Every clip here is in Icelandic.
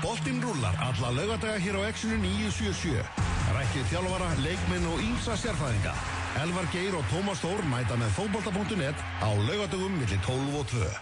Boltinn rúllar alla laugardaga hér á Exinu 977. Rækkið þjálfara, leikmenn og ýmsa sérfræðinga. Elvar Geir og Tómas Þór mæta með fótbolta.net á laugardögum milli 12 og 2.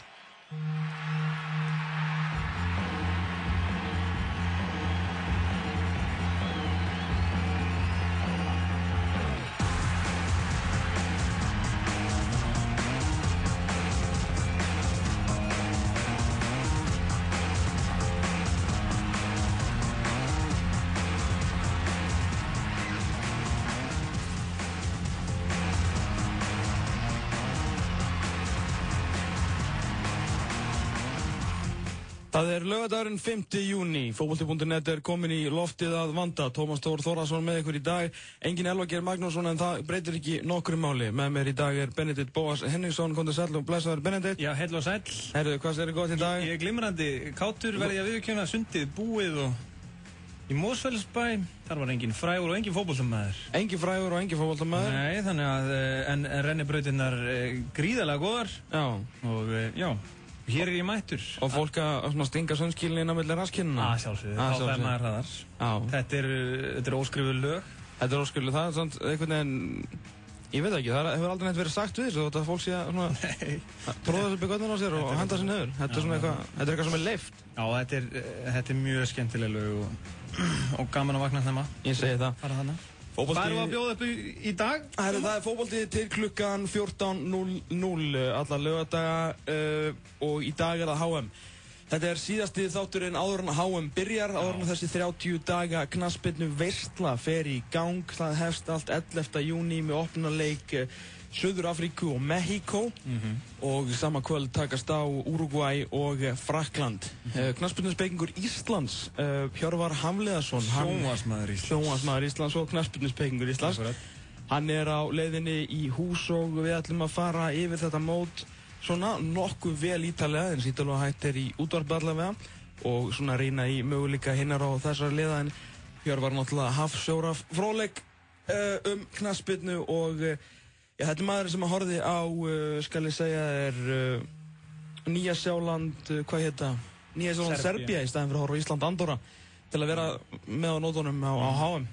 Það laugardagurinn 5. júní. Fótbolti.net komin í loftið að vanda. Tómas Þór Þórðarsson með ykkur í dag. Engin Elvar Geir Magnússon, en það breytir ekki nokkru máli. Með mér í dag Benedikt Bóas Henningsson. Komdu sæll og blessaður Benedikt. Já, heill og sæll. Herðu, hvað er gott í dag? Ég glimrandi. Kátur verði að viðurkenna sundið búið og í Mosfellsbæ. Þar var engin frægur og engin fótboltamaður. Engin frægur og engin fótboltamaður. Nei, þannig að en rennibrautirnar gríðarlega góðar. Já. Og já. Hér ég mættur. Og fólk að stinga sönnskilin inn á milli raskinnuna. Sjálfsögðu, þá fer maður hraðar. Þetta er óskrifuð lög. Þetta er óskrifuð, það er svona einhvern veginn, ég veit ekki, það hefur aldrei neitt verið sagt við þessu, þetta fólk sé að tróða þessu byggöndun á sér og henda sér niður. Þetta er svona eitthvað sem er leyft. Já, þetta er mjög skemmtileg lög og gaman að vakna þemma. Ég segi það. Bara þannig. Hvað erum við að bjóða upp í dag? Það er fótbolti til klukkan 14:00 alla laugardaga og í dag það HM. Þetta er síðasti þátturinn áður en HM byrjar, áður en þessi 30 daga knattspyrnu veisla fer í gang. Það hefst allt 11. júní með opnunarleik Suður Afríku og Mexíkó og sama kvöld takast á Úrúgvæ og Frakkland. Knattspyrnuspekingur Íslands, Hjörvar Hafliðason, sjónvarpsmaður Íslands og knattspyrnuspekingur Íslands. Hann er á leiðinni í hús og við ætlum að fara yfir þetta mót svona nokkuð vel ítalega, en síðan hægt er í útvarpi allavega og svona reyna í möguleika hinnar á þessar liða, en Hjörvar náttúrulega hafsjóra fróðleik knattspyrnu og þetta er maður sem að horfði á, skal ég segja, Nýja-Sjáland, hvað heita? Nýja-Sjáland, Serbía í staðinn fyrir að horfa á Ísland-Andorra til að vera með á nótunum á HM.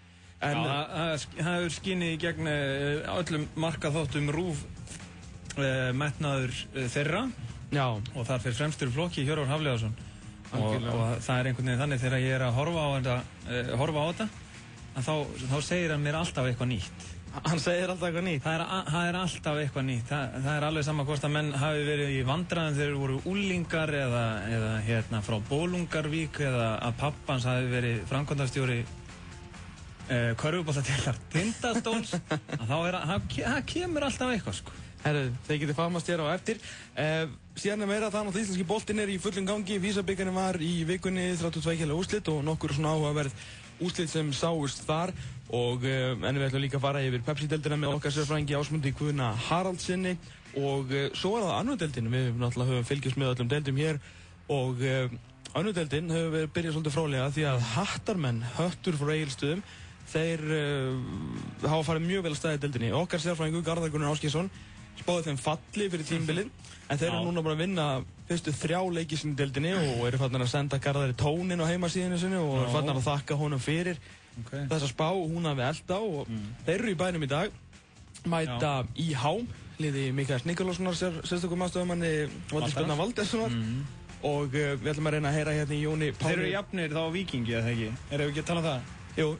Það hefur skinnið í gegn öllum markaþáttum RÚV metnaður þeirra. Já. Og þar fyrir fremstur flokki Hjörvar Hafliðason. Og það er einhvern veginn þannig þegar ég er að horfa á þetta, þá segir hann mér alltaf eitthvað nýtt. Hann segir alltaf eitthvað nýtt? Það er alltaf eitthvað nýtt. Það er alveg sama hvort að menn hafi verið í vandræðum þegar þeir voru úlingar eða frá Bólungarvík eða að pappans hafi verið framkvæmdastjóri körfuboltadeildar Tindastóls. Það kemur alltaf eitthvað, sko. Herru, þeir getið famast hér á eftir. Síðan meira það að íslenski boltinn er í fullum gangi. VISA-bikarinn var í vikunni 32 kg úrslit og nokkur svona áhugaverð úrslit sem sáust þar og en við ætlum líka að fara yfir Pepsi-deildina með okkar sérfræðingi Ásmundi Guðna Haraldsinni og svo er það annudeildin. Við náttúrulega höfum fylgjast með öllum deildum hér og annudeildin hefur byrjað svolítið frálega því að hattarmenn, Höttur frá Egilsstöðum, þeir hafa farið mjög vel að staðið deildinni. Okkar sérfræðingur Garðar Gunnar Ásgeirsson spáði þeim falli fyrir tímabilið, en þeir eru núna bara að vinna fyrstu 3 leiki sinni í deildinni og eru farnir að senda Garðari tónin á heimasíðinu sinni og eru farnir að þakka honum fyrir þessa spá og hún hafi elda og þeir eru í bænum í dag, mæta IH, liði Mikael Nikolássonar sérstökum aðstöðumanni Valdís Bjarnar Valdirssonar og við ætlum að reyna að heyra hérna í Jóni Páli. Þeir eru jafnir þá á Víkingi, eða ekki? Erum við ekki að tala um það? Jú,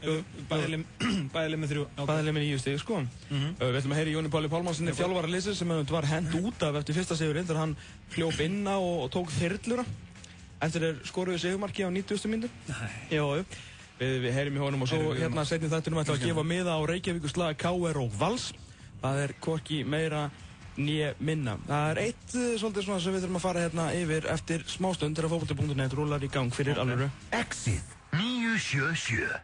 bæðileg með 3. Bæðileg með 9 stig, sko. Við ætlum að heyra í Jóni Páli Pálmannssoni þjálfara liðsins sem var hent út af eftir fyrsta sigurinn þegar hann hljóp inn á og tók þyrluna eftir skoruðu sigurmarki á 90. mínútu. Jú, við heyrim í honum og svo hérna seinni þættinum ætlum að gefa miða á Reykjavíkurslag KR og Vals. Það er hvorki meira né minna. Það er eitt svolítið svona sem við þurfum að fara hérna yfir eftir smástund þegar fótbolti.net rúlar í gang fyrir alvöru. Exið 977.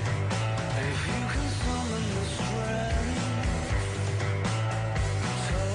If you can summon the strength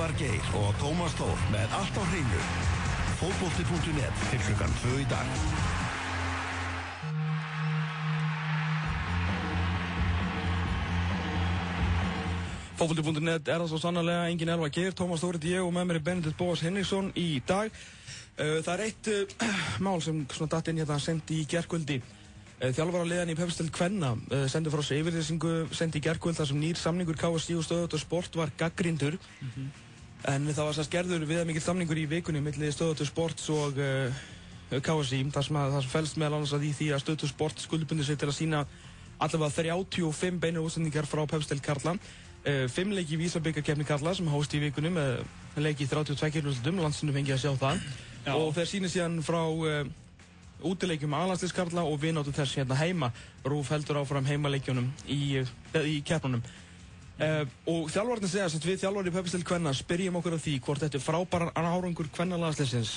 Elvar Geir og Tómas Þór með allt á hreinu. Fótbolti.net til klukkan 2 í dag. Fótbolti.net það svo sannarlega engin Elvar Geir, Tómas Þór ég og með mér Benedikt Bóas Henriksson í dag. Það eitt mál sem datt inn hérna sendi í gærkvöldi. Þjálfaraliðan í Pepsi-deild kvenna sendi frá sig yfirlýsingu sendi í gærkvöld þar sem nýr samningur KSÍ og Stöðugt Sport var gagnrýndur. En það var sérst gerður viðamikill samningur í vikunni milli Stöðugt Sports og KSÍ þar sem felst meðal annars að í því að Stöðugt Sport skuldbundið sig til að sýna allavega 35 beinar útsendingar frá Pepsi-deild karla. 5 leiki í VISA-bikarkeppni karla sem hófst í vikunni með leiki í 32 úrslitum, landsliðinu fengi að sjá það. Já. Og þeir sýnir síðan frá útileikjum A-landsliðskarla og vináttu þess hérna heima. RÚV heldur áfram heimaleikjunum í keppnunum. Og þjálfarnir segja að við þjálfari í Pepsi-deild kvenna spyrjum okkur af því hvort þetta frábæran árangur kvennalandsliðsins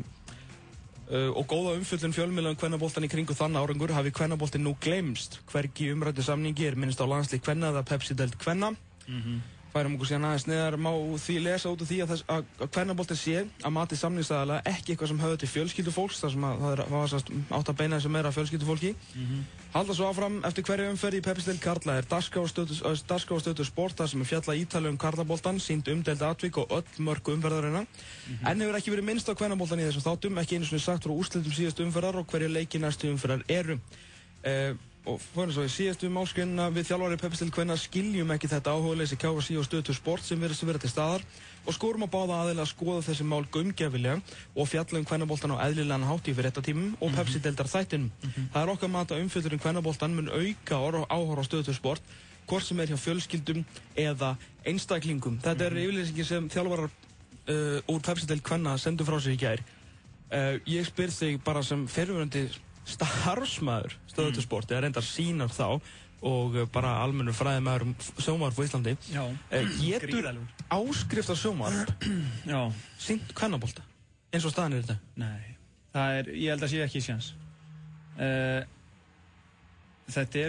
og góða umfjöllun fjölmiðla kvennaboltan í kringu þann árangur hafi kvennaboltin nú gleymst. Hvergi umræddu samningi minnst á landslið kvenna eða Pepsi-deild kvenna. Færum okkur síðan aðeins neðar má því lesa út af því að kvennaboltin sé að mati samningsaðala ekki eitthvað sem höfðu til fjölskyldufólks þar sem það var átt að beina sem af fjölskyldufólki. Halda svo áfram eftir hverju umferð í Pepsi-deild karla dagskrá og Stöðugt Sport þar sem fjalla ítalið karlaboltan, sýnd umdeild atvik og öll mörk umferðarinnar. En hefur ekki verið minnst á kvennaboltan í þessum þáttum, ekki einu sinni sagt frá úrslitum síðustu umferðar og hverju leiki næstu umferðar eru. Og fyrir svo í síðustu málsgreinina við þjálfari Pepsi-deild kvenna skiljum ekki þetta áhugaleysi KSÍ og Stöðugt Sport sem virðist vera til staðar og skorum að báða aðeila að skoða þessi mál gaumgæfilega og fjalla kvennaboltan á eðlilegan hátt í fréttatímum og Pepsi-deildar þættinum. Það okkar mat að umfjöllun kvennaboltan mun auka áhorf á Stöðugt Sport hvort sem hjá fjölskyldum eða einstaklingum. Þetta yfirlýsingin sem þjálfarar úr Pepsi-deild kvenna sendu frá sig í gær. Ég spyr þig bara sem fyrrverandi starfsmaður Stöðugt Sport eða reyndar sínar þá og bara almennur fræðimaður sjónvarp á Íslandi. Getur áskriftar sjónvarp sýnt kvennabolta eins og staðan þetta? Nei, ég held að sé ekki séns. Þetta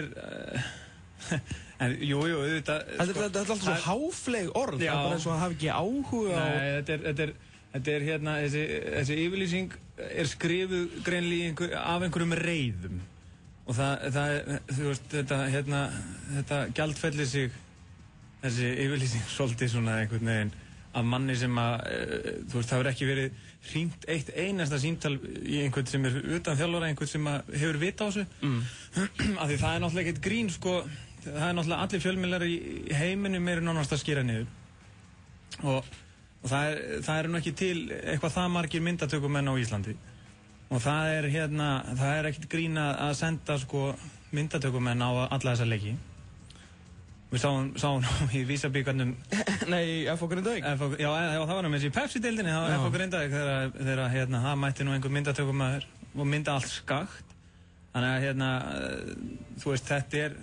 en jú, auðvitað Þetta er alltaf svo háfleg orð, það er bara eins og að hafa ekki áhuga á... Nei, þetta hérna, þessi yfirlýsing skrifuð greinlega af einhverjum reiðum og þú veist, þetta gjaldfellir sig þessi yfirlýsing svolítið svona einhvern veginn af manni sem að, þú veist, það hefur ekki verið hringt eitt einasta símtal í einhvern sem utan þjálfara, einhvern sem hefur vita á þessu af því það er náttúrulega ekkert grín, sko, það er náttúrulega allir fjölmiðlar í heiminum nánast að skera niður og það er nú ekki til eitthvað það margir myndatökumenn á Íslandi og það er ekkert grín að senda sko myndatökumenn á alla þessa leiki. Við sáum í VISA-bikarnum Nei, FH Grindavík. Já, það var nú með þessi Pepsi-deildinni FH Grindavík þegar það mætti nú einhver myndatökumaður og mynda allt skakt. Þannig að þú veist, þetta er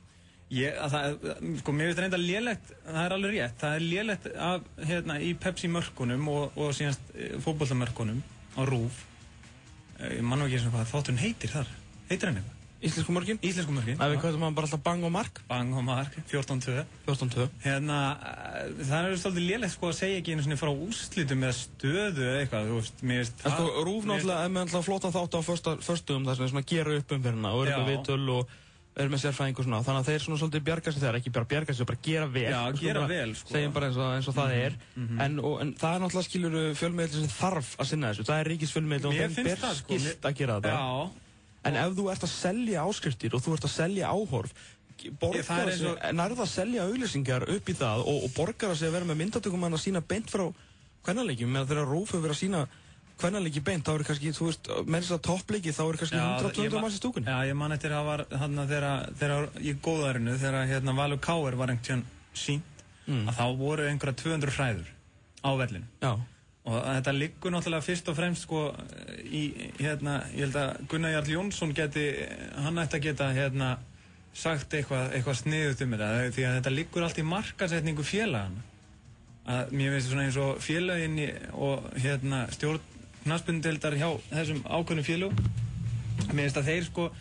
sko, mér finnst reynda lélegt, það er alveg rétt, það er lélegt í Pepsi-mörkunum og síðanst fótboltamörkunum á RÚV. Ég man nú ekki eins og hvað þátturinn heitir þar. Heitir hann eitthvað? Íslensku mörkin? Íslensku mörkin. Við kvöldum hann bara alltaf bang og mark. Bang og mark, 14-2. 14-2. Það er svolítið lélegt sko að segja ekki einu svona frá úrslitum eða stöðu eða eitthvað, þú veist, mér finnst það... Sko, RÚV náttúrulega er með flota þátt á föstudum þar sem svona gera upp umferðina og eru með viðtöl og eru með sérfræðing og svona, þannig að þeir svona svolítið bjarga sig þegar, ekki bara bjarga sig, bara gera vel. Já, gera vel, sko. Segjum bara eins og það er. En það er náttúrulega skilur fjölmiðill sem þarf að sinna þessu. Það er ríkisfjölmiðill og þeim ber skylt að gera þetta. Já. En ef þú ert að selja áskriftir og þú ert að selja áhorf, nærða að selja auglýsingar upp í það og borgar að segja að vera með myndatökumann að sína beint frá kvennaleikjum, meðan þegar RÚV hefur verið að sína kvennaleiki beint, þá eru kannski, þú veist, með þess að toppleiki, þá eru kannski 100-200 manns í stúkunni. Já, ég man eftir að það var þarna þegar í góðærinu, þegar Valur K.R. var einhvern sýnt, að þá voru einhverja 200 hræður á vellinu. Já. Og þetta liggur náttúrulega fyrst og fremst, sko, ég held að Gunnar Jarl Jónsson hann ætti að geta, sagt eitthvað sniðugt um þetta, því að þetta liggur allt í markaðssetningu félagana. Mér finnst svona eins og félaginn og stjórn knattspyrnudeildar hjá þessum ákveðnu félögum. Mér finnst að þeir sko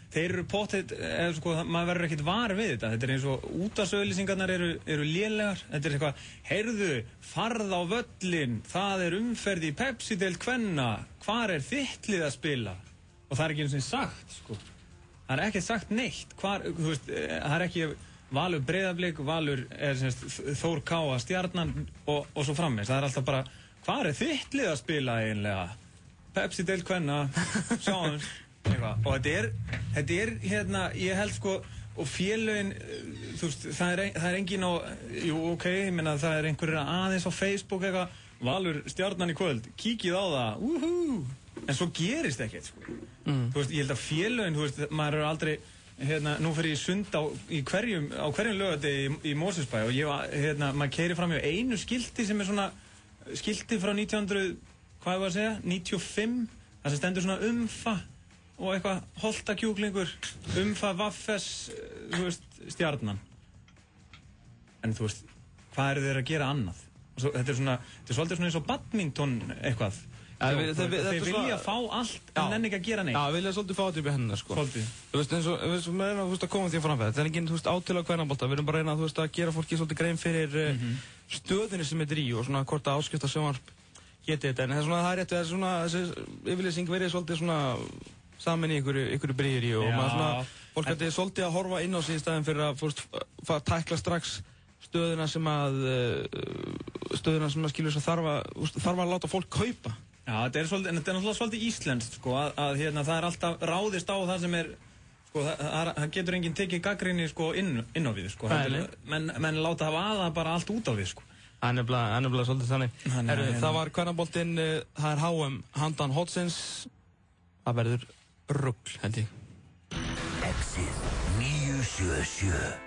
þeir eru pottet, sko, maður verður ekkert var við þetta. Þetta eins og útvarpsauglýsingarnar eru lélegar. Þetta eitthvað, heyrðu, farð á völlin, það umferð í Pepsi-deild kvenna, hvar þitt lið að spila? Og það ekki einu sinni sagt, sko. Það ekki sagt neitt. Hvar, þú veist, það ekki Valur Breiðablik, Valur Þór K. Stjarnan og svo frammeins. Það alltaf bara, hvar þitt lið að spila eiginlega? Pepsi-deild kvenna, sjáum. Og þetta hérna, ég held sko, og félögin, þú veist, það engin á, jú, ok, ég meina það einhverjir aðeins á Facebook eitthvað, Valur Stjarnan í kvöld, kíkið á það, en svo gerist ekkert, sko. Þú veist, ég held að félögin, þú veist, maður aldrei, hérna, nú fer ég sund á hverjum laugardegi í Mosfellsbæ og ég, maður keyrir fram hjá einu skilti sem svona, skilti frá 95, það sem stendur svona umfa, og eitthvað holtakjúklingur, umfa vaffes, þú veist, Stjarnan. En þú veist, hvað þeir að gera annað? Svo, þetta svolítið svona eins og badminton eitthvað. Þeir vilja fá allt en nenni ekki að gera neitt. Já, vilja svolítið fá þetta upp í hendina, sko. Svolítið. Þú veist, eins og við erum að koma því framfæð. Það enginn, þú veist, átölu á kvennabolta. Við erum bara að reyna, þú veist, að gera fólki svolítið grein fyrir stöðinni sem þetta í og svona hvort að áskipta sjónvarp geti þetta. En það rétt, þessi yfirlýsing verið svolítið svona saman í einhverju brýri og maður svona, fólk ætti svolítið að horfa inn á sig í staðinn fyrir að tækla strax stöðuna sem að skilur þess að þarf að láta fólk kaupa. Já, þetta náttúrulega svolítið íslenskt, sko, að hérna, það alltaf ráðist á það sem sko, það getur enginn tekið gagnrýni, sko, inn á við, sko, menn láta hafa aða bara allt út á við, sko. Það nefnilega svolítið þannig. Það var kvennaboltinn, það HM handan Hotsins, það verður rugl, held ég. Exit 977.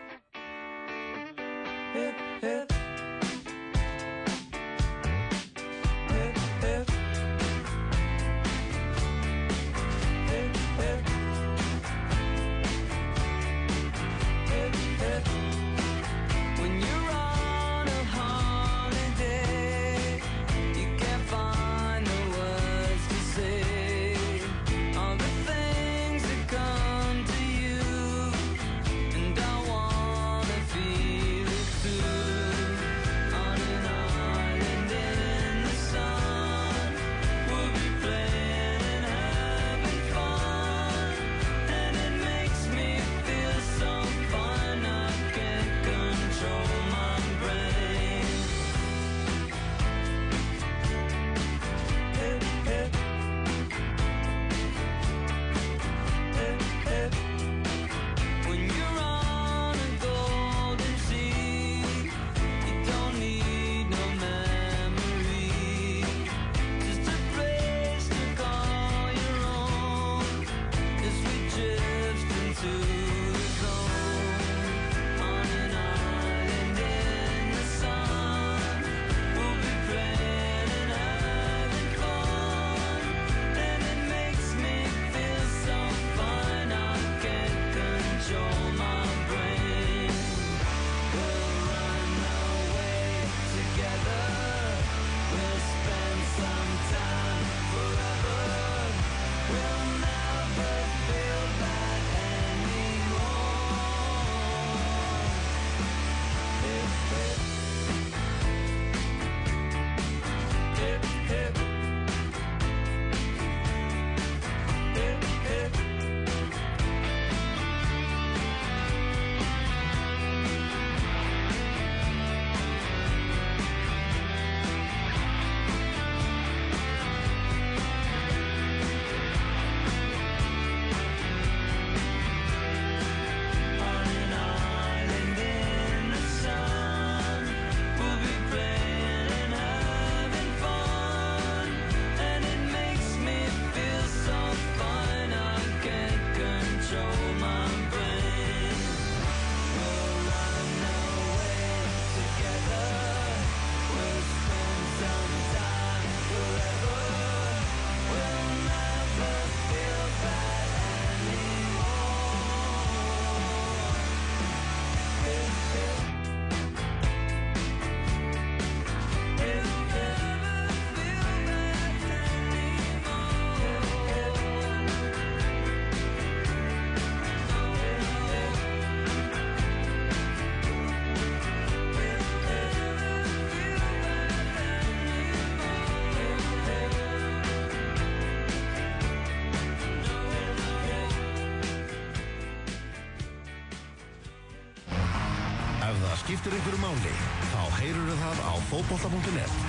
skiptir einhverju máli, þá heyrðu það á fótbolta.net.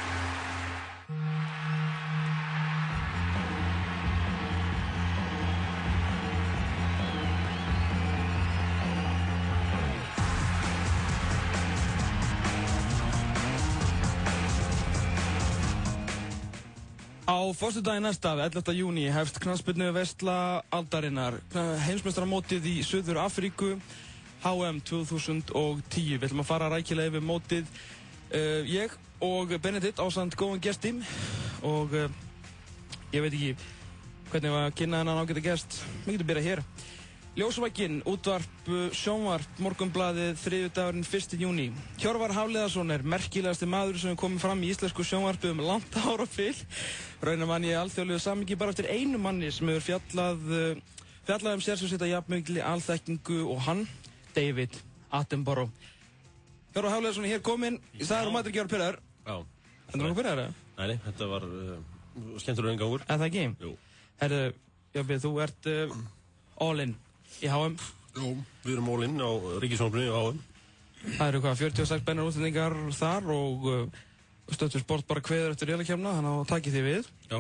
Á föstudaginn næsta, 11. júní, hefst knattspyrnuveisla aldarinnar. Heimsmeistaramótið í Suður Afríku, HM 2010. Við ætlum að fara rækilega yfir mótið. Ég og Benedikt ásamt góðan gesti og ég veit ekki hvernig við að kynna þennan ágæta gest. Við getum byrjað hér. Ljósvakinn, útvarp, sjónvarp, Morgunblaðið, þriðjudagurinn 1. júní. Hjörvar Hafliðason merkilegasti maður sem komið fram í íslensku sjónvarpi langt árabil. Raunar mann í alþjóðlegu samhengi bara eftir einu manni sem hefur fjallað sérsveit jafnmikilli alþekkingu og hann, David Attenborough. Hjörvar Hafliðason hér kominn. Í staðar og mætir Georg Pirraður. Já. Þetta var nokkuð pirraður, Nei, þetta var skemmtilegur inngangur. Er það ekki? Jú. Herðu, Jörg, þú ert all-in í HM. Jú, við erum all-in á Ríkissjónvarpinu á HM. Það eru 46 beinar útsendingar þar og Stöðvar Sport bara kveður eftir riðlakeppnina, þannig að takið þið við. Já.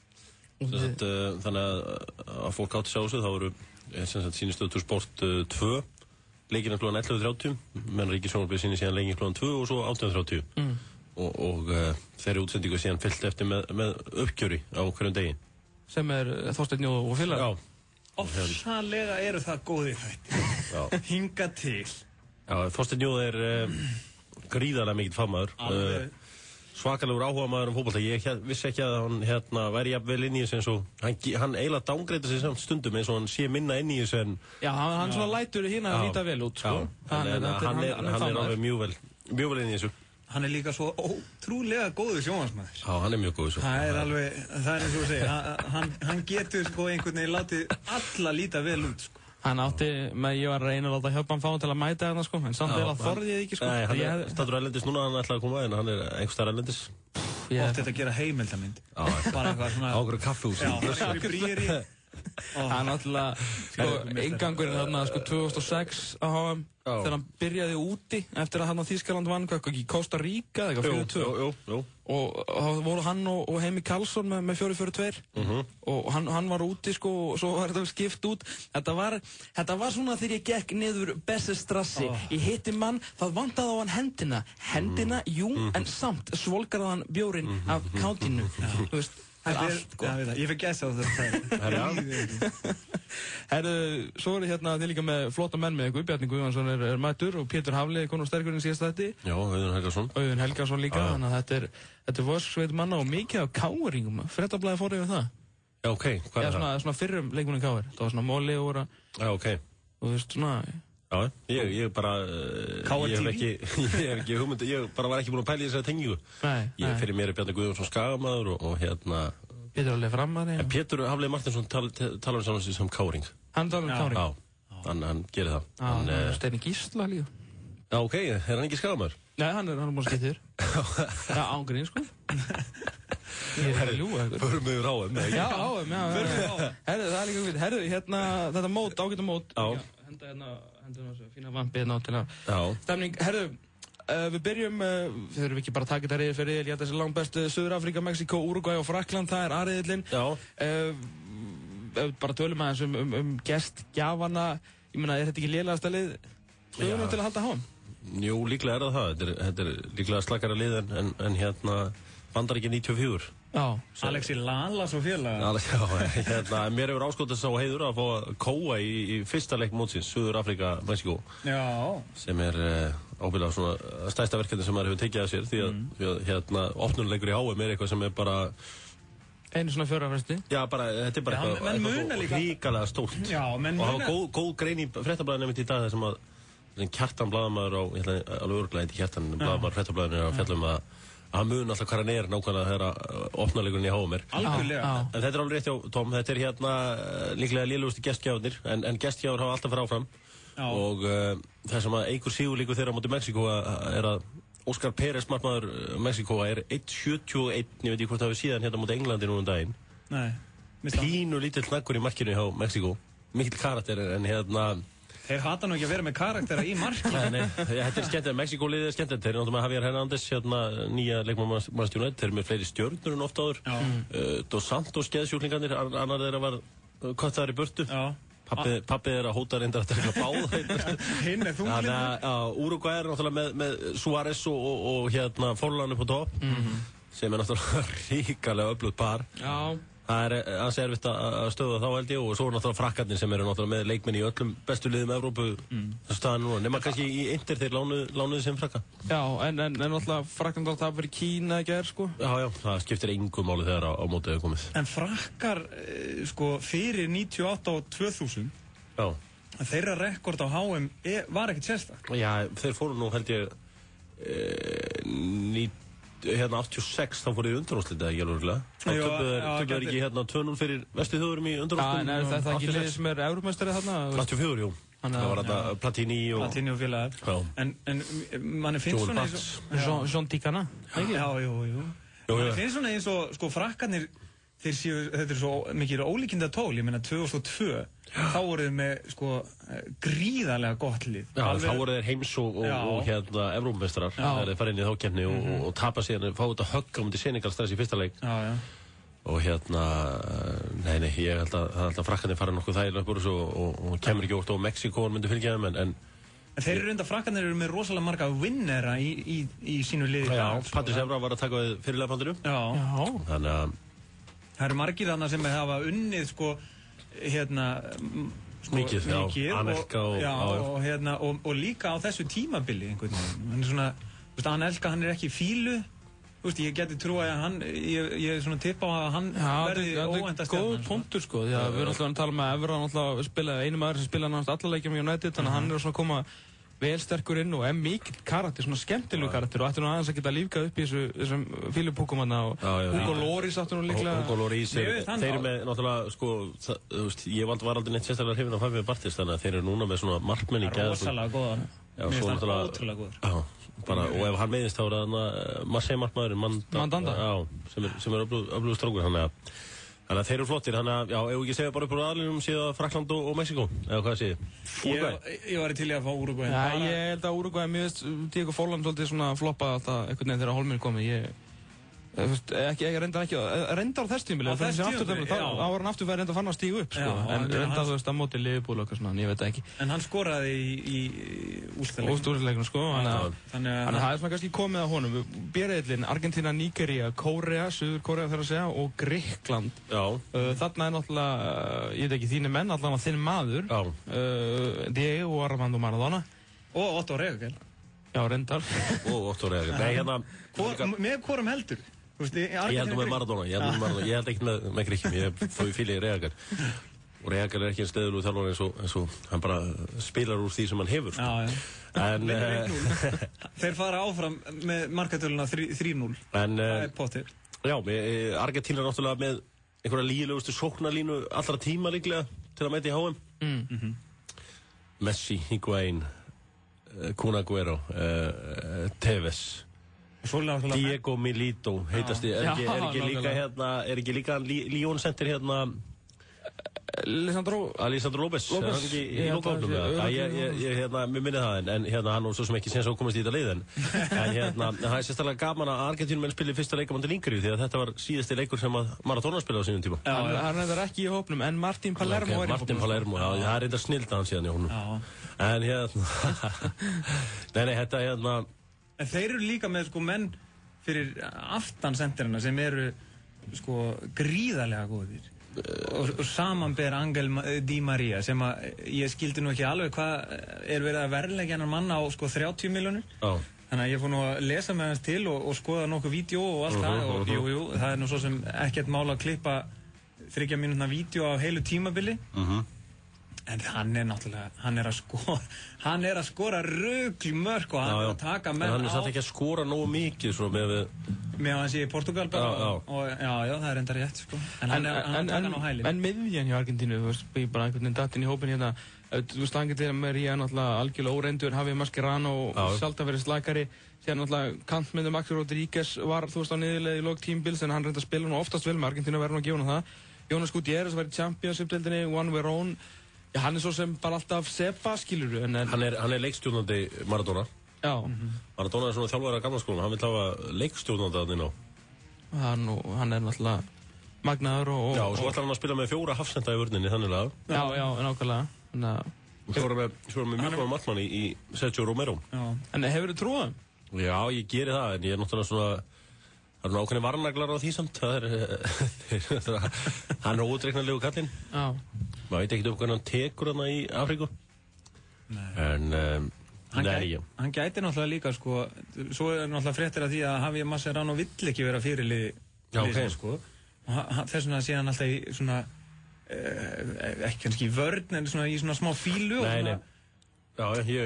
Þannig að fólk átti sjá þessu, þá eru sýnir Stöðvar Sport 2 leikina kl. 11:30, menn Ríkissjónvarpið sýnir síðan leikina kl. 2 og svo 18:30. Og þeirri útsendingu síðan fyllt eftir með uppgjöri á hverjum degi. Sem Þorsteinn Jó og félagar. Já. Ofsalega eru það góðir þættir. Hinga til. Já, Þorsteinn Jó gríðarlega mikill fagmaður. Svakalegur áhugamaður fótbolta. Ég vissi ekki að hann væri jafnvel inn í þessu eins og hann eiginlega dángreita sig samt stundum eins og hann sé minna inn í þessu en... Já, hann svona lætur hérna að líta vel út, sko. Hann er alveg mjög vel inn í þessu. Hann er líka svo ótrúlega góður sjónvarpsmaður. Já, hann er mjög góður sjónvarpsmaður. Það er eins og að segja, hann getur sko einhvern veginn látið alla líta vel út, sko. Hann átti, ég var að reyna að láta hjálpa hann fá til að mæta hérna, sko, en samt eða þorði ég ekki, sko. Nei, hann er statur erlendis núna, hann ætlaði að koma, en hann er einhverstaðar erlendis. Oft þetta að gera heimildamynd. Bara eitthvað svona... Ákveður kaffehús. Já, það er brýri. Hann náttúrulega, sko, inngangurinn þarna, sko, 2006 á HM, þegar hann byrjaði úti eftir að hann á Þýskaland vann, ekki Costa Rica, eða eitthvað 4-2. Og þá voru hann og Heimi Karlsson með 4-4-2 og hann var úti, sko, og svo var þetta skipt út. Þetta var svona þegar ég gekk niður Bessestrassi. Ég hitti mann, það vantaði á hann hendina, jú, en samt svolgaði hann bjórinn af kántinu, þú veist. Það er allt, sko. Ég fikk gæsa á þetta. Herðu, svo er hérna til líka með flotta menn með ykkur. Bjarni Guðvansson er mættur og Pétur Hafli er konur sterkurinn síðast þetta. Já, Auðun Helgason. Auðun Helgason líka, þannig að þetta er vorsveit manna og mikið af káeringum. Fréttablaðið fór yfir það. Já, ok. Hvað er það? Svona fyrrum leikmunni káer. Það var svona Móli og voru. Já, ok. Og þú veist, svona... Já, ég bara... Ég hef ekki hugmynd, ég bara var ekki búin að pæla í þessari tengingu. Nei. Fyrir mér er Bjarni Guðvansson skagamaður og hérna... Pétur Hafli framari. En Pétur Hafli Martinsson talar saman sem káring. Hann talar káring? Já, hann gerir það. Já, Steini Gísla líka. Já, ok, er hann ekki skagamaður? Nei, hann er búin að skipta þér. Já, ángrín, sko. Ég er að ljúga eitthvað. Förum við HM, eða ekki? Já, HM, já. Herðu, það er líka við. Herðu, hérna, þetta mót, ágæta mót. Já. Henda þessu fína vampið hérna til að... Já. Stemning, herðu, við byrjum, við þurfum ekki bara að taka þetta riðil fyrir riðil. Ég held að þessi langt bestu Suður Afríka, Mexíkó, Úrúgvæ og Frakkland, það er A-riðillinn. Já. Bara tölum aðeins gestgjafana. Ég meina, er þetta ekki lélegasta lið söguna til að halda HM? Jú, líklega er það. Þetta er líklega slakara lið en hérna Bandaríkja 94. Já. Alexi Lalas og félaga. Já, mér hefur áskotast á heiður að fá að kóa í fyrsta leik mótsins, Suður Afríka, Mexíkó. Já. Sem er ábyggilega svona stærsta verkefni sem maður hefur tekið að sér því að hérna opnuleikur í HM er eitthvað sem er bara einu svona 4 fresti. Já, bara, þetta er bara eitthvað ríkalega stórt. Já, menn og það var góð grein í Fréttablaðinu einmitt í dag þar sem að Kjartan blaðamaður á, ég ætla alveg örugglega ekki Kjartan, blaðamaður Fréttablaðinu er að fjalla að hann mun alltaf hvað hann er nákvæmlega þegar opnuleikurinn í HM er. Algjörlega. En þetta er alveg rétt hjá Tom, þetta er hérna líklega lélegustu gestgjafarnir, en gestgjafar hafa alltaf farið áfram. Og það sem að einhver sigurleikur þeirra á móti Mexíkó er að Óskar Pérez, markmaður Mexíkó, er 1.71, ég veit ekki hvort það hefur síðan hérna móti Englandi núna daginn. Nei. Pínu lítill hnakkur í markinu hjá Mexíkó, mikill karakter en hérna Þeir hata nú ekki að vera með karaktera í marki. Nei, þetta skemmtilegt. Mexíkó-liðið skemmtilegt. Þeir náttúrulega með Javier Hernández, nýja leikmann Manchester United. Þeir eru með fleiri stjörnur en oft áður. Dos Santos geðsjúklingarnir, annar þeirra var köttaðar í burtu. Pappi er að hóta reyndar að taka báða. Hinn er þunglindur. Þannig að Uruguay er náttúrulega með Suárez og Forlán upp á topp. Sem er náttúrulega ríkalega öflugt par. Það er ansi erfitt að stöða þá held ég og svo er náttúrulega frakkarnir sem eru náttúrulega með leikmenn í öllum bestu liðum Evrópu þessu staðan núna, nema kannski í Inter þeir lánuðu sem frakka. Já, en náttúrulega Frakkland átt að vera Kína í gær sko. Já, það skiptir engu máli þegar á mótið er komið. En frakkar sko fyrir 98 og 2000 þeirra rekord á HM var ekkert sérstak. Já, þeir fóru nú held ég 86 þá fór ég undanúrslit eða ekki alveg þá töpuður ekki 2-0 fyrir Vesturþjóðurum í undanúrslitum. Já, en það ekki liðið sem er Evrópmeistari þarna? 84, jú. Það var þetta Platini og félagar. En manni finnst svona eins og Jean Ticana? Já. Manni finnst svona eins og sko frakkarnir þeir séu, þetta er svo mikið ólíkinda tól, ég meina 2002 þá voru þeir með sko gríðarlega gott lið. Já, þá voru þeir heims og Evrópumeistarar þegar þeir fara inn í þá keppni og tapa síðan fá þetta högg á mútið Senegal strax í fyrsta leik. Og nei, ég held að frakkarnir fara nokkuð þægilega upp úr þessu og kemur ekki ótt og Mexíkó myndi fylgja þeim en þeir eru reynda frakkarnir eru með rosalega marga vinnera í sínu liði. Já, Patrice Evra var að taka við fyrirlegapandinu. Já. Þannig að það eru margir þarna sem hafa unnið sko mikið, Anelka og líka á þessu tímabili einhvern veginn. Hann er svona, þú veist, Anelka, hann er ekki í fílu. Þú veist, ég geti trú að ég er svona tippa á að hann verði óvænta stjarnan. Góð punktur sko, því að við erum alltaf að tala með Evra, hann spilaði einu maður sem spilaði náttúrulega alla leikjum í United, þannig að hann er svona að koma vel sterkur inn og mikill karakter, svona skemmtilegu karakter og ætti nú aðeins að geta lífgað upp í þessum fílupúkum hann og Hugo Lloris átti nú líklega. Hugo Lloris, þeir eru með náttúrulega, sko, þú veist, ég var aldrei neitt sérstaklega hrifinn af Fabio Barthez, þannig að þeir eru núna með svona markmenn í gæða. Rosalega góðan, mér finnst hann ótrúlega góður. Já, og ef hann meðist þá er það Marseille-markmaðurinn Mandanda, sem er öflugur strákur, þannig að þeir eru flottir, þannig að, já, ef við ekki segja bara upp úr aðlinum síðan Frakkland og Mexíkó, eða hvað segir? Ég var til í að fá Uruguay. Já, ég held að Uruguay, mér veist, Diego Forlán svolítið svona floppa alltaf einhvern veginn þegar Holmir komið. Ég reyndar á þess tímili, þá var hann aftur verið að fann að stígu upp, sko, en reyndar þú veist að móti Liverpool og eitthvað svona, ég veit ekki. En hann skoraði í úrslitaleiknum, sko, þannig að það er svona kannski komið að honum. B-riðillinn, Argentína, Nígería, Kórea, Suður-Kórea þegar að segja, og Grikkland. Þarna er náttúrulega, ég veit ekki, þínir menn, allavega þinn maður, Diego Armando Maradona. Og Otto Rehagel. Já, reyndar. Og Otto Rehagel. Með hvorum heldur? Ég held með Maradona, ég held ekkert með Gríkjum, ég þó í fíli Rehagel. Og Rehagel er ekki einn stöðulegur þjálfari eins og hann bara spilar úr því sem hann hefur. En þeir fara áfram með markatöluna 3-0. Það er pottir. Já, Argentína er náttúrulega með einhverja lígilegustu sóknarlínu allra tíma líklega til að mæta í HM. Messi, Higuaín, Kun Agüero, Tevez, Diego Milito heitast þið, er ekki líka Lyon Center Lisandro López er hann ekki í lokaflum? Mér minni það, en hann var svo sem ekki séns að komast í þetta leið en það er sérstaklega gaman að Argentínumenn spilir fyrsta leikamann til Nígeríu því að þetta var síðasti leikur sem að Maradona spilaði á sínum tíma. Hann er ekki í hópnum, en Martín Palermo er í hópnum. Martín Palermo, það er reyndar snilda hann síðan í hópnum. En þetta En þeir eru líka með sko menn fyrir aftansendirina sem eru sko gríðarlega góðir. Og samanber Angel Di Maria sem að ég skildi nú ekki alveg hvað er verið að verðleggja hennar manna á sko 30 milljónir. Þannig að ég fór nú að lesa með hans til og skoða nokkuð vídeo og allt það og jú, það er nú svo sem ekkert mál að klippa 30 mínútna vídeo á heilu tímabili. En hann er náttúrulega, hann er að skora rugl-mörk og hann er að taka menn á. En hann er satt ekki að skora nógu mikið svo með hans í Portugal bara og já, það er enda rétt sko. En hann er að taka hann á hælinn. En miðjan hjá Argentínu, þú veist, bara einhvern veginn datt inn í hópin hérna, þú veist, Argentína Maria náttúrulega algjörlega óreyndur, Javier Mascherano og sjálft að vera slakari. Síðan náttúrulega kantmyndu Maxi Rodríguez var, þú veist, á niðurleið í lok tímabils en hann reynda að spila nú oftast vel með Argentínu verður nú að gefa hann það. Jonas Gutierrez var í Championship-deildinni, Juan Verón Já, hann svo sem bara alltaf Seba, skilurðu, en... Hann er leikstjórnandi Maradona. Já. Maradona svona þjálfari af gamla skólanum, hann vil hafa leikstjórnandi þarna inn á. Hann náttúrulega magnaður og... Já, og svo ætlar hann að spila með 4 hafsenda í vörninni, þannig að... Já, nákvæmlega. Svo erum við mjög góða markmann í Sergio Romero. Já. En hefur þú trúið? Já, ég geri það, en ég náttúrulega svona... Það ákveðni varnaglar á því samt. Hann óútreiknarlegu kallinn. Já. Maður veit ekkert hvernig hann tekur hana í Afríku. Nei. En... Hann gæti náttúrulega líka, sko... Svo náttúrulega fréttir af því að Javier Mascherano vill ekki vera fyrirliði, sko. Þess vegna sé hann alltaf í svona... ekki kannski í vörn, en svona í svona smá fílu. Nei. Já,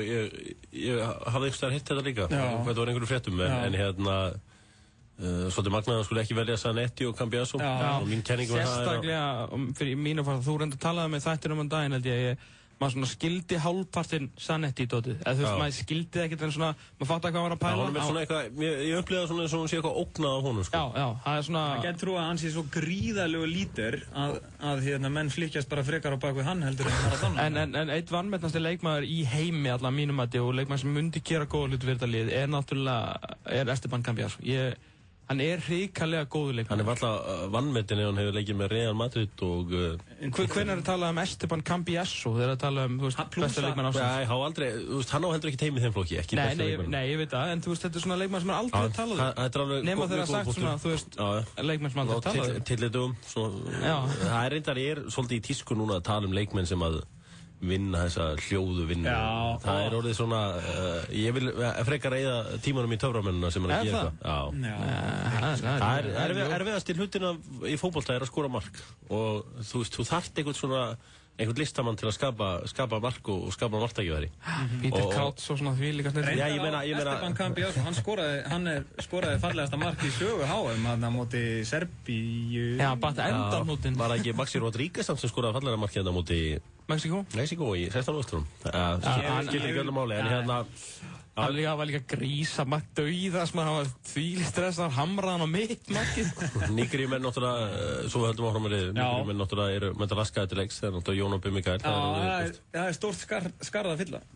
ég hafði einhvers vegar hitt þetta líka. Þetta var einhverju fréttum, en hérna... Svolítið magnaði að skulle ekki velja Zanetti og Cambiasso. Og mín kenning var það... Sérstaklega, fyrir mínu fara, þú reyndar talaði með þættinum um daginn, held ég, maður svona skildi hálfpartinn Zanetti í dótið. Eða þú veist, maður skildi ekkert en svona, maður fatt hvað var að pæla. Já, hann er svona eitthvað, ég upplýði svona eins og hún sé eitthvað ógnað á honum, sko. Já, það er svona... Það getur trú að hann sé svo gríðalegu lítur að menn flykkjast bara frekar á bakvið hann heldur en Maradona. En eitt vanmetnasti leikmaður í heimi allavega mínum mati og leikmaður sem myndi gera góða hluti fyrir þetta lið er náttúrulega Esteban Cambiasso. Hann er hrikalega góður leikmaður. Hann er alltaf vannmetinn ef hann hefur leikið með Real Madrid og... Hvernig er það að tala um Esteban Cambiasso þegar það er að tala um, þú veist, besta leikmann ásins? Nei, hann á heldur ekki teimið þeim flokki, ekki besta leikmann. Nei, ég veit það, en þú veist, þetta er svona leikmann sem er aldrei að tala um. Nefna þegar að sagt svona, þú veist, leikmann sem aldrei að tala um. Tillitum, það er reyndar, ég er svolítið í tísku núna að tala um leikmenn sem að vinna þessa hljóðu vinnu. Það er orðið svona, ég vil frekar eyða tímanum í töframennina sem er að gera það. Það er erfiðast til hlutina í fótbolta er að skora mark og þú veist, þú þarft einhvern listamann til að skapa mark og skapa marktækifæri. Peter Crouch og svona því líka snurri. Já, ég meina Esteban Cambiasso, hann skoraði fallegasta mark í sögu HM hann á móti Serbíu. Já, bara endarnútin. Var það ekki Maxi Rodríguez sem skoraði fallega mark hérna á móti Mexiko í 16. östurum. Það skilur ekki öllum máli, en hérna... Það var líka grísa mark dauðas, maður var þvíli stressar, hamraðan á mitt markið. Nígri menn náttúrulega, svo við höldum áfram að liða, nígri menn náttúrulega eru með þetta raskaði til leiks, það er náttúrulega Jón og Bimmi Kær. Það er stórt skarð að fylla.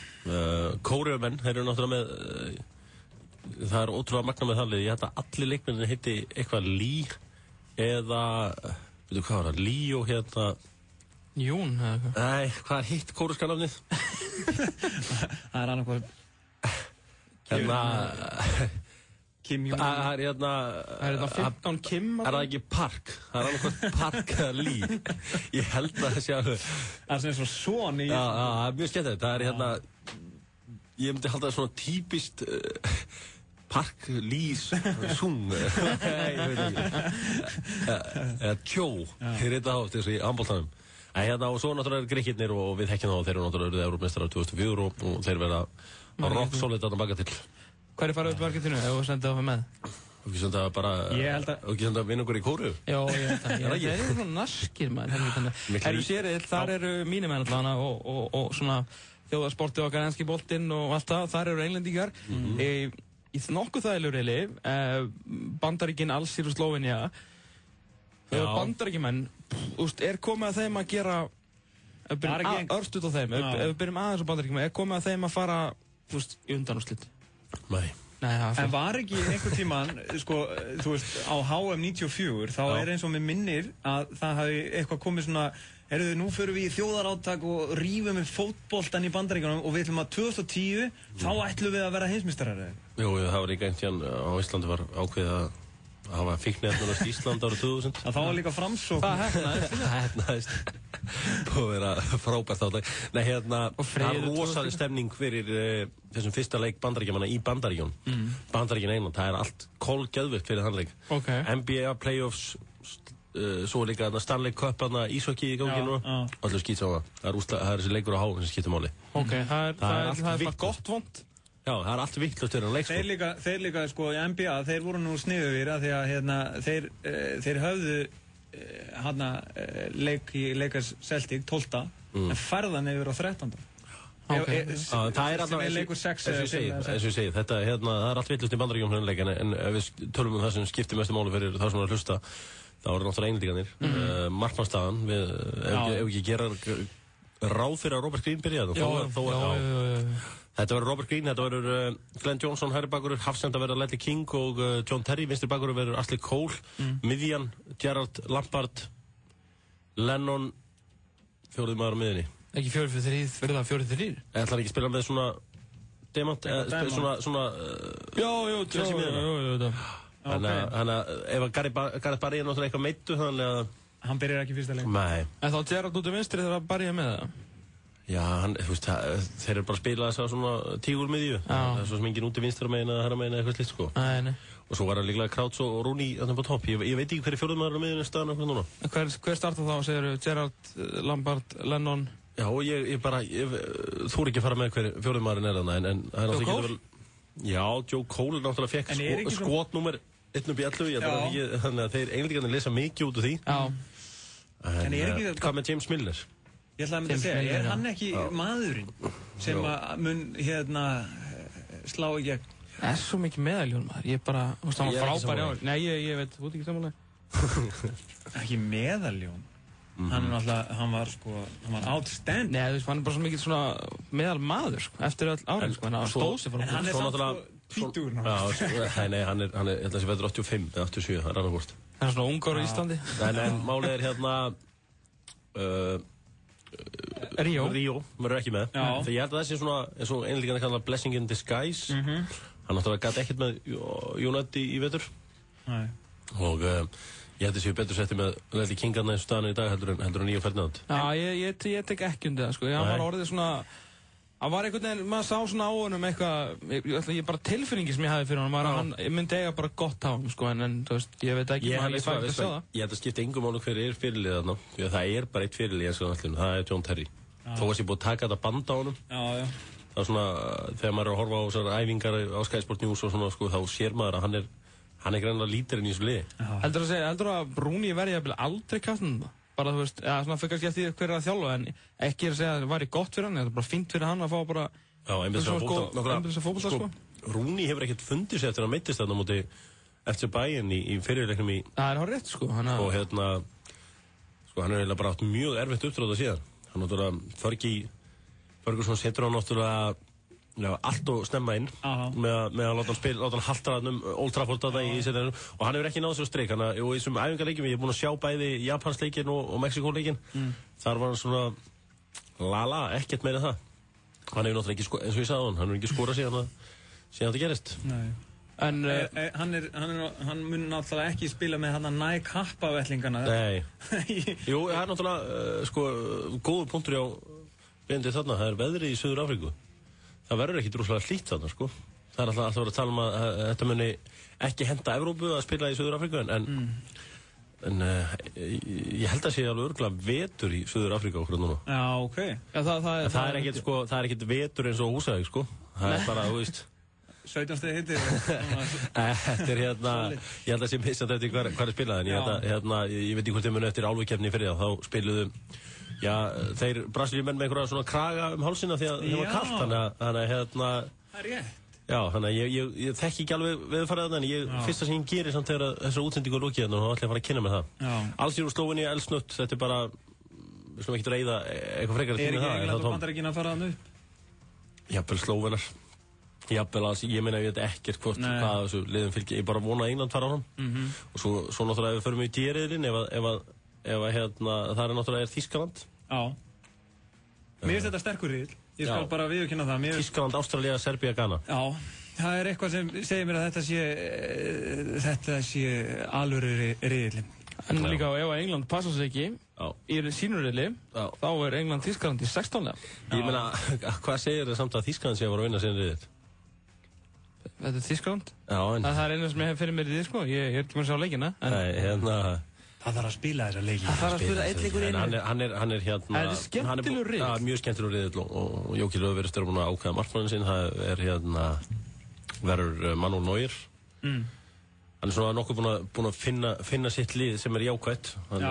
Já. Kóreumenn, þeir eru náttúrulega með, það er ótrúlega magna með það lið, ég held að allir leikmenninni heiti eitthvað Lee eða, veitu hvað var það, Lee og hérna... Jón, eða eitthvað? Nei, hvað er hitt kóruska nafnið? Það er annað Hérna... Kim Jong-un. Það er hérna... Það er hérna 15 Kim. Er það ekki Park? Það er annað Park eða Lee. Ég held að það sé alveg... Það er svona son í... Já, það er mjög skemmtilegt. Það er hérna... Ég myndi halda það svona típist... Park Lee Sung. Ég veit ekki. Eða Tjó. Þeir reyta átt eins og í handboltanum. Hérna og svo náttúrulega er Grikkirnir og við þekkjum þá. Þeir eru náttúrulega eruð Evrópumeistarar 2004 og þeir verða rock solid að baka til. Hver er farið upp marketinu ef þú sendið á með? Og ekki senda bara... Og ekki senda vinna okkur í kóru? Já, ég veit það. Þeir eru svona naskir, maður. Herru sérið, þar eru mínir menn allavega og svona þjóðarsporti okkar enski boltinn og allt það. Þar eru englendingar. Í nokkuð þægilegur reyli, Bandaríkin, Alsír og Slóvenía. Bandaríkjumenn, er komið að þeim að gera örstuð á þeim, ef við byrjum aðeins á Bandaríkjumenn, er komið að þeim að fara í undanúrslit? Nei. En var ekki einhvern tíman, sko, þú veist, á HM 94, þá er eins og mér minnir að það hafi eitthvað komið svona, nú förum við í þjóðaráttak og rífum við fótboltan í Bandaríkjunum og við ætlum að 2010, þá ætlum við að vera heimsmeistarar. Jú, það var líka einhvern tíðan á Íslandi var ákveðið að hafa fíkniefnarnast í Ísland árið 2000. Það var líka framsókn. Það hefnaðist. Það hefnaðist. Búið að vera frábært átak. Nei, hérna, það er rosaleg stemning fyrir þessum fyrsta leik Bandaríkjamanna í Bandaríkjun. Bandaríkjun England, það er allt kolgeðvikt fyrir þann leik. NBA playoffs, svo líka Stanley Cup, íshockey í gangi núna. Allir skýt sá það. Það er þessi leikur á háum sem skýttum máli. Það er bara gott vond. Já, það er allt vittlust fyrir að leik, sko. Þeir líka, sko, í NBA, þeir voru nú sniðugir að því að, þeir höfðu, leik í Lakers Celtic, 12. En færðan yfir á 13. Það er alltaf, eins og ég segi, þetta, það er allt vittlust í Bandaríkjum fyrir leik, en ef við tölum það sem skiptir mestu máli fyrir það sem er að hlusta, þá eru náttúrulega einlíkanir. Markmannstaðan, ef ekki gera ráð fyrir að Robert Green byrjaði. Þetta verður Robert Green, þetta verður Glenn Johnson, hægri bakvörður, hafsenda verður Ledley King og John Terry, vinstri bakvörður verður Ashley Cole, miðjan, Gerrard Lampard, Lennon, fjórði maður á miðjunni. Ekki 4-3, verður það 4-3? Ætlar ekki að spila með svona demant, svona Chelsea miðjuna. Þannig að ef að Gareth Barry náttúrulega eitthvað meittu, þannig að hann byrjar ekki fyrsta leik. Nei. En þá Gerrard út vinstri þegar Barry með það? Já, þeir eru bara að spila þess að svona tígurmiðju. Það er svo sem enginn úti vinstra megin eða herra megin eða eitthvað slíkt, sko. Nei. Og svo var það líklega Krauts og Rooney þarna på topp. Ég veit ekki hverju fjórði maður á miðjunni staðan okkur núna. Hver startar þá, segir Gerrard, Lampard, Lennon? Já, og ég þúr ekki að fara með hver fjórði maðurinn þarna, en það er náttúrulega ekki vel. Já, Joe Cole náttúrulega fekk skotnúmer 1/11, þannig að þeir englendingarnir lesa mikið út úr því. En hvað með James Milner? Ég ætlaði að segja, hann ekki maðurinn sem mun slá í gegn? Það er svo mikið meðaljón, maður. Ég bara, þú veist, hann var frábær í ár. Nei, ég veit, þú ert ekki samanlega. Ekki meðaljón? Hann var outstanding. Nei, þú veist, hann er bara svo mikið svona meðal maður, sko, eftir all árið, sko. Hann stóð sér fyrir. En hann er samt sko tvítugur náttúrulega. Nei, hann er, ég held að það sé verður 85 eða 87, það er annað hvort. Hann er svona ungar á Íslandi. En málið er Ríó verður ekki með. Þegar ég held að það sé svona, eins og einlíkan að kalla blessing in disguise. Hann náttúrulega gæti ekkert með United í vetur. Og ég held að séu betur setti með Ledley King að næstu staðan í dag heldur en Ríó Ferdinand. Já, ég tek ekki undir það, sko. Hann var orðið svona, hann var einhvern veginn, maður sá svona á honum eitthvað, ég bara tilfinningi sem ég hafði fyrir honum, ég myndi eiga bara gott á honum, sko, en þú veist, ég veit ekki, ég fæ ekki að sjá það. Ég held að skipta engum máli hver fyrirlið þarna, því að það er bara eitt fyrirlið í enska landsliðinu, það er John Terry. Þó að ég búið að taka þetta band á honum. Það er svona, þegar maður er að horfa á þessar æfingar á Sky Sport News og svona, sko, þá sér maður að hann er greinlega lítirinn í þessu liði. Heldur að Rooney verði aldrei kaptinn? Bara, þú veist, svona fyrir kannski eftir hver er að þjálfa, en ekki að segja að það væri gott fyrir hann, það er bara fínt fyrir hann að fá bara einbils að fótbolta, sko. Rooney hefur ekkert fundið sér eftir að meittist þarna múti FC Bayern í fyrirleiknum í... Það er hár rétt, sko. Og hann er eiginlega bara átt mjög erfitt uppdráð að síðan. Hann náttúrulega, Ferguson setur hann náttúrulega allt og snemma inn með að láta hann haltra hann Old Trafford í setjum og hann hefur ekki náð sér á streik og í þessum æfingarleikjum, ég hef búin að sjá bæði Japansleikin og Mexikoleikin þar var hann svona ekkert meira það hann hefur náttúrulega ekki, eins og ég sagði hann hefur ekki skorað síðan þetta gerist. Nei. En hann mun náttúrulega ekki spila með hann Nike happavellingana. Nei. Jú, það er náttúrulega góður punktur á beindi þarna, það er veðrið í Suður Afríku. Það verður ekki droslega hlýtt þarna, sko. Það er alltaf verið að tala að þetta muni ekki henta Evrópu að spila í Suður Afríku, en ég held að sé alveg örgulega vetur í Suður Afríku okkur núna. Já, ok. Það er ekkert vetur eins og Húsavík, sko. Það er bara, þú veist... 17 stegi hittir. Þetta er ég held að sé missað eftir hvað er spilað, en ég veit ekki hvort þið muni eftir álfukefni fyrir það, þá spiluðu þeir Brasilíumenn með einhverja svona kraga hálsina því að það var kalt, þannig að það er rétt. Já, þannig að ég þekki ekki alveg veðurfarið þarna, en fyrsta sem ég gerir samt þegar þessar útsendingu er lokið hérna og þá ætla ég að fara að kynna með það. Alsýr og Slóvenía, Elsnutt, þetta er bara, við slúum ekki reyða eitthvað frekar tíma það. Er ekki England og Bandaríkin að fara þarna upp? Jafnvel Slóvenar. Jafnvel, ég meina ég veit ekkert hvað þessu liðum fylgir, ég bara vona að England fara á hann. Og svo náttúrulega ef við förum í T-riðilinn, ef það er náttúrulega Þýskaland. Já. Mér finnst þetta sterkur riðill. Ég skal bara viðurkenna það. Þýskaland, Ástralía, Serbía, Ghana. Já, það er eitthvað sem segir mér að þetta sé alvöru riðillinn. En líka ef England passa sig ekki í sínu riðli, þá er England Þýskaland í 16. Ég meina, hvað segir það samt að Þýskaland sé að vera að vinna sín riðill? Þetta er Þýskaland? Já, en... Það er eina sem ég hef fyrir mér í því, sko. Ég er ekki með að sjá leikina. Nei, það þarf að spila þessa leiki. Það þarf að spila eitt leikur inn. Hann er Það er skemmtilegur riðill. Já, mjög skemmtilegur riðill og Jóki Löfverðist er búin að ákveða markmannin sinn. Það er verður Manuel Neuer. Hann er svona nokkuð búin að finna sitt lið sem er jákvætt.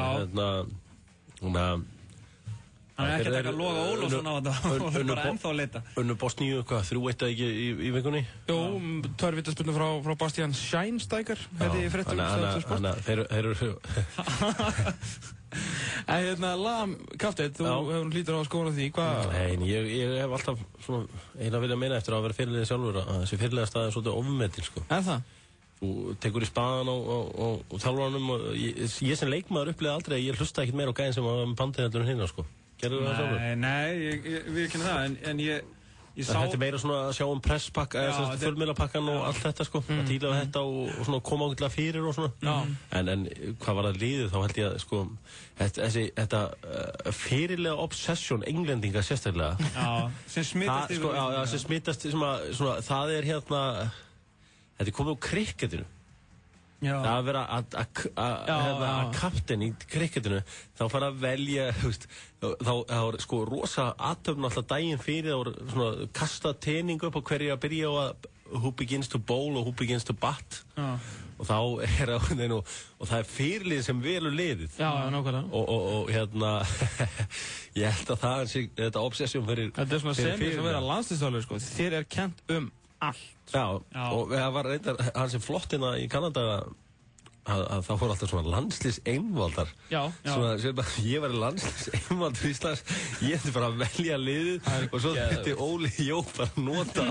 Hann er ekki að taka Loga Ólafsson á þetta og er bara ennþá að leita. Unnu Bosníu, 3-1 ekki í vikunni? Jú, tvær vítaspyrnur frá Bastian Schweinsteiger, þetta í fréttum. Þeir eru... Lam, Kafteinn, þú hefur hlýtur á að skoða því, hvað? Nei, ég hef alltaf svona eina vilja meina eftir að vera fyrirliði sjálfur að þessi fyrirliða staði er svolítið ofmetin, sko. Það? Þú tekur í spaðan og þjálfaranum og ég sem leikmaður upplýði aldrei að ég hlusta ekkert meira á gæðin sem var með bandið heldur en hinna, sko. Gerðu það sjálfur? Nei, ég viðurkenni það, en ég sá... Þetta meira svona að sjá presspakka, eða fjölmiðlapakkan og allt þetta, sko. Að díla við þetta og svona koma ágætlega fyrir og svona. En hvað var það liðið, þá held ég að, sko, þetta fyrirlega obsession englendinga sérstaklega. Já, sem smitast yfir. Já, sem smitast, svona, það er hérna... Þetta er komið úr krikketinu. Það að vera að kapteinn í krikketinu, þá fara að velja, þá var sko rosa athöfn alltaf daginn fyrir, þá var svona kasta tening upp á hverju að byrja á að who begins to bowl og who begins to bat. Og þá er það, og það er fyrirlið sem velur liðið. Já, nákvæmlega. Og hérna, ég held að það er þetta obsession fyrir... Þetta er svona semið sem vera landslýstálur, sko. Þér er kennt allt. Já, og það var reyndar hann sem flottina í Kanada að það fór alltaf svona landslýs einvaldar. Svona, ég var landslýs einvaldur í Íslands, ég ætti bara að velja liðið og svo þetta Óli Jó bara nota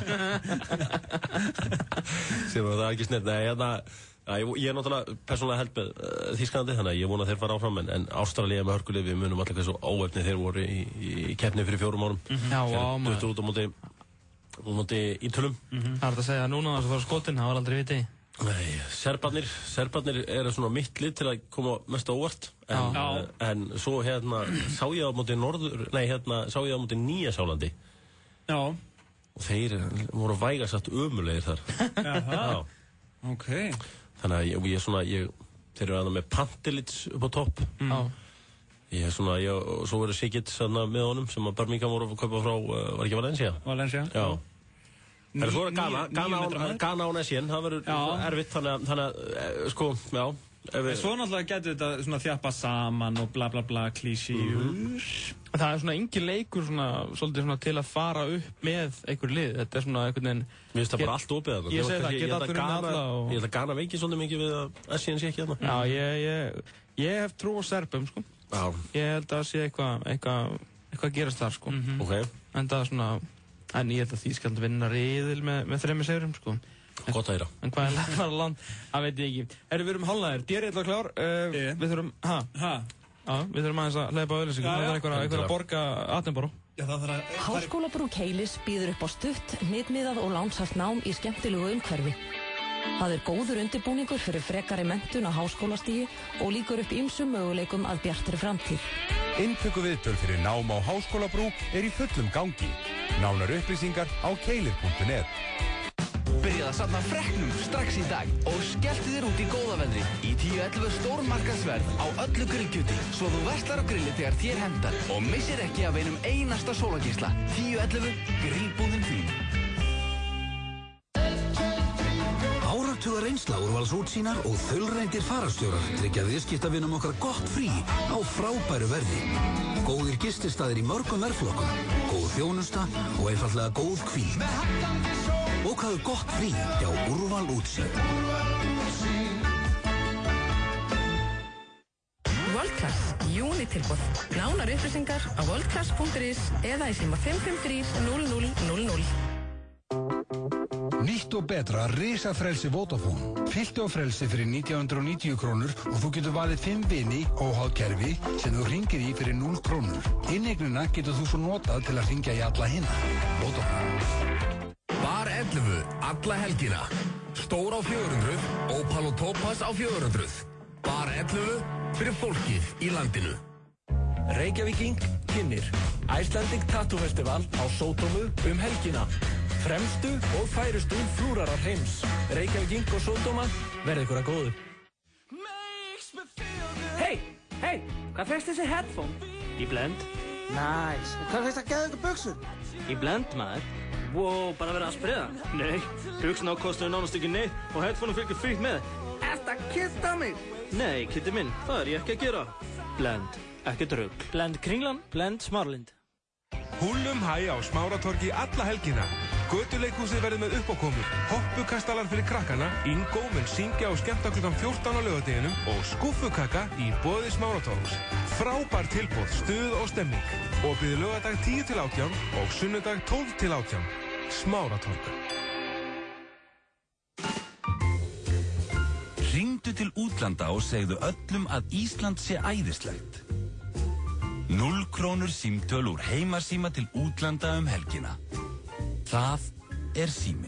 sem það er ekki snett. Nei, ég er náttúrulega persónulega held með Þýskalandi, þannig að ég vona að þeir fara áfram, en Ástralía með hörkulið, við munum allir hversu óefni þeir voru í keppni fyrir 4 árum. Duttu út á móti Ítölum. Það er að segja að núna þess að fara skotin, það var aldrei viti. Nei, Serbarnir eru svona mitt lið til að koma mest óvart, en svo sá ég á móti sá ég á móti Nýja-Sjálandi. Já. Og þeir voru vægasagt ömulegir þar. Já. Ok. Þannig að þeir eru aðna með Pantelits upp á topp. Svo verður Sigit með honum sem að Birmingham voru að kaupa frá, var ekki Valencia? Valencia? Já. Það er svo að Ghana á Nesien, það verður erfitt, þannig að, sko, já. Svo náttúrulega getur þetta svona þjappa saman og bla bla bla klísíur. Það er svona engin leikur svolítið svona til að fara upp með einhver lið. Þetta er svona einhvern veginn... Mér finnst það bara allt opið þarna. Ég segi það, geta allir um alla og... Ég held að Ghana veiki svolítið mikið við að Essien sé ekki þarna. Já, ég hef trú á Serbum, sko. Já. Ég held að sé eitthvað gerast þar, sko. Ok. En það er svona... En ég held að Þýskaland vinna riðil með 3 sigrum, sko. Gott að heyra. En hvað er lagðar land? Það veit ég ekki. Við erum hálnaðir. Dýri er klár. Við þurfum... Við þurfum aðeins að hleypa á auðlýsingu. Það er einhver að borga Attenborough. Háskólabrú Keilis býður upp á stutt, hnitmiðað og lánshæft nám í skemmtilegu umhverfi. Það er góður undirbúningur fyrir frekari menntun á háskólastigi og líkur upp ýmsum möguleikum að bjartri framtíð. Inntökuviðtöl fyrir nám á Háskólabrú er í fullum gangi. Nánar upplýsingar á keilir.net. Byrjað að safna freknum strax í dag og skelltu þér út í góðaveðri í 10-11 stórmarkaðsverð á öllu grillkjöti svo þú verslar á grilli þegar þér hendar og missir ekki af einum einasta sólargeisla. 10-11 grillbúðin þín. Áratuga reynsla úrvalsútsýnar og þaulreyndir fararstjórar tryggja viðskiptavinum okkar gott frí á frábæru verði. Góðir gististaðir í mörgum verðflokkum, góð þjónusta og einfaldlega góð hvíld. Bókaðu gott frí hjá Úrval Útsýn. Worldclass, júnitilboð. Nánar upplýsingar á worldclass.is eða í síma 553 0000. Nýtt og betra risafrelsi Vodafone. Fylltu á frelsi fyrir 1990 krónur og þú getur valið 5 vini óháð kerfi sem þú hringir í fyrir 0 krónur. Innegnina getur þú svo notað til að hringja í alla hina. Vodafone. Bar 11, alla helgina. Stór á 400, Opal og Topaz á 400. Bar 11, fyrir fólkið í landinu. Reykjavíking kynnir Icelandic Tattoo Festival á Sódómu helgina. Fremstu og færustu flúrarar heims. Reykjavíking og Sódóma verði ykkur að góðu. Hey, hvað fæst þessi headphone? Í Blend. Nice, hvað fæst að geða ykkur buxur? Í Blend, maður. Wow, bara verið að spriða? Nei, buxuna kostuðu nánast ekki neitt og headphone fylgir frítt með. Ertu að kitta mig? Nei, kitti minn, það er ég ekki að gera. Blend, ekki drugg. Blend Kringlan, Blend Smarlind. Húllum hæ á Smáratorgi alla helgina. Götuleikhúsið verður með uppákomur, hoppukastalar fyrir krakkana, Ingo mun syngja og skemmta klukkan 14 á laugardeginum og skúffukaka í boði Smáratorgs. Frábær tilboð, stuð og stemming. Opið laugardag 10 til 18 og sunnudag 12 til 18. Smáratorg. Hringdu til útlanda og segðu öllum að Ísland sé æðislegt. 0 krónur símtöl úr heimasíma til útlanda helgina. Það síminn.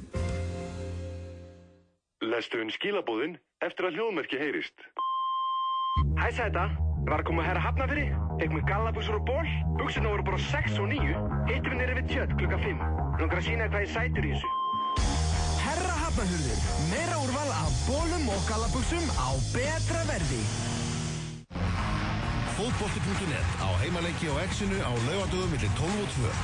Lestu skilabúðin eftir að hljóðmerki heyrist. Hæ Sæta, var að koma að herra Hafnarfirði, fekk mér gallabuxur og ból, buxurnar voru bara 6 og 9, hittum við niður við tjörn klukkan 5. Langar að sína hvað ég sætur í þessu. Herra Hafnarfjörður, meira úrval af bólum og gallabuxum á betra verði. Fótbolti.net á heimaleiki og X-inu á laugardögum milli 12 og 2.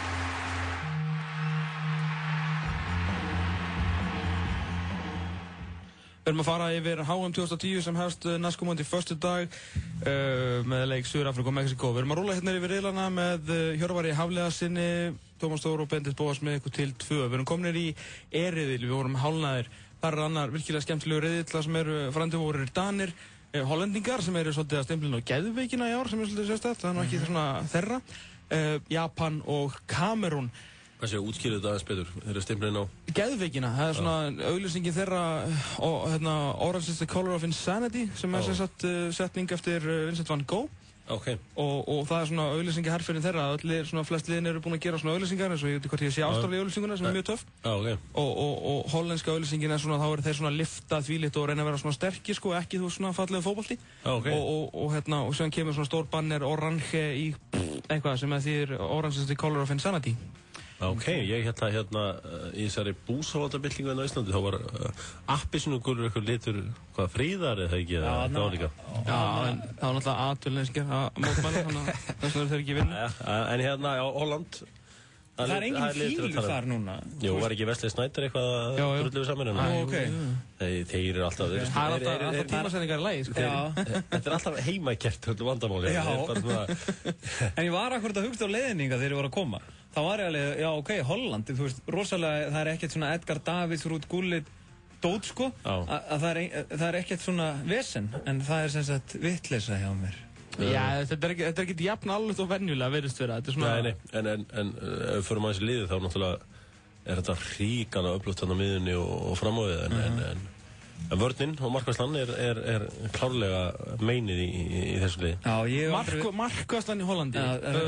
Við erum að fara yfir HM 2010 sem hefst næstkomandi föstudag með leik Suður-Afríku og Mexíkó. Við erum að rúlla hérna yfir riðlana með Hjörvari Hafliðasinni, Tómas Þór og Bendit Bóas með ykkur til 2. Við erum kominir í E-riðil, við vorum hálnaðir. Það annar virkilega skemmtilegu riðil sem eru frændivorir Danir, Hollendingar sem eru svolítið að stemplinu á geðveikina í ár sem er svolítið sérstætt, það er nú ekki svona þeirra, Japan og Kamerún. Hvað séu, útskýrðu þetta aðeins betur? Þeir eru stimplinn á? Geðveikina, það er svona auglýsingin þeirra Orange is the Color of Insanity sem er sem sagt setning eftir Vincent van Gogh. Okay. Og það er svona auglýsingi herrferðin þeirra, flest liðin eru búin að gera svona auglýsingar eins og ég veit hvort ég sé Ástralíu auglýsinguna sem er mjög töff. Okay. Og hollenska auglýsingin er svona, þá eru þeir svona lifta þvílitt og reyna að vera svona sterkir sko, ekki þú svona fallega fótbolti. Okay. Og síðan kemur svona stór banner orange í eitthvað sem þýðir Orange is the Color of Insanity. Ok, ég hérna í þessari búsáhaldabyltingu en á Íslandi, þá var appisnugulur eitthvað litur, hvað, fríðar eða ekki, eða það var líka? Já, en það var náttúrulega atvinnleysingar að mótmæla, þannig að þess vegna þeir ekki vinna. En hérna, já, Holland. Það er engin fílu þar núna. Jú, var ekki Wesley Sneijder eitthvað að drulluðu saman hérna? Ok. Þeir eru alltaf... Það er alltaf tímasendingar í lagi, sko. Þetta er alltaf heimakert, höllum vandamáli. En ég var akkurat að hugsa á leiðninga þegar ég var að koma. Það var alveg, já ok, Holland, þú veist, rosalega, það er ekkert svona Edgar Davids, Ruud Gullit, dót sko, að það er ekkert svona vesen, en það er sem sagt vitleisa hjá mér. Já, þetta er ekkert jafn alveg og venjulega verðist vera, þetta er svona... Nei, en ef við förum aðeins í liðið þá náttúrulega er þetta ríkana öflugt þarna á miðjunni og fram á við, en vörnin og markværslan er klárlega meinið í þessu liði. Já, markværslan í Hollandi.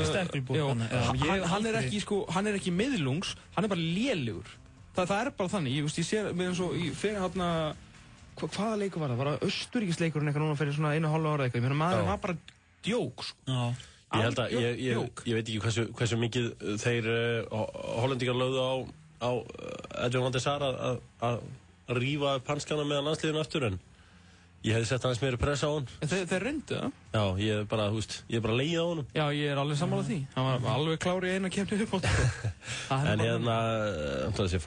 Hann er ekki miðlungs, hann er bara lélegur. Það er bara þannig, ég sé með eins og ég fer hérna, hvaða leikur var það? Var það Austurríkisleikurinn eitthvað núna fyrir svona 1,5 ára eitthvað? Ég meina maður var bara djók, sko. Ég held að, ég veit ekki hversu mikið þeir Hollendingar lögðu á Edwin van der Sar að rífa upp hanskana meðan landsliðinu aftur, en ég hefði sett aðeins meiri pressa á hann. Þeir reyndu það? Já, ég er bara leið á honum. Já, ég er alveg sammála því. Hann var alveg klár í eina keppni upp á þetta. En hérna, þessi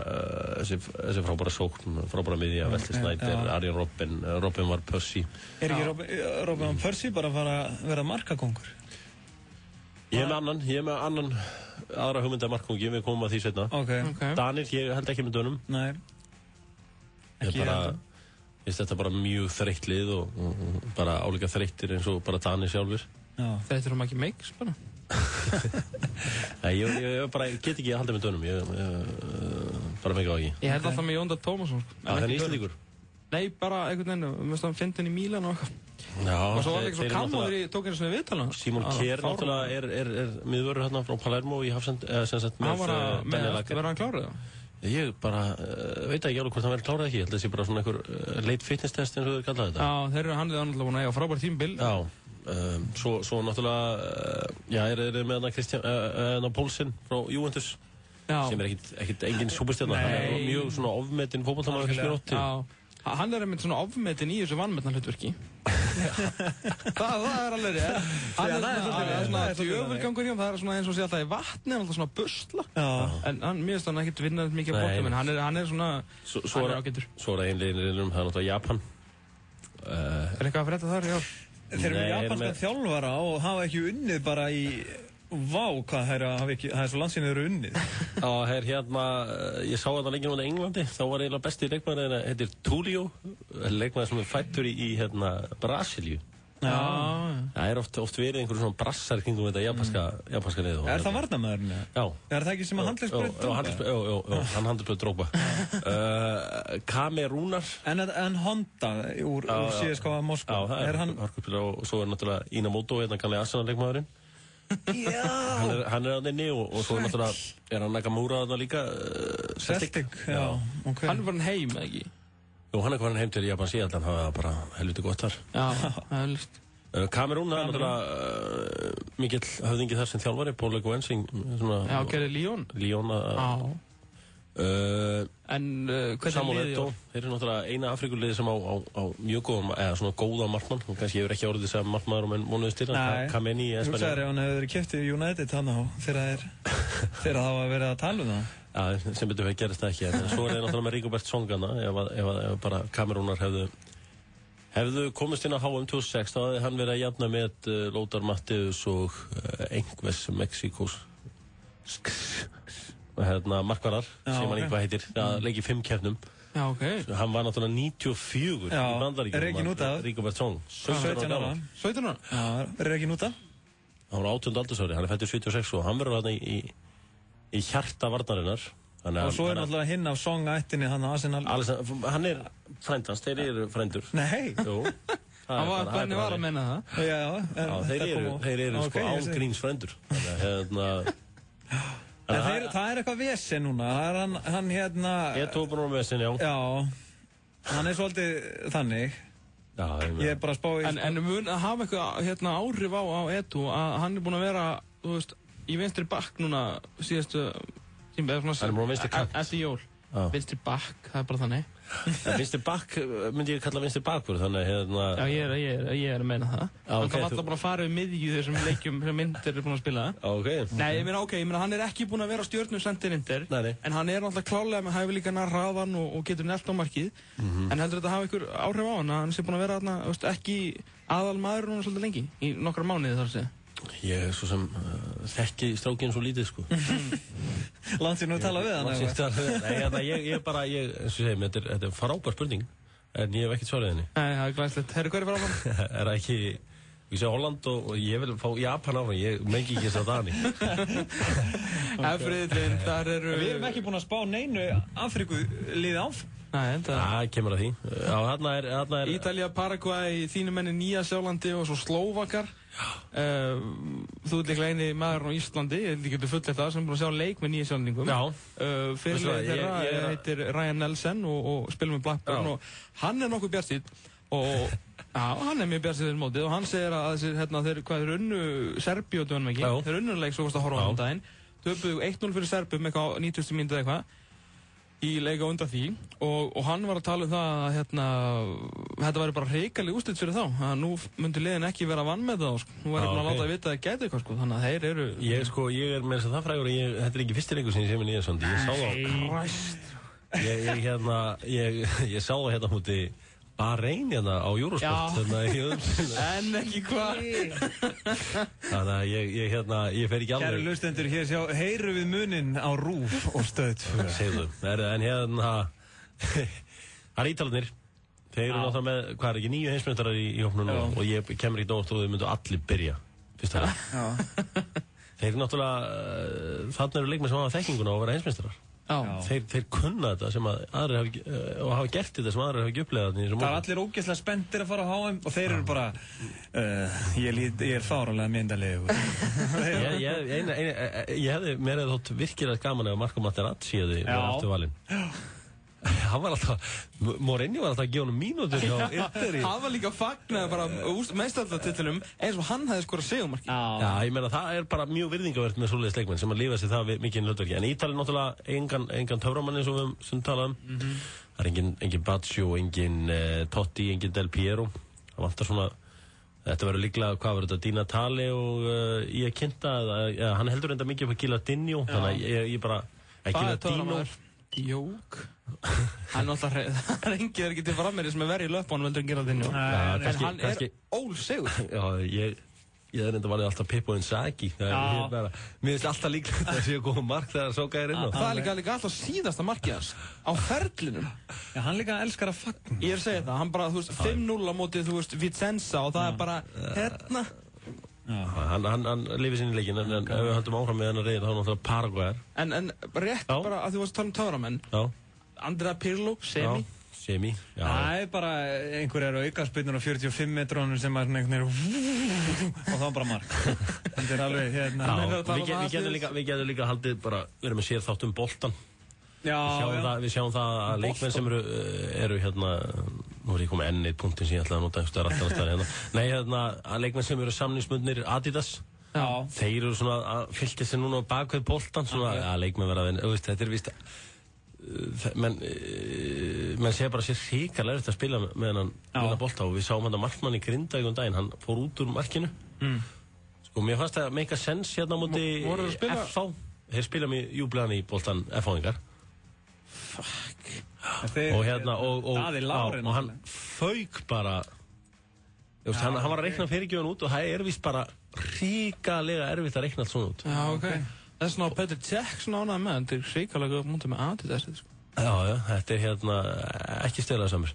frábæra sókn, frábæra miðja, Wesley Sneijder, Arjen Robben var Percy. Er ekki Robben Percy bara að fara að vera markakóngur? Ég er með annan aðra hugmynda markakóngi, við komum að því seinna. Danir, ég held ekki með dönum. Nei. Ég finnst þetta bara mjög þreytt lið og bara álíka þreyttir eins og bara Danir sjálfur. Þreyttir um ekki meiks bara? Nei, ég bara get ekki að halda með dönum, ég bara meika á ekki. Ég held alltaf með Jóndar Tómasson. Það er Íslendingur? Nei, bara einhvern veginn, við veistum að finna henni í Mílan og eitthvað. Og svo var það ekki svo kamma þegar ég tók henni svona viðtalana. Símon Kjær náttúrulega er miðvörður hérna frá Palermo í Hafsend, sem sagt með Daniel Akker. Verður hann klárið það? Ég bara veit ekki alveg hvort hann verður klárað ekki. Ég held að það sé bara svona einhver late fitness test eins og þau kallaði þetta. Já, þeir eru hann náttúrulega búin að eiga frábær tímabil. Já, svo náttúrulega, já, er með hana Kristján Pólsen frá Juventus, sem er ekkert engin súperstjarna. Hann er mjög svona ofmetinn fótboltamaður kannski mér ótt til. Hann er einmitt svona ofmetinn í þessu vanmetna hlutverki. Það er alveg rétt. Hann er svona djöfurgangur hjá, það er svona eins og sé alltaf í vatni, alltaf svona busla. En mér finnst hann ekkert vinnað mikið á bóttum, en hann er svona, hann er ágættur. Svo er einleginir það er náttúrulega Japan. Er eitthvað að frétta þar, já? Þeir eru með japanska þjálfara og hafa ekki unnið bara í Vá, hvað það er svo landsýnið eru unnið. Já, ég sá þetta leikinn á Englandi, þá var eiginlega besti leikmaður, heitir Túlíó, leikmaður sem fættur í Brasilíu. Já. Það oft verið einhverjum svona brassar kringum þetta japanska liðu. Er það varnarmaðurinn? Já. Er það ekki sem að handleggsbraut Drogba? Já, hann handleggsbraut Drogba. Kamerúnar. En Honda úr CSKA Moskva. Já, það er harkuspilari og svo er náttúrulega Inamoto, gamli Arsenal-leikmaðurinn. Já. Hann er að inni og svo er náttúrulega Nakamura þarna líka. Celtic, já. Okay. Hann er farin heim, ekki? Jú, hann er farin heim til Japan síðan, hann hafa bara helviti gott þar. Já, helvist. Kamerún, það er náttúrulega mikill höfðingi þar sem þjálfari, Paul Le Guen. Já, gerði Lyon. Lyon, en hvernig Samuel liði Eto'o, þeir eru náttúrulega eina Afrikuliði sem á mjög góðan, eða svona góðan markmann, og kannski hefur ekki orðið sem markmaður og menn vonuðist til hann, Kameni í Espanja. Þú sagðir ef hann hefur verið keyptur í United hann á þegar það var verið að tala það. Já, sem betur við gerist það ekki, en svo er það náttúrulega með Rigobert Songana, ef bara Kamerúnar hefðu komist inn á HM 2006, þá hefði hann verið að jafna með Lothar Matthäus og Engves Mexikos markvarar, sem hann ekki hvað heitir, það leikir 5 keppnum. Já, ok. Hann var náttúrulega 94 í Bandaríkjum, Rigobert Song. 17 ára. 17 ára? Já, er ekki núta? Hann var 18. aldursári, hann er fættur 76 og hann verður þarna í hjarta varnarinnar. Og svo er náttúrulega hinn af Song-ættinni hann Arsenal. Hann er frændans, þeir eru frændur. Nei. Jú. Hvernig var að menna það? Já, þeir eru sko án gríns frændur. En það er eitthvað vesen núna. Hann Ég tók bara vesen, já. Já. Hann er svolítið þannig. Já, ég er bara að spá í... En mun að hafa eitthvað áhrif á Eto'o að hann er búinn að vera, þú veist, í vinstri bakk núna síðastu tíma, eða svona eftir jól. Vinstri bakk, það er bara þannig. Vinstri bakk myndi ég kalla vinstri bakkur, þannig Já, ég er að meina það. Hann kann alltaf bara að fara við miðju þessum leikjum sem Inter er búinn að spila. Nei, ég meina hann er ekki búinn að vera stjörnusendin Inter, en hann er náttúrulega klálega með hæfileikana hraðan og getur nelt á markið. En heldur þetta hafa einhver áhrif á hann að hann sé búinn að vera þarna, ekki aðal maður núna svolítið lengi, í nokkra mánuði þar að segja? Ég er svo sem þekki strákinn svo lítið, sko. Landsið nú tala við hann? Nei, eins og segir, þetta er frábær spurning, en ég hef ekkert svarið henni. Nei, það er glæslegt. Hver er frábær? Er það ekki, ég sé Holland og ég vil fá Japan áfram, ég mengi ekki þess að Dani. Efriðin, þar eru... Við erum ekki búin að spá neinu Afrikuliði áfram. Nei, það kemur að því. Já, þarna er... Ítalía, Paraguay, þínu menni Nýja-Sjálandi og svo Slóvakar. Þú ert líklega eini maður á Íslandi, ég getur fullt eftir það, sem er búin að sjá leik með Nýja-Sjálendingum. Fyrirliði þeirra heitir Ryan Nelson og spilur með Blackburn og hann er nokkuð bjartsýnn og hann er mjög bjartsýnn mótið og hann segir að þeir unnu Serbíu og dönum ekki, þeir unnuleik svo varst að horfa á daginn, töpuðu 1-0 fyrir Serbíu með 90. mínútu eða eitthvað í leika undan því og hann var að tala um það að þetta væri bara hrikaleg úrslit fyrir þá að nú myndi liðin ekki vera vann með það nú væri búin að láta að vita að það gæti eitthvað þannig að þeir eru ég er með þess að það frægur þetta er ekki fyrsti leikur sem ég sé með Nýjarsson ég sá það hérna múti Bahrein hérna á Eurosport en ekki hvað þannig að ég fer ekki alveg Kæru hlustendur, hér sjá heyru við muninn á RÚV og Stöð segðu, en hérna það er Ítalarnir þeir eru náttúrulega með, hvað er ekki 9 heimsmyndarar í hópnum og ég kemur ekki dótt og þau myndu allir byrja fyrst það þeir eru náttúrulega þannig eru leikmenn sem hafa þekkinguna á að vera heimsmyndarar þeir kunna þetta sem að aðrir hafa gert þetta sem aðrir hafa ekki upplegað það er allir ógeðslega spenntir að fara á HM og þeir eru bara ég er fáranlega myndalegur ég hefði mér hefði þótt virkilega gaman ef Marco Materazzi hefði verið aftur valinn hann var alltaf Mourinho var alltaf að gefa honum mínútur hann var líka fagnað bara meistaratitlunum eins og hann hefði skorað sigurmarki já, ég meina það er bara mjög virðingavert með svoleiðis leikmenn sem að lifa sér það mikið í hlutverki en Ítalinn náttúrulega engan töframann eins og við talaðum það er engin Baggio, engin Totti, engin Del Piero það vantar svona þetta verður líklega, hvað verður þetta, Di Natale og ég kynnta hann heldur enda mikið upp að Gilardino þannig að ég bara Gilardino Jók hann alltaf rengið ekki til frammeiri sem er verið í löpunum heldur en Geraldinho en hann er ólsegur já, Ég er enda valið alltaf Pippo Inzaghi. Mér finnst alltaf líklegt að það sé að koma mark þegar Soka er inn á. Það er líka alltaf síðasta markið hans á ferlinum. Já, hann líka elskar að fagna. Ég er að segja það, hann bara, 5-0 á mótið, Vicenza og það er bara, hérna. Hann lifir sinni leikinn, en ef við höldum áfram með hennar reyð, þá er náttúrulega Paraguayar. En rétt bara að þú varst að tala töframenn. Andrea Pirlo, Semi, já. Það er bara einhverjar aukaspyrnur á 45 metrónum sem er einhvern veginn og þá bara mark. Þetta er alveg hérna. Við getum líka haldið bara, við erum með sér þátt boltan. Við sjáum það að leikmenn sem eru hérna, nú er ég komið enn eitt punktin sem ég ætlaði að nota einhverstaðar alltaf hérna. Nei, hérna, að leikmenn sem eru samningsbundnir Adidas, þeir eru svona að fylgja sig núna á bakvið boltan, svona að leikmenn verða að vinna, þetta er víst menn segja bara sér hrikalega eftir að spila með hennan bolta og við sáum hann að markmann í Grindavík daginn, hann fór út úr markinu. Sko, mér fannst það make a sense hérna á móti FH. Þeir spila með júblegan í boltan FH-ingar. Og hérna og hann fauk bara hann var að reikna fyrirgjöfun út og það er vist bara hrikalega erfitt að reikna allt svona út. Já, ok. Það er svona Petr Cech svona ánægð með, þetta er hrikalega mútið með Adidas, sko. Já, þetta er hérna ekki stelaða samur.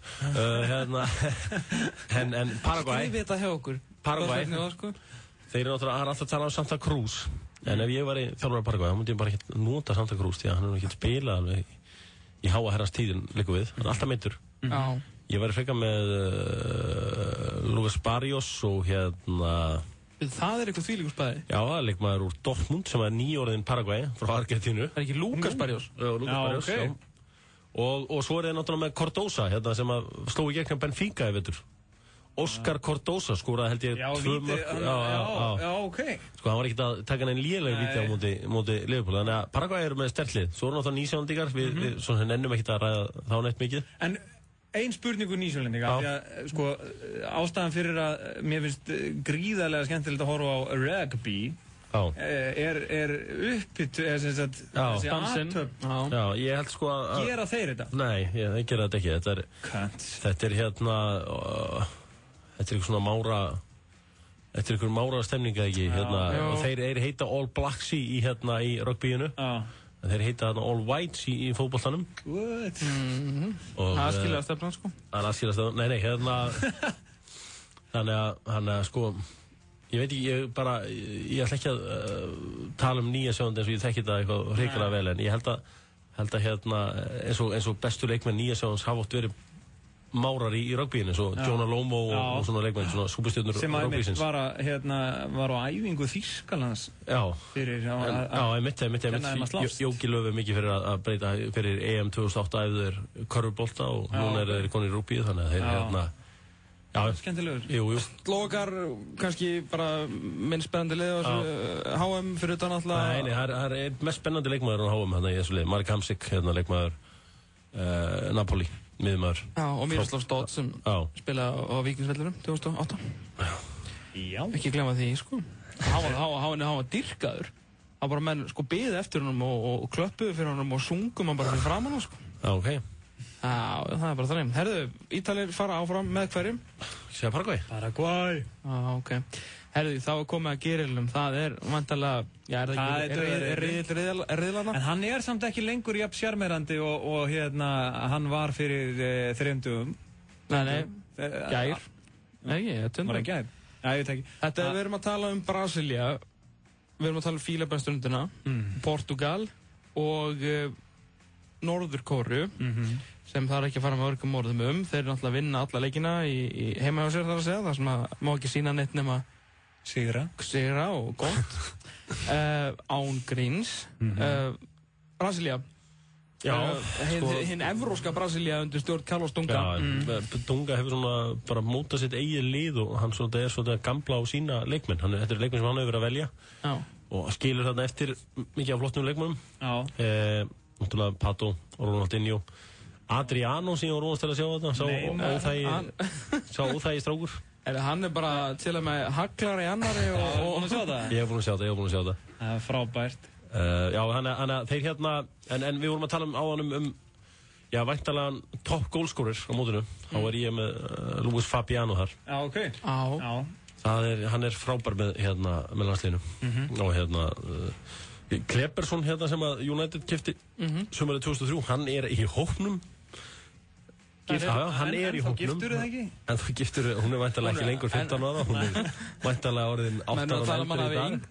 En Paraguay. Skrifið þetta hjá okkur. Paraguay. Þeir eru náttúrulega alltaf að tala um Santa Cruz. En ef ég var í þjálfari Paraguay, þá múti ég bara ekki nota Santa Cruz, því að hann ekki spilað alveg í háa herrans tíðin líka við. Hann er alltaf meiddur. Ég var í freka með Lucas Barrios og hérna... Það er eitthvað þvílíkur spæði? Já, það er leikmaður úr Dortmund sem er nýorðinn Paraguay frá Argentínu. Það er ekki Lucas Barrios? Já, Lucas Barrios, já. Og svo er það náttúrulega með Cardosa, hérna sem að sló í gegn Benfica í vetur. Oscar Cardosa skoraði held ég 2 mörk. Já, ok. Sko, hann var ekkert að taka neinn lélega víti á móti Liverpool. Þannig að Paraguay eru með stertlið. Svo eru náttúrulega nýsjálendingar, við svona nennum ekkert að ræða þá neitt mikið. En ein spurningu nýsjálendinga, því að sko, ástæðan fyrir að mér finnst gríðarlega skemmtilegt að horfa á rugby er uppbytt þessi aðtöfn. Já, ég held sko að... Gera þeir þetta? Nei, ég gera þetta ekki. Þetta er hérna... Þetta er eitthvað svona mára... Þetta er eitthvað mára stemninga ekki, hérna... Og þeir heita All Blacks í hérna í rugbyinu. Þeir heita þarna All Whites í fótboltanum. What? Það er aðskiljaða stefnan, sko. Það er aðskiljaða stefnan. Nei, hérna... Þannig að, sko... Ég veit ekki, ég ætla ekki að tala um nýja sjóðandi eins og ég þekki þetta eitthvað hrikalega vel, en ég held að hérna, eins og bestu leikmenn nýja sjóðans hafa oft verið márar í rugbyinu, eins og Jonah Lomo og svona leikmenn, svona súperstjörnur rugbysins. Sem að var á æfingu Þýskalands fyrir að Jóki Löf mikið fyrir að breyta fyrir EM 2008 æfður körfubolta og núna er þeir konið í rugbyið, þannig að þeir hérna skemmtilegur. Jú. Slókar, kannski bara minn spennandi lið á HM fyrir utan alltaf... Nei, það er mest spennandi leikmaður á HM hérna í þessu lið. Marek Hamsik, hérna leikmaður Napoli, miðmaður. Já, og Miroslav Stolt sem spilaði á Víkingsvellurum 2008. Já. Ekki glemma því, sko. Hann var dýrkaður. Hann bara menn, sko, biði eftir honum og klöppuði fyrir honum og sungum hann bara fyrir framan hann, sko. Já, ok. Já, það er bara það. Herðu, Ítalir fara áfram með hverjum? Segja Paraguay. Paraguay. Já, ok. Herðu, þá er komið að gerilum. Það er vantarlega, já, er riðlana? En hann er samt ekki lengur jafn sjarmerandi og hérna, hann var fyrir 3 dögum. Nei, gær. Nei, var það gær? Já, ég veit ekki. Þetta við erum að tala um Brasilia, við erum að tala um Fílabænsturundina, Portugal og Norður-Kóru, sem það er ekki að fara með örgum orðum þeir eru náttúrulega að vinna alla leikina í heima hjá sér þar að segja, það sem að má ekki sína neitt nema sigra og gott án gríns. Brasilia hinn evróska Brasilia undir stjórn Carlos Dunga. Dunga hefur svona bara mótað sitt eigið lið og hann er svona gamla á sína leikmenn, þetta er leikmenn sem hann hefur verið að velja og skilur þarna eftir mikið af flottum leikmennum. Náttúrulega Pato og Ronaldinho Adriano sem ég var rónast til að sjá þetta sá óþægi strákur. Hann er bara til að með haglar í annari og Ég hef búin að sjá þetta. Það er frábært. Já, hann þeir hérna en við vorum að tala á hann já, væntanlegan topp gólskórir á mótinu. Þá var ég með Luis Fabiano þar. Já, ok. Já. Hann frábær með landsliðinu. Og Klebersson sem að United keypti sumarið 2003, hann í hópnum. Hann í hópnum. Giftur það ekki? En þú giftur, hún væntanlega ekki lengur 15 ára, hún væntanlega orðin 8 ára eldur í dag.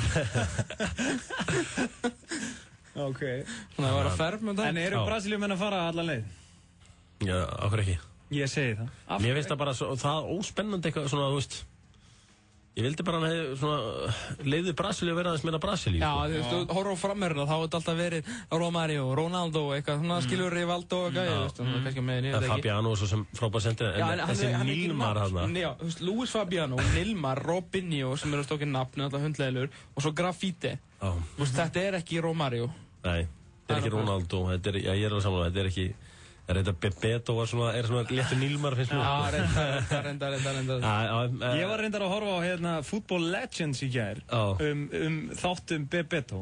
Ok. Þannig að vera ferm með það. En eru Brasilíumenn að fara alla leið? Já, okkur ekki. Ég segi það. Mér finnst það bara það óspennandi eitthvað svona, þú veist. Ég vildi bara hann hefði leiði Brasilíu að vera aðeins meira Brasilíu. Já, þú veist, þú horfður á framherjuna, þá hefði alltaf verið Romario, Ronaldo, eitthvað, svona skilur Rivaldo og eitthvað, ég veist, kannski með henni, ég veit ekki. Fabiano og svo sem frábær sendir, en þessi Nilmar hann. Já, þú veist, Luis Fabiano, Nilmar, Robinho, sem eru stókið nafn, alltaf hundleilur, og svo Grafite. Þú veist, þetta ekki Romario. Nei, þetta ekki Ronaldo, ég alveg sammála, þetta ekki. Reynda Bebeto svona léttur Nilmar, finnst mér. Já, reynda. Ég var reyndar að horfa á Football Legends í gær þáttum Bebeto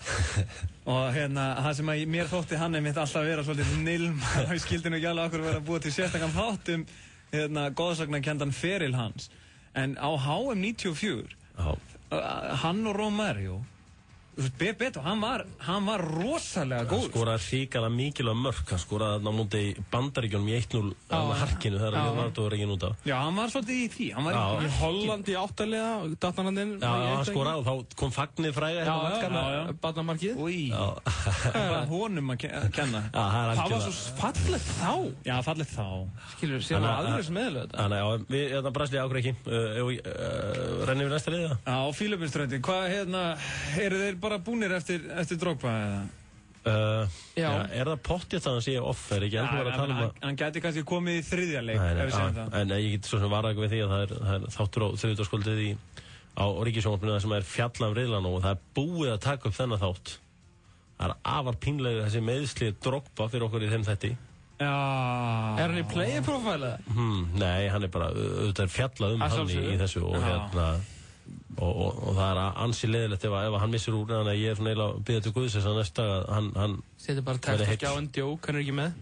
og það sem að mér þótti hann einmitt alltaf vera svolítið Nilmar. Ég skildi nú ekki alveg okkur vera að búa til sérstakann þáttum góðsagnarkenndan feril hans. En á HM 94 hann og Romario, Bebeto, hann var rosalega góð. Hann skoraði hrikalega mikilvæg mörk. Hann skoraði á móti Bandaríkjunum í 1-0 harkinu þegar Leonardo var ekki út af. Já, hann var svolítið í því. Hann var í Hollandi áttalega, datann hann inn. Já, hann skoraði og þá kom fagnið fræga hérna barnamarkið. Úi, bara honum að kenna. Það var svo fallegt þá. Já, fallegt þá. Skilur, sér var aðrir sem meðlega þetta. Þannig, já, við Brasilíu ákveð ekki. Rennum við næsta liða? Já, Fílabeinsströndin. Hvað, eru þeir bara búnir eftir Drogba eða? Já, það pottið það að hann sé off, ekki endur að tala um að... Hann gæti kannski komið í 3. leik, ef við segjum það. En ég get svo sem varað við því að það er þáttur á þriðjudagskvöldið á Ríkissjónvarpinu það sem fjalla riðlana og það er búið að taka upp þennan þátt. Það er afar pínlega þessi meðsli Drogba fyrir okkur í þeim þætti. Já... Er hann í player profile eða? Nei, hann bara auðvitað fjallað hann í þessu og og það er ansi leiðilegt ef hann missir úr, þannig að ég er svona eiginlega að biðja til Guðs þess að næsta dag að hann setur bara text á skjáinn, djók, hann ekki með.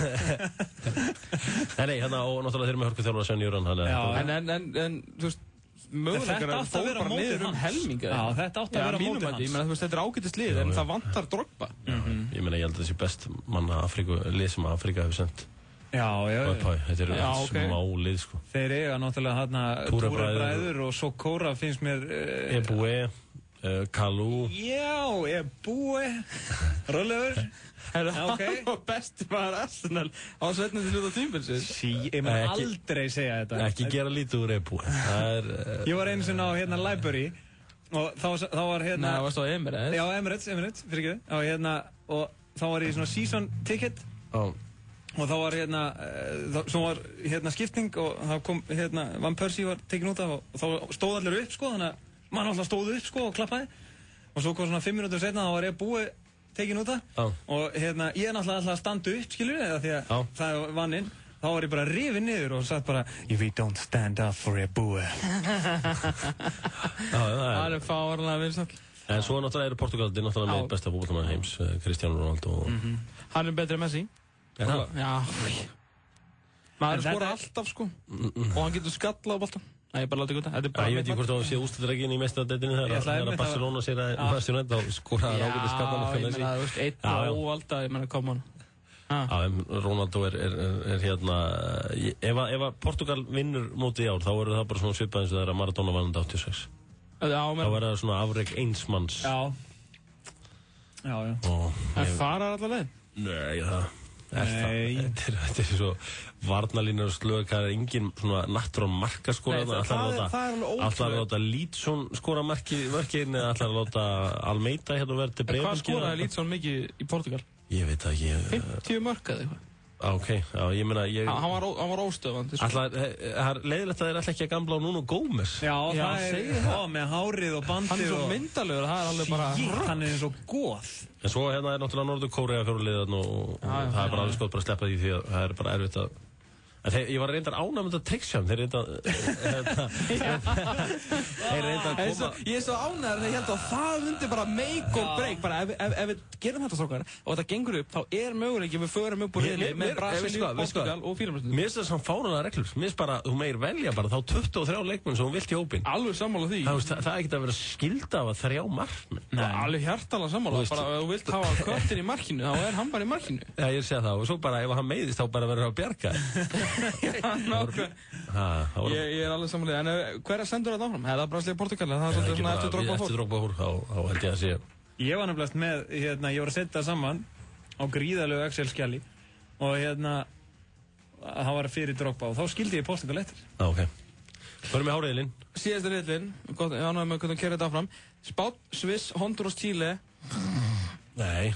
Nei, og náttúrulega þeir með hörkuþjálfara Sven Jöran. En þú veist, möguleikar fór bara niður helminga. Já, þetta átti að vera mótið hans. Ég meina, þú veist, þetta ágætist lið, en það vantar Drogba. Ég meina, ég held að þessi best manna lið sem Afrika hefur sendt. Já. Þetta eru smá lið, sko. Þeir eiga náttúrulega Túrebræður og Sokora finnst mér... Eboué, Kalou. Já, Eboué. Röllöfur. Og besti var Arsenal á setnandi hluta tímbilsins. Ég mun aldrei segja þetta. Ekki gera lítið úr Eboué. Ég var einu sinna á Library og þá var Nei, það varst á Emirates. Já, Emirates, fyrir ekki. Og þá var ég svona season ticket. Og þá var skipting og þá kom Van Persie var tekin út af og þá stóð allir upp, sko, þannig að mann alltaf stóð upp, sko, og klappaði. Og svo kom svona 5 mínútur setna, þá var ég búið tekin út af. Og ég er náttúrulega alltaf að standa upp, skilur við, því að það vann inn. Þá var ég bara rifið niður og sagt bara "If we don't stand up for Eboué." Það er fárlega vinsall. En svo náttúrulega eru Portugaldi náttúrulega með besta fótboltamann heims, Cristiano Ronaldo. Hann betri Messi. Já. Maður skora alltaf, sko. Og hann getur skalla á boltan. Nei, ég bara láti ykkur þetta. Ég veit ekki hvort það sé úrslitaleikin í meistaradeildinni þegar Barcelona sér að Barcelona þá skoraði ágætis skallan á Messi. Já, ég meina, 1 óvalda, ég meina, kom hann. Ronaldo er ef að Portugal vinnur mótið í ár, þá verður það bara svona svipað eins og það er að Maradona vann 86. Þá verður það svona afrek einsmanns. Já. Það farar allar leið? Nei, þetta er svo varnalínur og slög, það er engin svona nattur á markaskóra. Alltaf að láta Lítsson skora markið eða alltaf að láta Almeida verði til breyfum. Hvað skoraði Lítsson mikið í Portugal? Ég veit það ekki. 50 mörk eða eitthvað. Ok, já, ég meina Hann var óstöðvandi. Það er leiðilegt að þeir alltaf ekki að gamla á Nuno Gómez. Já, það er með hárið og bandið. Hann er svo myndalegur, það er alveg bara hann er svo góð. En svo er náttúrulega Norður Kórea fyrir liðan og það er bara alveg skott bara að sleppa því að það er bara erfitt að Ég var reyndar ánægð með þetta triksjám. Þeir reyndar koma... Ég svo ánægður þegar ég held að það myndi bara make or break. Bara ef við gerum þetta strákar og þetta gengur upp, þá möguleiki við förum upp úr riðli með Brasilíu, Portugal og Fílabeinsströnd. Mér finnst það svona fáránlegar reglur. Mér finnst bara, þú meir velja bara þá 23 leikmenn sem þú vilt í hópinn. Alveg sammála því. Það er ekkert að vera skylda af að 3 markmenn. Alveg hjartalega sammála. Bara ef þú vilt hafa köttin í markinu, þá hann bara í markinu. Já, ég sé það. Og svo bara ef hann meiðist, þá bara verður að bjarga. Ég alveg sammála. En hverja sendur þetta áfram? Það Brasilíu, Portugal, það svolítið svona eftir Drogba fór. Þá held ég að sé. Ég var nefnilega með, ég var að setja saman á gríðalegu Excel-skjali og það var fyrir Drogba og þá skildi ég Portugal eftir. Ok. Förum við háriðilinn. Síðasta riðlinn, ég ánægði með hvernig kerið þetta áfram. Spánn, Sviss, Honduras, Chile. Nei,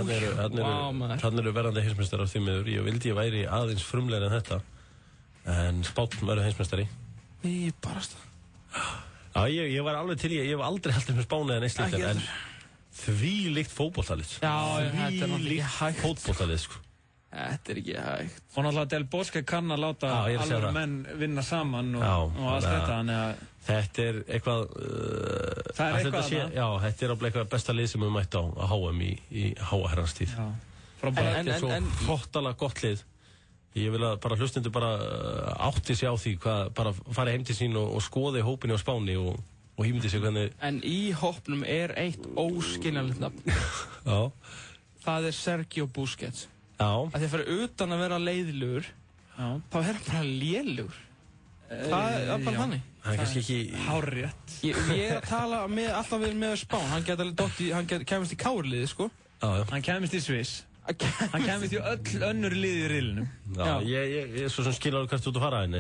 þannig eru verðandi heimsmeistarar því miður. Ég vildi ég væri aðeins frumlegri en þetta. En Spánn verður heimsmeistari. Ég barast það. Já, ég var alveg til ég hef aldrei haldið með Spáni en eitt en því líkt fótboltalið. Já, þetta er náttúrulega hægt. Fótboltalið, sko. Þetta er ekki hægt. Og náttúrulega Del Bosque kann að láta alveg menn vinna saman og allt þetta. Þetta er eitthvað... Það er eitthvað annað. Já, þetta er alveg eitthvað besta lið sem við mætti á HM í háherranstíð. Þetta er svo hróttalega gott lið. Ég vil að bara hlustundur bara átti sig á því hvað, bara fara heim til sín og skoði hópinni á Spáni og hýmdi sig hvernig... En í hópnum er eitt óskiljanlegt nafn. Já. Það er Sergio Busquets. Já. Að því að fyrir utan að vera leiðilegur, þá er hann bara lélegur. Það er bara þannig. Það er kannski ekki... Hárrétt. Ég er að tala alltaf við með Spán. Hann kemist í kárliði, sko. Já. Hann kemist í Sviss. Hann kemist í öll önnur lið í riðlinum. Já, ég er svo sem skil alveg hvert út að fara henni,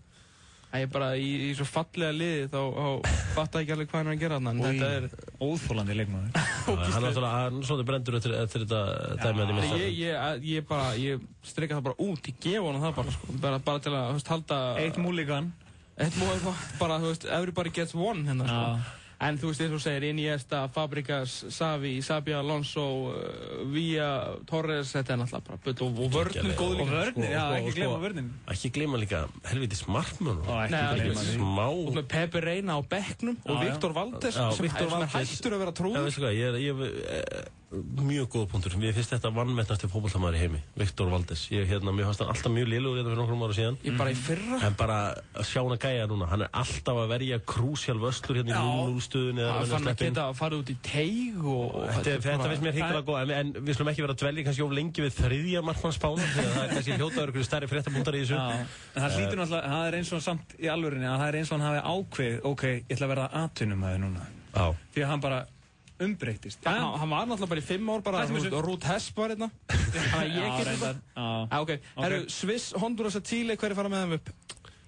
Ég er bara í svo fallega liði, þá fatta ekki alveg hvað hann er að gera hann. Þetta er óþolandi leikmaður. Hann er svona brendur eftir þetta dæmið í mista. Ég strika það bara út, ég gefa hann það bara, sko. Bara til að halda... Eitt múlíkan. Bara, everybody gets one, hérna, sko. En þú veist, eins og segir, Iniesta, Fabregas, Xavi, Xabi Alonso, Villa, Torres, þetta er náttúrulega bara bull og vörnin góð líka. Og vörnin, já, ekki gleyma vörnin. Ekki gleyma líka helvitis markmönn. Ekki smá. Og Pepe Reina á bekknum og Viktor Valdes, sem er hættur að vera trúður. Veistu hvað, ég mjög góð punktur. Mér finnst þetta vannmettnasti fótboltamaður í heimi, Viktor Valdes. Mér fannst hann alltaf mjög lélegur fyrir nokkrum ára síðan. Ég bara í fyrra. En bara að sjá hann að gæja núna, hann er alltaf að verja krúsjál vöslur hérna í 0-0 stöðunni. Það fann að geta að fara út í teig og... Þetta finnst mér hyggilega góð, en við slum ekki vera að dvelja kannski of lengi við þriðja markmann Spánar, því að það er kannski hljótaður ykkur stærri fréttabúndar í þessu. En það hlýtur náttúrulega, það er eins og samt í alvörinni að það er eins og hann hafi ákveðið, ok, ég ætla að verða atvinnumæður núna. Því að hann bara umbreytist. Hann var náttúrulega bara í 5 ár bara, Ruud Hess var hérna. Þannig að ég get þetta. Ok, herru, Sviss, Honduras og Chile, hverju fara með þeim upp?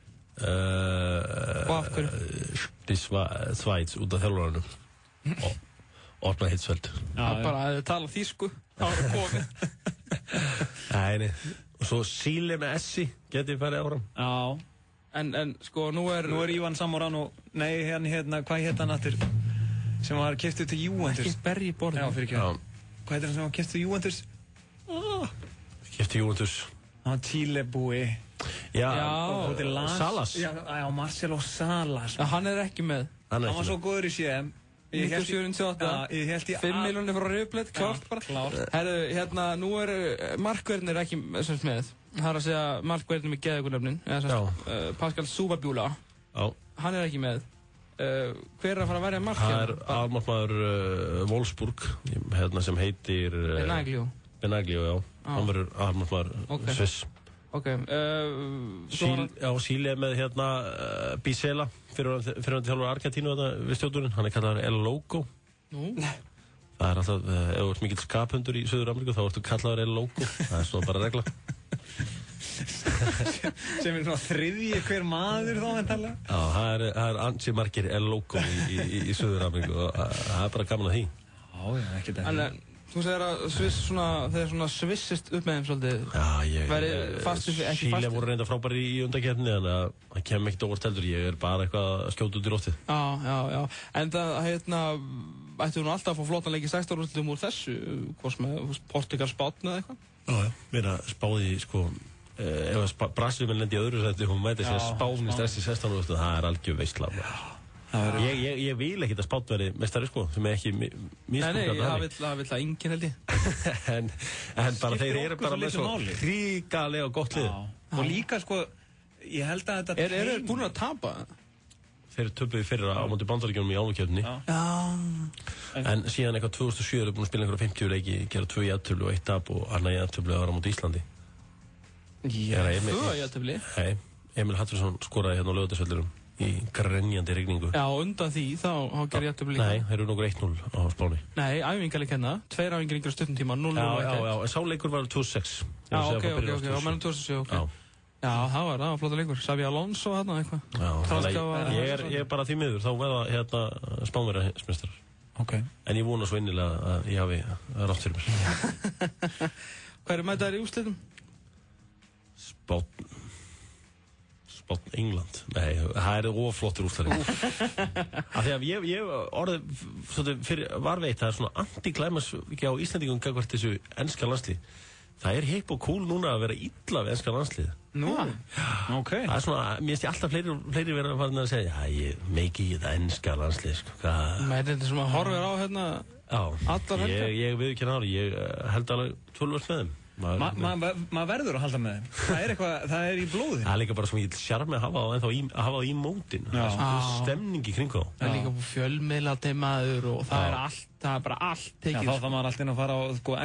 Og af hverju? Svæts út af þjálfurarnum. Orna Hitzfeld. Bara að þið tala þýsku, þá er það komið. Nei. Og svo Chile með Essi, getið farið áram. Já. En sko, nú er Ivan Zamorano, nei, hérna, hvað heit hann aftur? Sem var keyptur til Juventus. Ekki berri í borðinu. Já, fyrir ekki. Hvað heitir hann sem var keyptur til Juventus? Keyptur til Juventus. Hann var Chile búi. Já. Salas. Já, Marcelo Salas. Hann er ekki með. Hann var svo góður í CM. 97-98. 5 miljónir frá River, klárt bara. Herru, hérna, nú markverðin ekki með. Það er að segja markverðin með geðugunöfnin. Pascal Subabula. Hann er ekki með. Hver er að fara að verja markið? Það er aðalmarkmaður Wolfsburg sem heitir Benaglio, já. Hann verður aðalmarkmaður Sviss. Ok. Síle með Bicela fyrir hann þjálfur Argentínu við stjórnurinn. Hann er kallaður El Loco. Það er alltaf, ef þú ert mikill skaphundur í Suður-Ameríku þá ertu kallaður El Loco. Það er svona bara regla. Sem er svona þriðji hver maður þá væntanlega. Já, það er ansi margir El Loco í Suður-Ameríku og það er bara gaman að því. Já, ekkert ekki. En þú segir að Sviss þeir svona svissist upp með þeim svolítið. Já, verið fastur fyrir ekki fastur. Chile voru reynda frábæri í undankeppninni þannig að það kemur ekkert óvart heldur. Ég er bara eitthvað að skjóta út í loftið. Já. En það ættu nú alltaf að fá flottan leik í 16 úrslitum úr þessu, hvort með Portugal, Spánn eða eitthvað. Já, mér að spáði ef Brasilíumenn lendi í öðru sæti og mæti sér Spáni stressi 16 úrslit, það algjör veisla. Ég vil ekki að Spánn verði meistari sko, sem ekki misbúkað. Nei, það vill að enginn held ég. En bara þeir eru bara með svo hríkalega og gott lið. Og líka sko, ég held að þetta Eru þeir búin að tapa? Þeir töpuðu fyrra á móti Bandaríkjunum í álfukeppninni. En síðan eitthvað 2007 eru búin að spila einhverja 50 leiki, gera 2 jafntefli og 1 tap og annað jafntefli að vera á móti Íslandi. 2 jafntefli? Nei, Emil Hallfreðsson skoraði hérna á Laugardalsvellinum í grenjandi rigningu. Já, undan því þá gerði jafntefli líka. Nei, þeir eru nokkur 1-0 á Spáni. Nei, æfingarleik hérna, 2 æfingar yngra stuttum tíma, 0-0. Já, en sá leikur var 2006. Já, ok, á meðan 2007, ok. Já, það var flotta leikur. Xabi Alonso hérna eitthvað. Já, ég er bara því miður, þá verða hérna Spánverjameistrar. Ok. En ég vona svo innilega að ég hafi rátt fyrir mér. Hvað mætaðir í úrslitum? Spánn England. Nei, það oflottur úrslitir. Af því að ég orðið svolítið fyrir varveit, það svona anti-klæmas á Íslandingum gagvart þessu enska landslið. Það hipp og cool núna að vera illa við enska landslið. Nú? Ok. Það svona, mér finnst ég alltaf fleiri vera farin að segja, ég meiki í þetta enska landslið, sko. Þetta sem að horfir á hérna allar helgar. Ég viðurkenna ári, ég held alveg 12 vers með þeim. Maður verður að halda með þeim. Það er í blóðinu. Það er líka bara svo mikið sjarmi að hafa það í mótin. Það er svona stemning í kring þá. Það er líka fjölmiðladeimaður og það er bara allt tekið. Já, þá þarf maður alltaf inn að fara á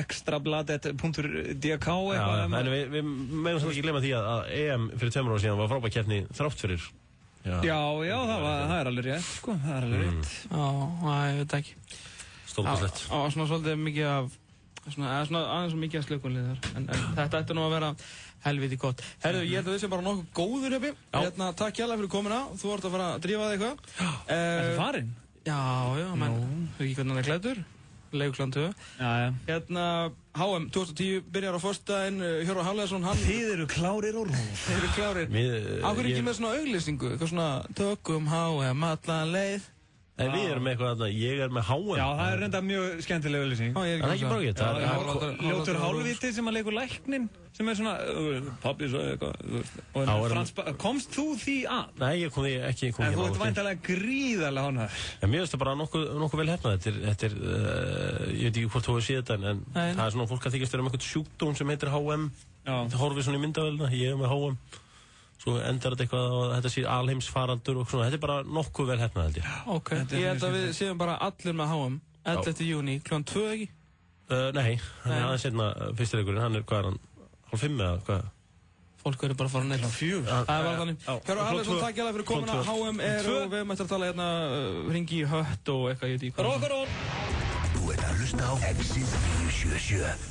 extrabladet.dk eitthvað. En við meðum samt ekki glemma því að EM fyrir 2 ára síðan var frábær keppni þrátt fyrir. Já, það er alveg rétt, sko. Það er alveg rétt. Já, ég veit ekki. Stórkostlegt. Og svona svolítið mikið af svona aðeins svo mikið að slökunlið þar en þetta ætti nú að vera helviti gott. Herðu, ég held að þessi bara nokkuð góður uppi. Takk hjálpa fyrir komuna. Þú ert að fara að drífa þig eitthvað. Ertu farinn? Já, menn þú ekki hvernig hann klæddur. Leikland 2. Hérna, HM 2010 byrjar á föstudaginn. Hjörvar Hafliðason, hann... Þið eru klárir og róð. Þið eru klárir. Akkur ekki með svona auglýsingu, eitthvað svona tökum HM allan leið. Nei, við erum með eitthvað þarna, ég er með HM. Já, það er reynda mjög skemmtileg auglýsing. Það er ekki bráðið. Ljótur Hálfvíti sem að leikur læknin, sem er svona, pabbi svo eitthvað. Komst þú því að? Nei, ég kom því ekki. En þú ert væntanlega gríðarlega ánægður. Mér finnst það bara nokkuð vel hefnað. Þetta er, ég veit ekki hvort þú hefur séð þetta, en það er svona fólk að þykjast vera með eitthvað sjúkdóm sem heitir HM. Það horfir svona í myndavélina, ég er með HM. Svo endar þetta eitthvað og þetta sé alheimsfaraldur og svona, þetta er bara nokkuð vel hefnað held ég. Ok, ég held að við séum bara allir með HM, 11. júni, kl. 2 ekki? Nei, hann er aðeins einna fyrstileikurinn, hann er, hvað er hann, 5:30 eða hvað? Fólk verður bara að fara neitt. 4. Það var þannig. Hjörvar Hafliðason, takk hjálpa fyrir komuna, HM er og við höfum eftir að tala hérna, hringi í hött og eitthvað, ég veit ekki hvað. Þú ert að hlusta á Exit 977.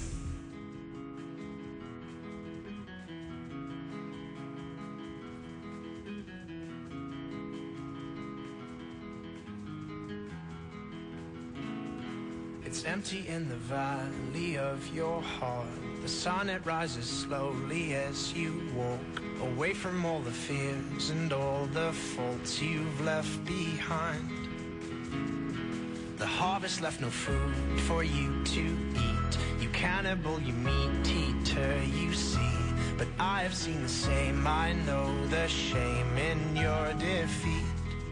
It's empty in the valley of your heart. The sun, it rises slowly as you walk away from all the fears and all the faults you've left behind. The harvest left no food for you to eat. You cannibal, you meat eater, you see. But I have seen the same, I know the shame in your defeat.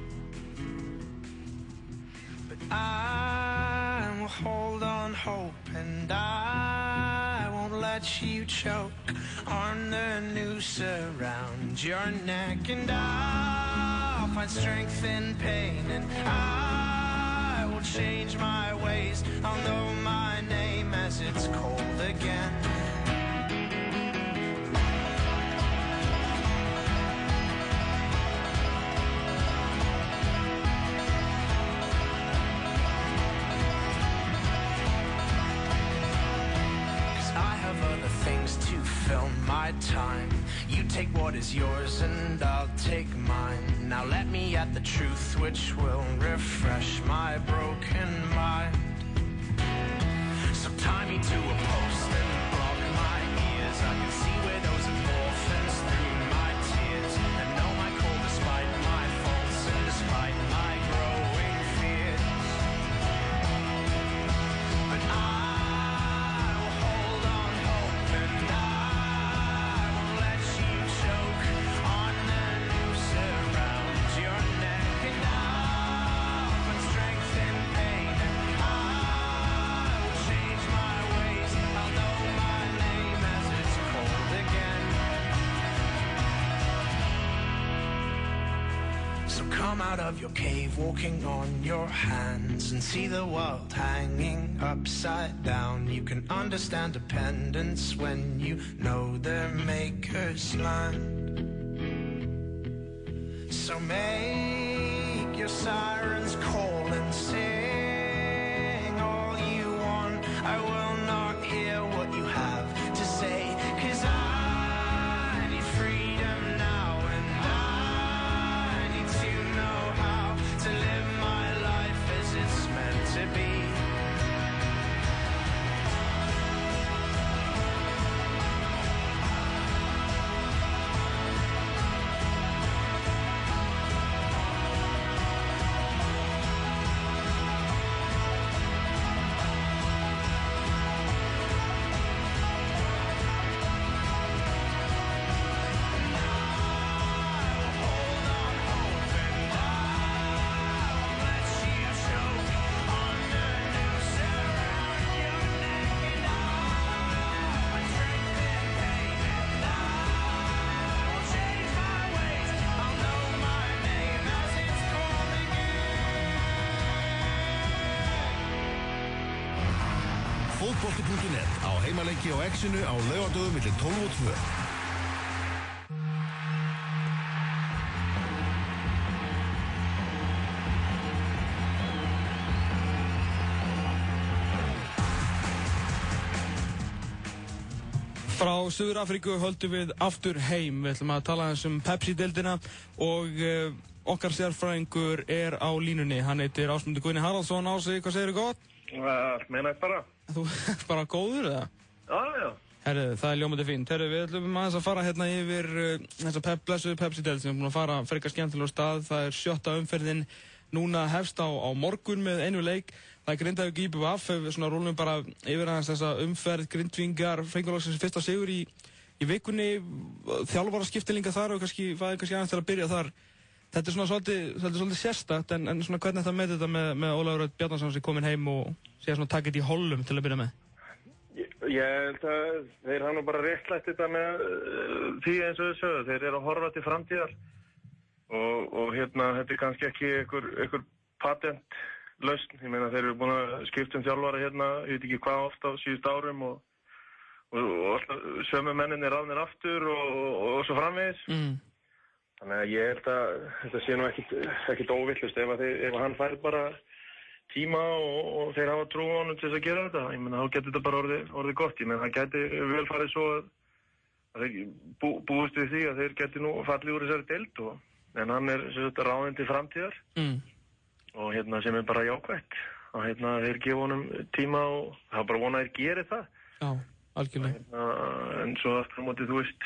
But I will hold on hope, and I won't let you choke on the noose around your neck. And I'll find strength in pain, and I will change my ways. I'll know my name as it's cold again. My time, you take what is yours and I'll take mine. Now let me at the truth which will refresh my broken mind. So tie me to a post and block my ears. I can see widows and orphans through my tears, and know my call despite my faults and despite my growing fears. But I will hold on hope, and I won't let So come out of your cave, walking on your hands, and see the world hanging upside down. You can understand dependence when you know their maker's land. So make your sirens call and sing all you want. I will not hear what you have to say, 'cause I need freedom now, and I need to know how to live my life as it's meant to be. Fótbolti.net á heimaleiki á X-inu á laugardögum milli 12 og 2. Frá Suður-Afríku höldum við aftur heim. Við ætlum að tala um Pepsi-deildina og okkar sérfræðingur er á línunni. Hann heitir Ásmundur Guðni Haraldsson. Ási, hvað segirðu gott? Meina ég bara. Þú ert bara góður, eða? Já. Herru, það er ljómandi fínt. Herru, við ætlum aðeins að fara hérna yfir þessa blessuðu Pepsi-deild sem við erum búin að fara frekar skemmtilega á stað. Það er 7. umferðin núna hefst á morgun með einu leik. Það er Grindavík IBVF, við svona rúlum bara yfir aðeins þessa umferð. Grindvíkingar fengur loksins fyrsta sigur í vikunni. Þjálfaraskiptilinga þar og kannski aðeins til að byrja þar. Þetta er svona svolítið sérstakt, en svona hvernig þetta með þetta með Ólafur Örn Bjarnason sem kominn heim og sé svona takit í hollum til að byrja með? Ég held að þeir hafa nú bara réttlætt þetta með því eins og þau sögðu. Þeir eru að horfa til framtíðar og hérna þetta er kannski ekki einhver patentlausn. Ég meina þeir eru búin að skipta þjálfara hérna, ég veit ekki hvað oft á síðust árum og sömu menninni ráðnir aftur og svo framvegis. Þannig að ég held að þetta sé nú ekkit óvillust ef hann fær bara tíma og þeir hafa trú á honum til þess að gera þetta. Ég meina, þá getur þetta bara orðið gott. Ég meina, það gæti vel farið svo að þeir búist við því að þeir geti nú fallið úr þessari deild en hann er ráðinn til framtíðar og hérna sem er bara jákvætt og hérna þeir gefa honum tíma og það er bara vonað að þeir geri það. Já, algjörlega. En svo aftur á móti, þú veist,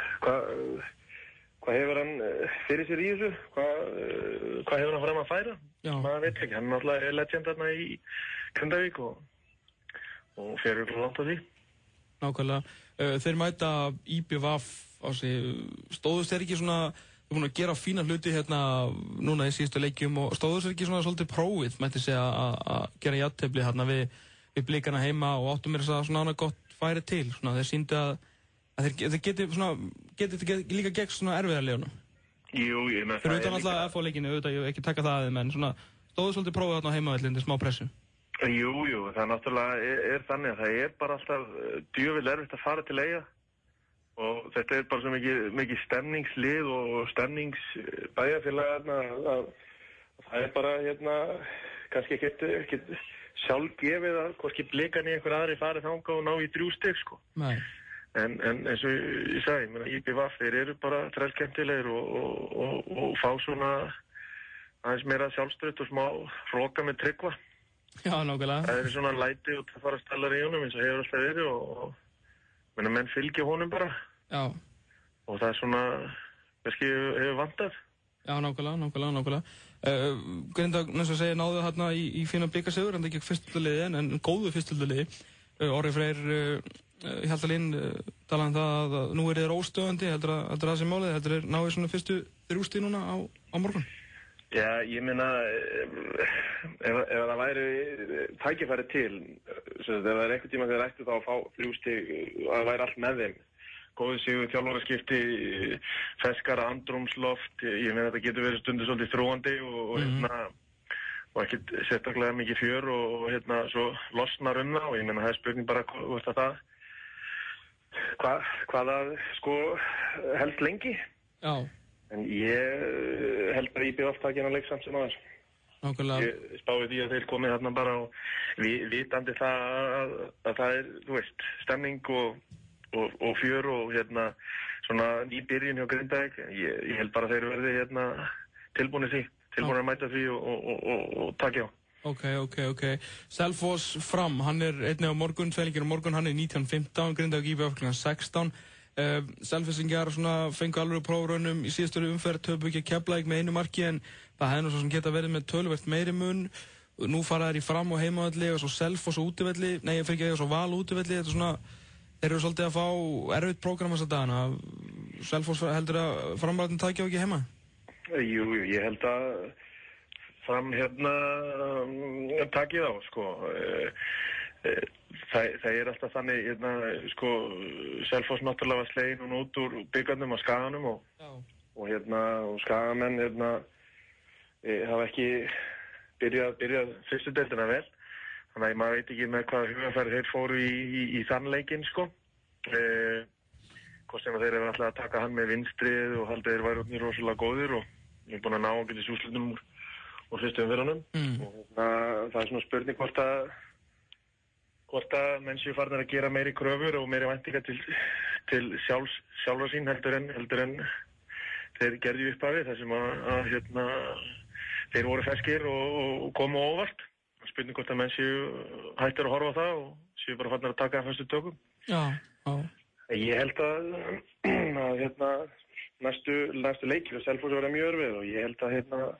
hvað hefur hann fyrir sér í þessu? Hvað hefur hann fram að færa? Já. Maður veit ekki, hann er náttúrulega legend þarna í Grindavík og fer langt á því. Nákvæmlega. Þeir mæta IBVF á sig. Stóðust þeir ekki svona, þeir búin að gera fína hluti hérna núna í síðustu leikjum og stóðust þeir ekki svona svolítið prófið, mætti segja að gera jafntefli hérna við Blikana heima og áttu mér þess að svona annað gott færi til. Svona, þeir sýndu að þeir geti líka gegn svona erfiðarlegunum. Jú, ég með það. Fyrir utan alltaf FH-leikinu, auðvitað ég ekki taka það aðeins, menn svona stóðu svolítið prófið þarna á heimavellin til smá pressu. Jú, það náttúrulega er þannig að það er bara alltaf djöfull erfitt að fara til Eyja og þetta er bara svo mikið stemningslið og stemningsbæjarfélag að það er bara hérna kannski ekkert sjálfgefið að hvorki Blikarnir einhver aðri farið þangað og ná í 3 stig, sko. Nei. En eins og ég sagði, IBVF, þeir eru bara trellskemmtilegir og fá svona aðeins meira sjálfstraut og smá hroka með Tryggva. Já, nákvæmlega. Það er svona læti og það fara stallar í honum eins og hefur alltaf verið og menn fylgja honum bara. Já. Og það er svona, kannski hefur vantað. Já, nákvæmlega. Grindavík, eins og segja, náðu hérna í fína blikasigur, en það ekki fyrstölduliði en góðu fyrstölduliði. Orri Freyr Hjaltalín talaði það að nú er þeir óstöðandi, heldur að það sé málið, heldur þeir náðu svona fyrstu 3 stig núna á morgun? Já, ég meina, ef það væri tækifæri til, ef það er einhvern tíma þegar ættu þá að fá 3 stig og það væri allt með þeim, góði sigur, þjálfaraskipti, ferskara andrúmsloft, ég meina þetta getur verið stundu svolítið þróandi og ekkert sérstaklega mikið fjör og svo losnar það og ég meina það spurning bara hvort að hvað það sko helst lengi. Já. En ég held að IBF taki hennar leik samt sem aðeins. Nákvæmlega. Ég spái því að þeir komið þarna bara og vitandi það að það þú veist, stemning og fjör og svona ný byrjun hjá Grindavík. Ég held bara að þeir verði tilbúinir að mæta því og taki á. Ok. Selfoss Fram, hann einnig á morgun, Svelingir á morgun, hann 19:15, Grindavík IBF kl. 16. Selfyssingar fengu alveg prófraunum í síðastöru umferð, töpu ekki Keflavík með einu marki en það hefði nú svo sem geta verið með töluvert meiri mun. Nú fara þær í Fram og heimavelli og svo Selfoss og útivelli, nei ég fyrir ekki að svo Val útivelli, þetta svona, þeir eru svolítið að fá erfitt prógram þessa dagana. Selfoss heldur að Framræðin taki á ekki heima? Jú, ég held að Fram taki þá, sko. Það alltaf þannig, Selfoss náttúrulega var slegin og út úr byggarnum á Skaganum og Skagamenn hafa ekki byrjað fyrstu deildina vel. Þannig að maður veit ekki með hvaða hugarfæri þeir fóru í þann leikinn, sko. Hvort sem þeir eru alltaf að taka hann með vinstrið og haldið þeir væru rosalega góðir og ég er búin að ná ágætis úrslitum úr fyrstu umferðunum. Og það er svona spurning hvort að menn séu farnir að gera meiri kröfur og meiri væntingar til sjálfa sín heldur en þeir gerðu upp af því þar sem að þeir voru ferskir og komu óvart. Spurning hvort að menn séu hættir að horfa á það og séu bara farnir að taka fyrstu tökum. Já. Ég held að næstu leikir og Selfoss verða mjög erfið og ég held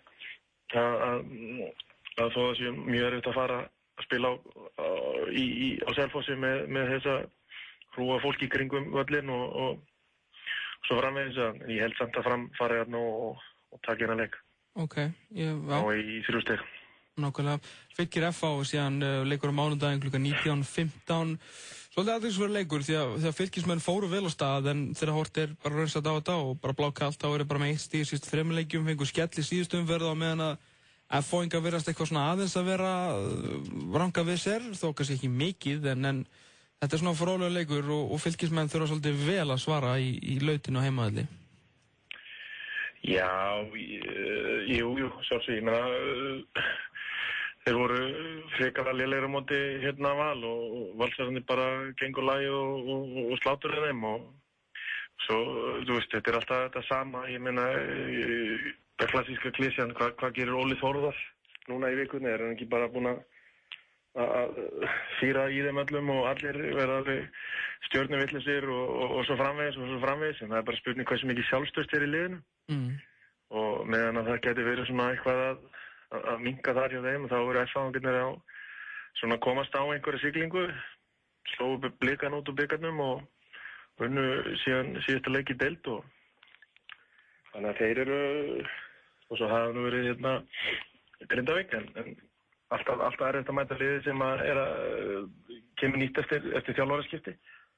að þó að séu mjög erfitt að fara að spila á Selfossi með þessa hrúa fólki í kringum völlin og svo framvegis að ég held samt að Fram fara hérna og taka hérna leik. Og í 3 stig. Nákvæmlega. Fylkir FH og síðan leikur á mánudaginn kl. 19:15. Svolítið aðeinsverður leikur því að fylkismenn fóru vel á stað en þeirra hort bara raunsat á þetta og bara blákalt þá bara með 1 stig í síðustu 3 leikjum, fengu skell í síðustu umferð á meðan að FH-ingar verðast eitthvað svona aðeins að vera ranga við sér, þó kannski ekki mikið, en þetta er svona fróðlegur leikur og fylkismenn þurfa svolítið vel að svara í lautinu á heimavelli. Já, jú, sjálfsög, ég meina, þeir voru frekar að lélegir á móti hérna Val og valsararnir bara gengur lagi og slátur þeim og svo, þú veist, þetta er alltaf þetta sama, ég meina, það klassíska klísjan, hvað gerir Óli Þórðar núna í vikunni? Er hann ekki bara búinn að fýra í þeim öllum og allir verða alveg stjörnuvillisir og svo framvegis, en það er bara spurning hversu mikið sjálfstraust í liðinu. Og meðan að það geti verið svona eitthvað að minnka þar hjá þeim og þá voru F-fangarnir að svona komast á einhverja siglingu, slóðu blikan út úr byggarnum og unnu síðan síðasta leik í deild og þannig að þeir eru og svo hafa nú verið Grindavík en alltaf erfitt að mæta liði sem kemur nýtt eftir þjálfaraskipti.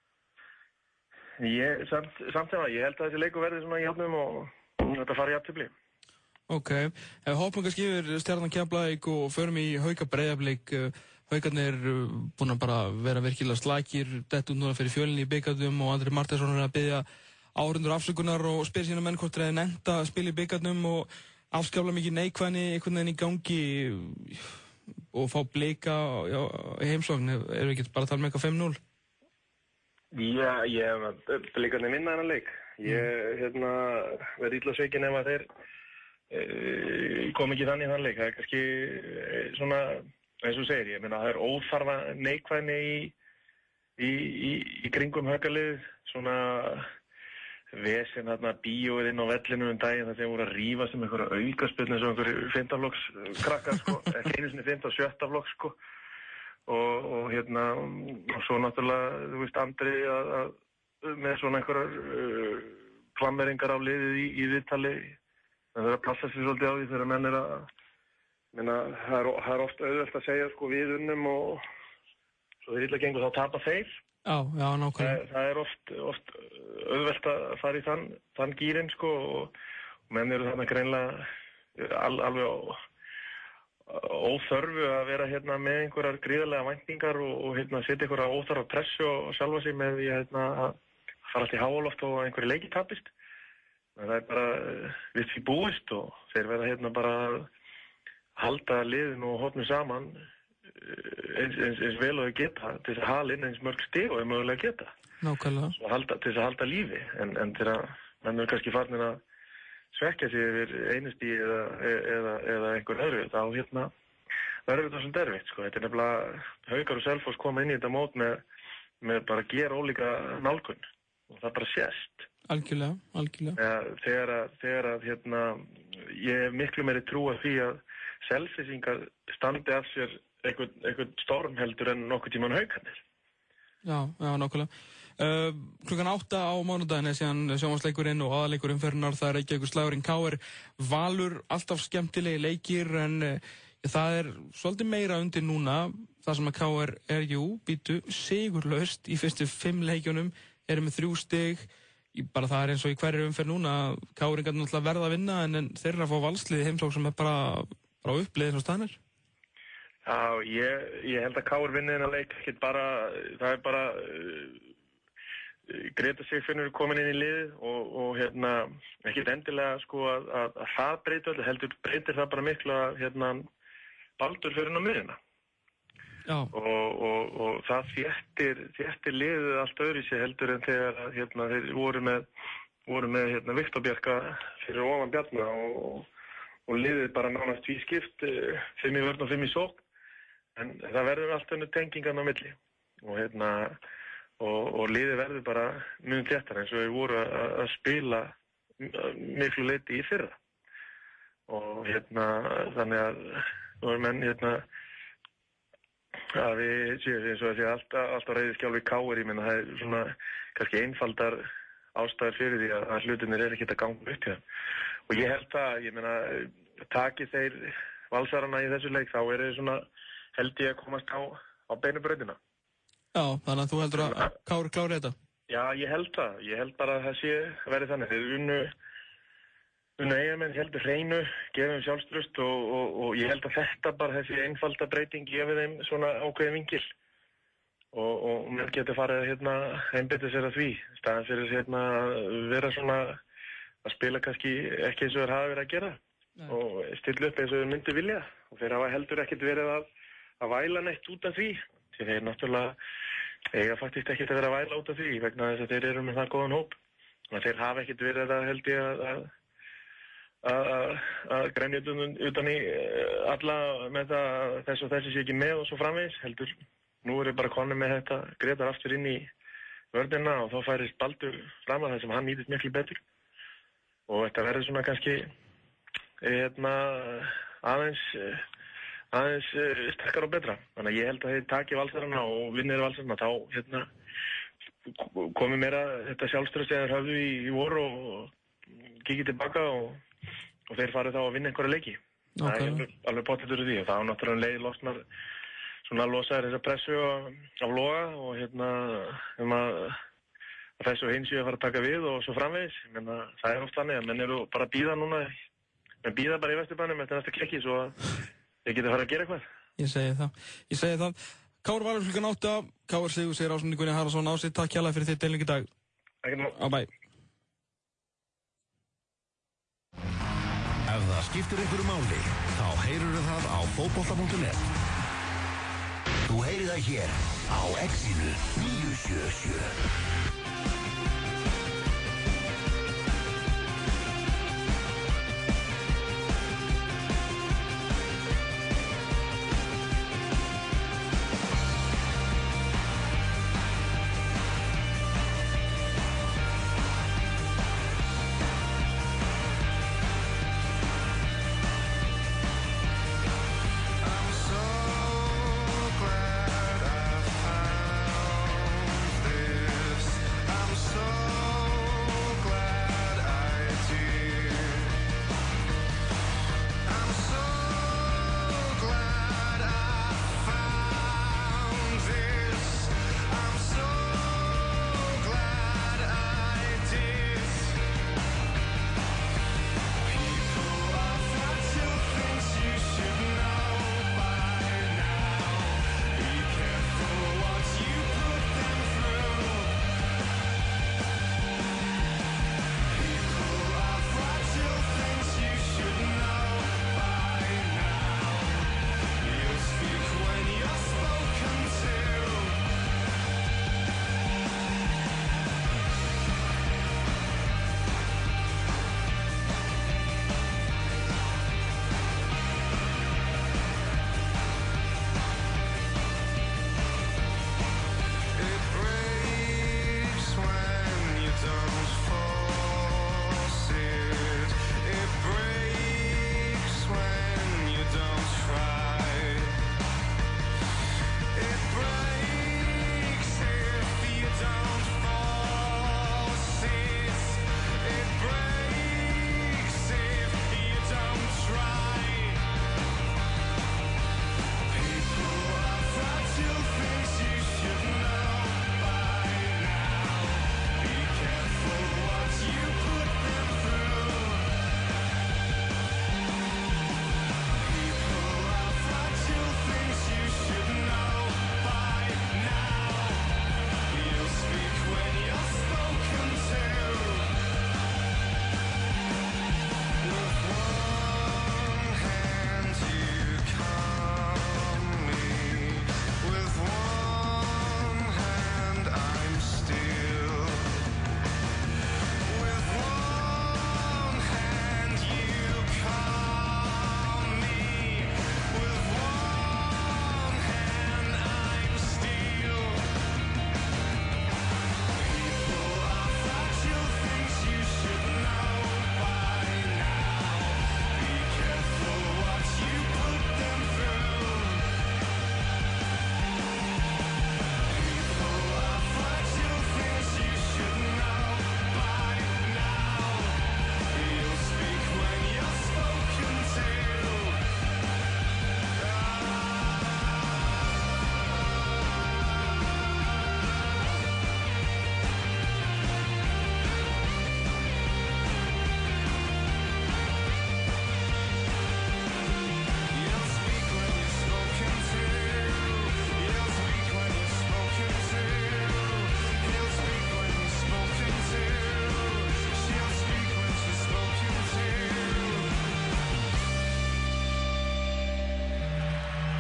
Samt sem að ég held að þessi leikur verði svona í jafnum og þetta fari í jafntefli. Hoppum kannski yfir Stjarnan Keflavík og förum í Hauka Breiðablik. Haukarnir búin að bara vera virkilega slakir, dett út núna fyrir fjölinni í bikarnum og Andri Martinsson er að biðja áhorfendur afsökunar og spyr sína menn hvort þeir hefði nennt að spila í bikarnum og afskaplega mikið neikvæðni einhvern veginn í gangi og fá blika í heimsókn. Erum við ekki bara að tala með eitthvað 5-0? Já, blikarnir vinna þennan leik. Ég verði illa sveikinn ef að þeir kom ekki þannig í þann leik. Það er kannski svona, eins og segir, ég meina það er óþarfa neikvæðni í kringum Haukalið, svona vesen bíóið inn á vellinu daginn þar sem voru að rífast einhverja aukaspilnu eins og einhverju 5. flokks krakkar, ekki einu sinni 5. og 7. flokks, og svo náttúrulega, þú veist, Andri með svona einhverjar klammeringar á liðið í viðtali, það er að passa sér svolítið á því þegar menn það er oft auðvelt að segja, við unnum og svo þeir illa gengur þá tapa þeir. Já, nákvæmlega. Það oft auðvelt að fara í þann gírinn, sko, og menn eru þarna greinlega alveg óþörfu að vera hérna með einhverjar gríðarlega væntingar og hérna setja einhverja óþarfa pressu og sjálfa sig með því að fara allt í háaloft og einhverju leiki tapist. Það er bara við því búist og þeir verða hérna bara að halda liðin og hópnu saman eins vel og þau geta til þess að hala inn eins mörg stig og þau mögulega geta. Nákvæmlega. Til þess að halda lífi en til að menn eru kannski farnir að svekja sig yfir einustí eða einhver öðru, þá hérna verður þetta svolítið erfitt, sko. Þetta er nefnilega Haukar og Selfoss koma inn í þetta mót með bara að gera ólíka nálgun og það bara sést. Algjörlega. Þegar að hérna, ég hef miklu meiri trú að því að Selfissingar standi af sér einhvern storm heldur en nokkuð tímann Haukarnir. Já, nákvæmlega. Klukkan 8 á mánudaginn er síðan sjónvarpsleikurinn og aðalleikur umferðunar, það er Reykjavíkur slagurinn KR Valur, alltaf skemmtilegi leikir en það er svolítið meira undir núna, það sem að KR er býtu sigurlaust í fyrstu 5 leikjunum, eru með 3 stig, bara það er eins og í hverju umferð núna, KR-ingar náttúrulega verða að vinna en þeir að fá valsliði heimsók sem er bara uppleiðin og staðnir. Já, ég held að KR vinni þennan leik, það er bara Greta Sigfinnur komin inn í liðið og hérna ekkert endilega sko að það breyti öllu, heldur breytir það bara miklu að hérna Baldur fyrir inn á miðjuna. Já. Og það þéttir liðið allt öðru sér heldur en þegar hérna þeir voru með hérna Viktor Bjarka fyrir ofan Bjarna og liðið bara nánast tvískipt 5 í vörn og 5 í sókn. En það verður allt önnur tengingan á milli og hérna og liðið verður bara mjög þéttar eins og við voru að spila miklu leyti í fyrra og hérna þannig að nú er menn hérna að við séum eins og þessi alltaf reiðiskjálfi KR, ég meina það er svona kannski einfaldar ástæður fyrir því að hlutinir er ekkert að ganga upp hjá og ég held að, ég meina taki þeir valsarana í þessu leik þá er þeir svona held ég að komast á beinu brautina. Já, þannig að þú heldur að KR klári þetta? Já, ég held það. Ég held bara að það sé verið þannig. Þeir unnu eigamenn heldur hreinu, gefum sjálfstraust og ég held að þetta bara þessi einfalda breyting gefi þeim svona ákveðin vingil og mér getur farið hérna einbeita sér að því. Staðan fyrir hérna vera svona að spila kannski ekki eins og þeir hafa verið að gera og stilla upp eins og þeir myndi vilja og þeir hafa heldur ekkert verið að væla neitt út af því. Þeir náttúrulega eiga faktist ekkert að vera að væla út af því vegna þess að þeir eru með það góðan hóp. Þannig að þeir hafa ekkert verið að held ég að grænja utan í alla með það þess og þessi sé ekki með og svo framvegis. Heldur, nú eru bara konur með þetta Gretar aftur inn í vörnina og þá færist Baldur fram að það sem hann nýtist miklu betur. Og þetta verður svona kannski aðeins sterkar og betra. Þannig að ég held að þeir taki valsarana og vinnir valsarana þá hérna komi meira þetta sjálfstraust þegar þeir höfðu í voru og kikið tilbaka og þeir farið þá að vinna einhverja leiki. Okay. Það er alveg pottet úr því og þá náttúrulega leið losnar svona að losa þessa pressu af loga og hérna að þessu hins ég að fara að taka við og svo framvegis. Menna, það er oft þannig að menn eru bara að bíða núna, menn bíða bara í Vesturbænum eftir næsta klekki svo að ég geti farið að gera eitthvað. Ég segi það. KR Valur klukkan 8, KR Sigur segir Ásmundur Gunni Haraldsson á sig. Takk hérlega fyrir þitt deilning í dag. Ekki nú. Bye. Ef það skiptir einhverju máli, þá heyrðu það á fótbolta.net. Þú heyrir það hér á X-inu 977.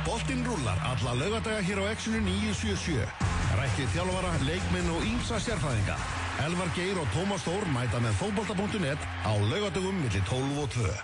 Boltinn rúllar alla laugardaga hér á Exxonu 977. Rætt við þjálfara, leikmenn og ýmsa sérfræðinga. Elvar Geir og Tómas Þór mæta með fótbolta.net á laugardögum milli 12 og 2.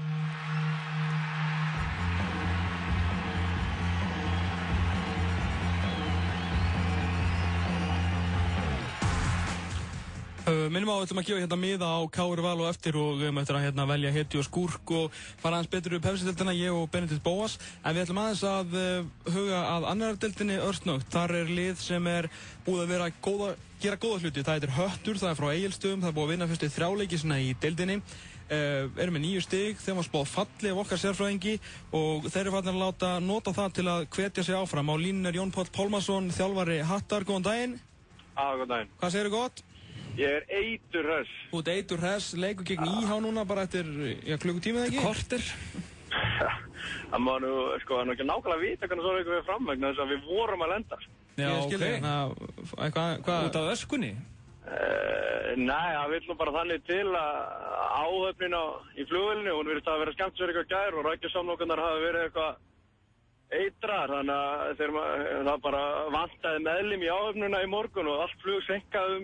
Minnum á, við ætlum að gefa hérna miða á KR Val og eftir og við ætlum að hérna velja hetju og skúrk og fara aðeins betur upp hefsideildina, ég og Benedikt Bóas. En við ætlum aðeins að huga að annar deildinni örsnögt. Þar lið sem búið að vera gera góða hluti. Það heitir Höttur, það frá Egilsstöðum, það búið að vinna fyrstu 3 leiki svona í deildinni. Erum með 9 stig, þeim var spáð falli af okkar sérfræðingi og þeir eru farnir að nota það til að hvetja sig áfram. Á línunni Jón Páll Pálmason, þjálfari Hattar, góðan daginn. Góðan daginn. Hvað segirðu gott? Ég eiturhress. Þú eiturhress, leikur gegn IH núna bara eftir klukkutíma eða ekki? Korter. Það má nú, sko, það er nú ekki nákvæmlega að vita hvernig svo leikur við fram vegna þess að við vorum að lenda. Já, ok. Hvað? Út af öskunni? Nei, það vill nú bara þannig til að áhöfnin í flugvélinu, hún virðist að vera skemmtisverið eitthvað gær og rækjusamlokunar hafi verið eitthvað eitrar, þannig að það bara vantaði meðlim í áhöfnuna í morgun og allt flug senkað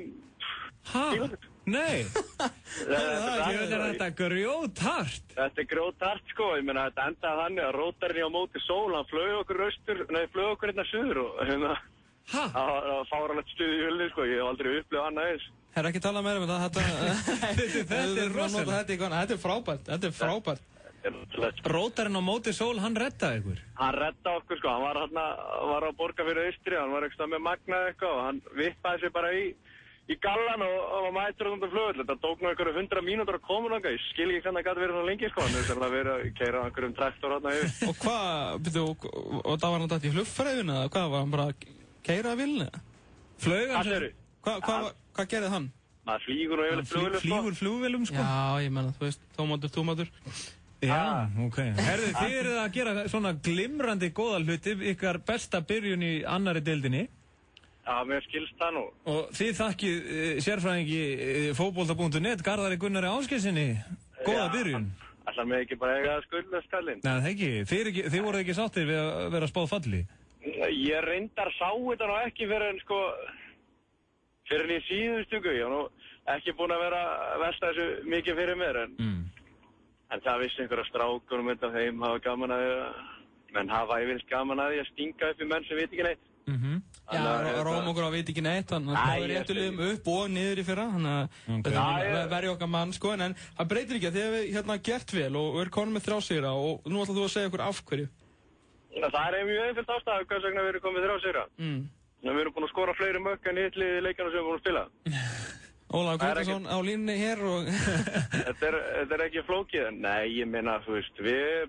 Nei! Þetta er grjóthart. Þetta er grjóthart, sko. Ég meina, þetta endaði þannig að rótarinn á móti sól, hann flög okkur hérna suður og það var fáránlegt stuð í hulni, sko. Ég hef aldrei upplifað annað eins. Herra, ekki tala meira um þetta. Þetta er rosalega. Þetta er frábært. Þetta er frábært. Rótarinn á móti sól, hann reddaði ykkur? Hann reddaði okkur, sko. Hann var á Borgarfirði Austri, hann var eitthvað með magnaði eitthvað og hann vippaði sig bara í gallan og var mættur út um flugvöll. Þetta tók nú einhverju 100 mínútur að koma náttúrulega. Ég skil ekki hvernig það gæti verið svona lengi, sko. Þannig að það verið að keyra einhverjum traktor hérna yfir. Og og það var hann dætt í flugfræðuna eða hvað? Var hann bara að keyra að vilni? Flög hann? Hvað gerði hann? Maður flýgur og yfirleitt flugvélum, sko. Flýgur flugvélum, sko? Já, ég menna, þú veist, tómatur. Já, ok. Herðu, þið eruð að gera svona glimrandi góða hluti, ykkar besta byrjun í annarri deildinni. Já, mér skilst það nú. Og þið þakkið sérfræðingi fótbolta.net, Garðari Gunnari Ásgeirssyni, góða byrjun. Ætlar mig ekki bara eiga skuldlaust skallinn? Nei, það ekki. Þið voruð ekki sáttir við að vera spáð falli? Ég reyndar sá þetta nú ekki fyrir en í síðustugu. Ég var nú ekki búinn að vera að velta þessu mikið fyrir mér, en það vissi einhverja strákur og mynda þeim hafa gaman að menn hafa yfirleitt gaman að því að stinga upp í menn sem veit ekki neitt. Já, Róm okkur á veit ekki neitt, þannig að það er réttulegum upp og niður í fyrra, þannig að verði okkar mann, sko, en það breytir ekki að þið hefur hérna gert vel og er konum með 3 sigra og nú ætlar þú að segja okkur af hverju. Það er mjög einföld ástæða hvers vegna við erum komið 3 sigra. Við erum búin að skora fleiri mörk en í hitliði leikana sem við erum búin að spila. Ólafur Guðmundsson á línunni hér og... Þetta er ekki flókið, nei, ég meina, þú veist,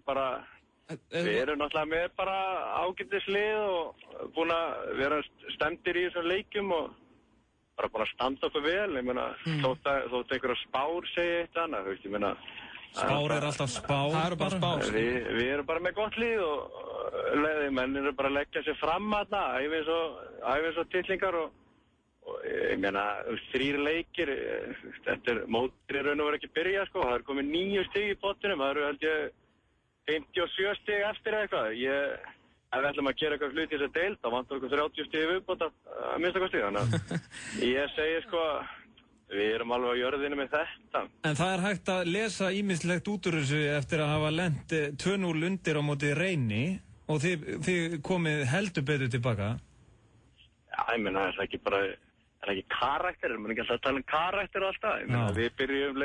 við erum náttúrulega með bara ágætislið og búin að vera stemdir í þessum leikjum og bara búin að standa okkur vel, ég meina, þótt einhverja spár segja eitt annað, þú veist, ég meina... Spár er alltaf spár. Það eru bara spár. Við erum bara með gott lið og menn eru bara að leggja sér fram þarna, æfins og titlingar og ég meina, 3 leikir, þetta mótir í raun og verið ekki byrja, sko, það er komið 9 stig í pottinum, það eru held ég 57 stig eftir eitthvað. Ef við ætlum að gera eitthvað hluti í þess að deild, þá vantar okkur 30 stig viðbót að minnsta hvað stig, þannig að ég segi, sko, við erum alveg á jörðinu með þetta. En það er hægt að lesa ýmislegt út úr þessu eftir að hafa lent 2-0 undir á móti Reyni og þið komið heldur betur tilbaka. Já, ég meina, það er ekki bara, það er ekki karakter, maður er ekki alltaf að tala um karakter og alltaf. Ég meina, við byrjum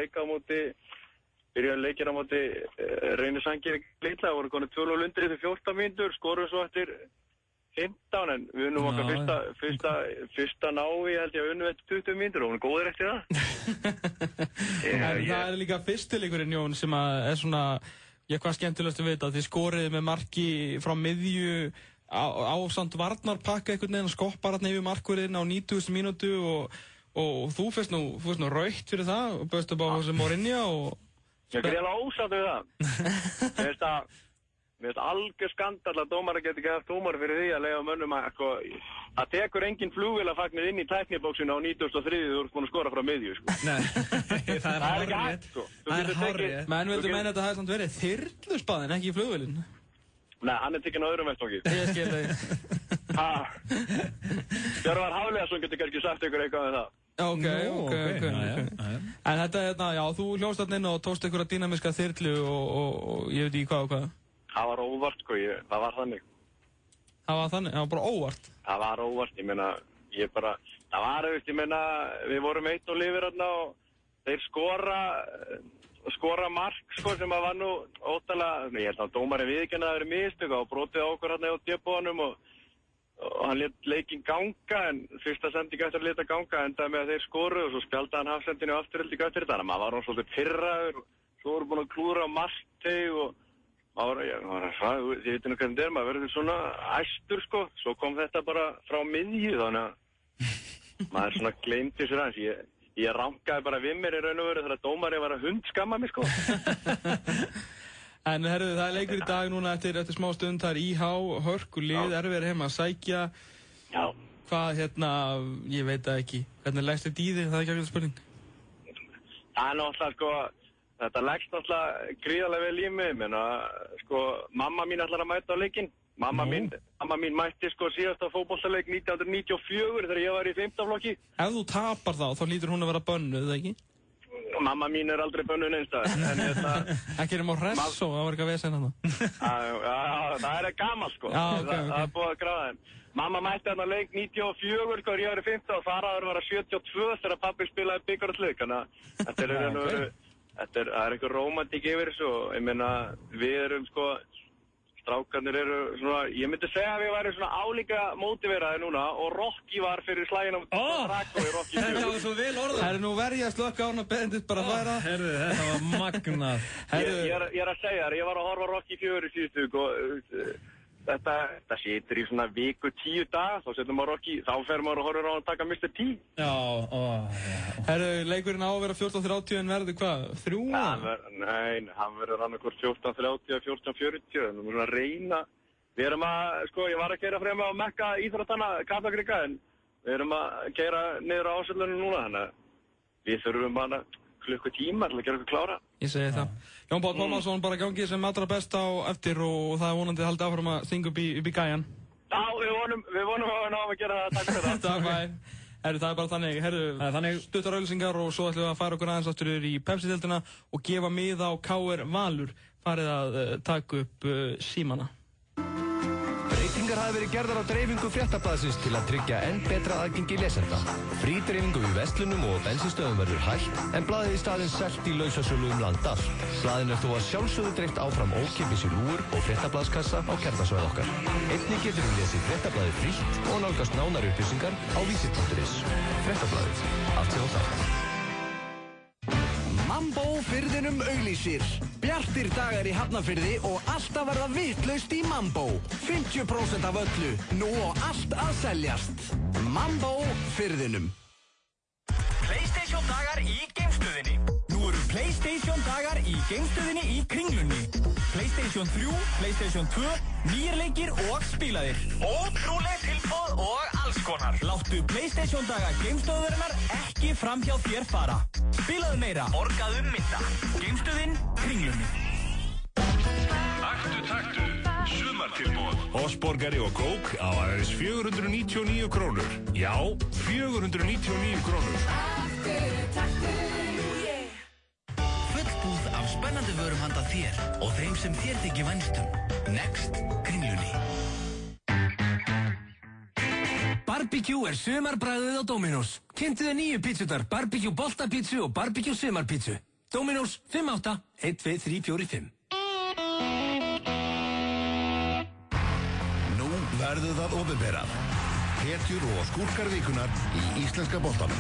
leikir á móti Reyni Sangir litla, það voru konið 2-0 undir eftir 14 mínútur, skorum svo eftir 15, en við unnum okkar fyrsta nái, held ég að unnum eftir 20 mínútur og hún er góður eftir það. Það er líka fyrstileikurinn, Jón, sem er svona, hvað skemmtilegast að vita, þið skoriði með marki frá miðju á samt varnarpakka einhvern veginn, skoppar hann yfir markverðin á 90. mínútu og þú fyrst nú rautt fyrir það og bauðst upp á þessi Mourinho og... Ég er alveg ósáttur við það. Mér finnst algjör skandall að dómara geti ekki haft dómar fyrir því að leiða mönnum að tekur engin flugvélafagnir inn í tæknibóksinu á 93. Þú ert búin að skora frá miðju, sko. Nei, það er ekki hægt, sko. Það er hárrétt. Menn vildu meina að þetta hefði verið þyrluspaðin, ekki í flugvélinn? Nei, hann tekinn á öðrum vettvangi. Ég skil þig. Hjörvar Hafliðason getur kannski sagt ykkur eitthvað um það. Ok. En þetta, já, þú hljóst þarna inn og tókst einhverja dýnamiska þyrlu og ég veit ekki hvað og hvað. Það var óvart, sko, það var þannig. Það var bara óvart? Það var óvart, ég meina, það var, ég meina, við vorum 1-0 yfir þarna og þeir skora mark, sko, sem að var nú óttalega, ég held að dómarinn viðurkenndi að það verið mistök og brotið á okkur hérna á djöpunum og hann lét leikinn ganga en fyrsta sending eftir að leta ganga endaði með að þeir skoruðu og svo spjaldaði hann hafsendinu afturöldi eftir þetta, þannig að maður var hann svolítið pirraður og svo voru búin að klúra á markteg og maður var, ég veit nú hvernig þetta maður verður svona æstur, sko, svo kom þetta bara frá miðju, þannig að maður svona gleymdi sér aðeins, ég rankaði bara við mér í raun og veru þegar dómarinn var að hundskamma mig, sko. En herru, það leikur í dag núna eftir smá stund, það IH, hörkulið, erfiðir heima að sækja. Já. Hvað, ég veit það ekki, hvernig leggst þetta í þig, það er ekki ákveðin spurning? Það er náttúrulega, sko, þetta leggst náttúrulega gríðarlega vel í mig, menna, sko, mamma mín ætlar að mæta á leikinn. Mamma mín mætti, sko, síðasta fótboltaleik 1994 þegar ég var í 5. flokki. Ef þú tapar þá hlýtur hún að vera bönnuð, ekki? Mamma mín er aldrei bönnuð einstað. Ekki erum á hress og það var eitthvað vesen hann. Já, það er gaman, sko. Það er búið að grafa þeim. Mamma mætti þarna leik 94, sko, ég var í 5. og faraður var að 72 þegar pabbi spilaði bikarleik. Þannig að þetta er eitthvað rómantík yfir þessu og ég meina, við erum, sko, strákarnir eru svona, ég myndi segja að við værum svona álíka mótiveraði núna og Rocky var fyrir slægin á Drago í Rocky 4. Þetta var svo vel orðað. Herru, nú verð ég að slökka á hann og Benedikt bara að færa. Herru, þetta var magnað. Ég er að segja þér, ég var að horfa Rocky 4 í síðustu viku og þetta situr í svona viku 10 daga, þá setjum maður Rocky, þá fer maður og horfir á að taka Mr. T. Já. Herru, leikurinn á að vera 14:30 en verður hvað? 3? Nei, hann verður annarkvort 14:30 og 14:40, nú erum við að reyna. Við erum að, sko, ég var að keyra frema á Mekka íþróttana Kaplakrika en við erum að keyra niður á ásöldunum núna, þannig að við þurfum bara klukkutíma til að gera okkur klára. Ég segi það. Jón Páll Pálmarsson bara gangið sem allra best á eftir og það er vonandi að halda áfram að stinga upp í gæjan. Já, við vonum að ná að gera það. Takk fyrir það. Takk bæ. Herru, það er bara þannig. Herru, stuttar auglýsingar og svo ætlum við að fara okkur aðeins aftur í Pepsi-deildina og gefa miða á KR Valur. Farið að taka upp símana. Breytingar hafa verið gerðar á dreifingu fréttablaðsins til að tryggja enn betra aðgengi lesenda. Frí dreifingu í verslunum og bensinstöðum verður hægt, en blaðið í staðinn selt í lausasölu land allt. Blaðin er þó að sjálfsögðu dreift áfram ókeypis í lúgur og fréttablaðskassa á kjarnasvæð okkar. Einnig getur við lesið fréttablaðið frítt og nálgast nánari upplýsingar á vísir.is. Fréttablaðið, allt sem þú þarft. Mambó firðinum auglýsir. Bjartir dagar í Hafnarfirði og alltaf verða vitlaust í Mambó. 50% af öllu, nú og allt að seljast. Mambó firðinum. PlayStation dagar í geimstöðinni. Nú eru PlayStation dagar í geimstöðinni í Kringlunni. PlayStation 3, PlayStation 2, nýjir leikir og spilaðir. Ótrúleg tilboð og alls konar. Láttu PlayStation daga geimstöðurinnar ekki fram hjá þér fara. Spilaðu meira, borgaðu minna. Geimstöðin, Kringlunni. Taktu, sumartilboð. Osborgari og kók á aðeins 499 krónur. Já, 499 krónur. Taktu, Fullbúð af spennandi vörum handa þér og þeim sem þér þykir vænstum. Next, Kringlunni. Barbecue er sumarbragðið á Dominos. Kynntu þið nýju pítsutar, barbecue boltapítsu og barbecue sumarpítsu. Dominos 58 12345. Nú verður það opinberað. Hetjur og skúrkar vikunar í íslenska boltanum.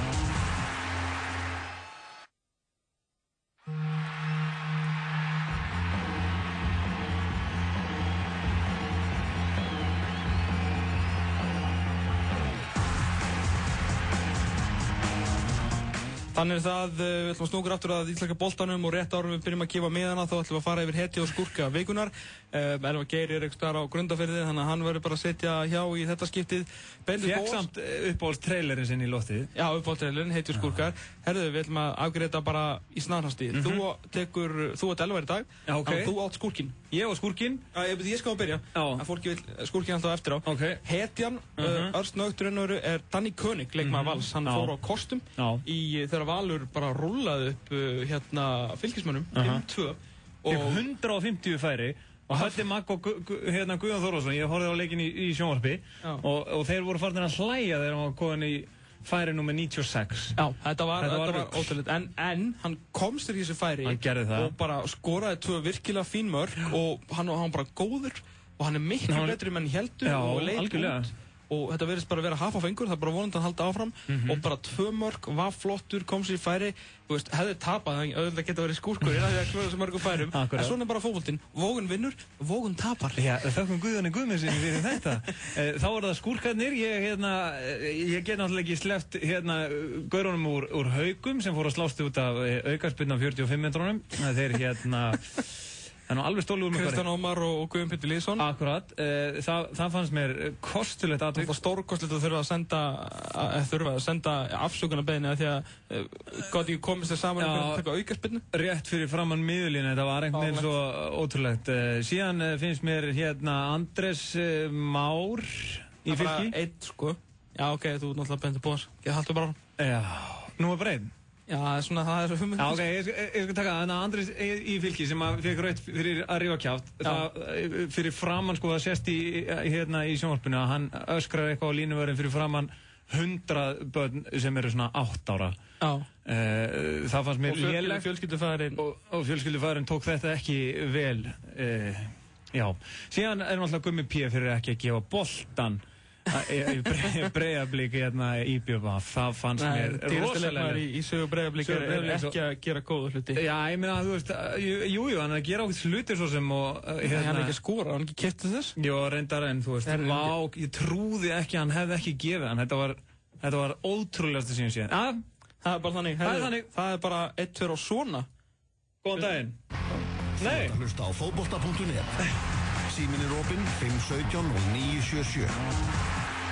Þannig það, við ætlum að snúka aftur að íslenska boltanum og rétt árum við byrjum að gefa miðana, þá ætlum við að fara yfir hetju og skúrka vikunar. Elvar Geir er einhvers staðar á Grundarfirði, þannig að hann verður bara að setja hjá í þetta skiptið. Fékk samt uppáhaldstrailerinn sinn í loftið. Já, uppáhaldstrailerinn, hetju og skúrkar. Herðu, við ætlum að afgreita bara í snarhasti. Þú átt Elvar í dag, en þú átt skúrkinn. Ég á skúrkinn? Ég skal byrja, að fólki vil skúrkinn alltaf eftir á. Hetjan, örstnögtur er Danny König, leikmaður Vals. Hann fór á kostum þegar Valur bara rúllaði upp fylkismönnum 5-2 og 150 færi og Höddi Magg og Guðjón Þórðarsson, ég horfði á leikinn í sjónvarpi og þeir voru farnir að hlæja þegar hann var komin í færi nummer 96. Já, þetta var ótrúlegt, en hann komst í þessu færi og bara skoraði 2 virkilega fín mörk og hann bara góður og hann er miklu betri menn heldur og leit út. Og þetta verðist bara að vera hafa fengur, það er bara vonandi að halda áfram og bara 2 mörk, var flottur, kom sér í færi, þú veist, hefði tapað, þannig að það geta verið skúrkur innan því að klöða þessu mörgum færum. En svona er bara fótboltinn, Vógun vinnur, Vógun tapar. Já, þakkum Guðjóni Guðmundssyni fyrir þetta. Þá er það skúrkarnir, ég get náttúrulega ekki sleppt gaurunum úr Haugum sem fór að slást út af aukaspyrnu á 45 metrónum. Þeir Það er alveg stólugur með Kristján Ómar og Guðjón Pétur Lýðsson. Akkurat. Það fannst mér kostulegt atvik. Það var stórkostlegt að þurfa að senda afsökunarbeiðni af því að gátt ekki komist þér saman og taka aukaspyrnu. Rétt fyrir framann miðjulínu, þetta var einhvern veginn svo ótrúlegt. Síðan finnst mér Andrés Már í Fylki. Það var einn, sko. Já, ok, þú náttúrulega bendur på þess. Ég haldur bara. Já, nú var bara einn. Já, það er svo 5 minútur. Já, ok, ég skal taka það. Andrés í Fylki sem fekk rautt fyrir að rífa kjátt. Fyrir framann, sko, það sést í sjónvarpinu að hann öskrar eitthvað á línuvörðin fyrir framann 100 börn sem eru svona 8 ára. Já. Það fannst mér lélegt. Og fjölskyldufaðurinn. Og fjölskyldufaðurinn tók þetta ekki vel. Já. Síðan er náttúrulega Gummi P. fyrir ekki að gefa boltan Breiðablik íbjöfa, það fannst mér rosalega. Í sögu Breiðablik er ekki að gera góða hluti. Já, ég meina, þú veist, jújú, hann er að gera ákveðs hluti svo sem og hann er ekki að skora, hann er ekki keyptur þess. Jó, reyndar en, þú veist, ég trúði ekki að hann hefði ekki gefið hann, þetta var ótrúlegasta síðan síðan. Það er bara þannig, það er bara 1-2 og svona. Góðan daginn. Nei. Hlusta á fótbolta.net. Síminn er opinn 517 og 977.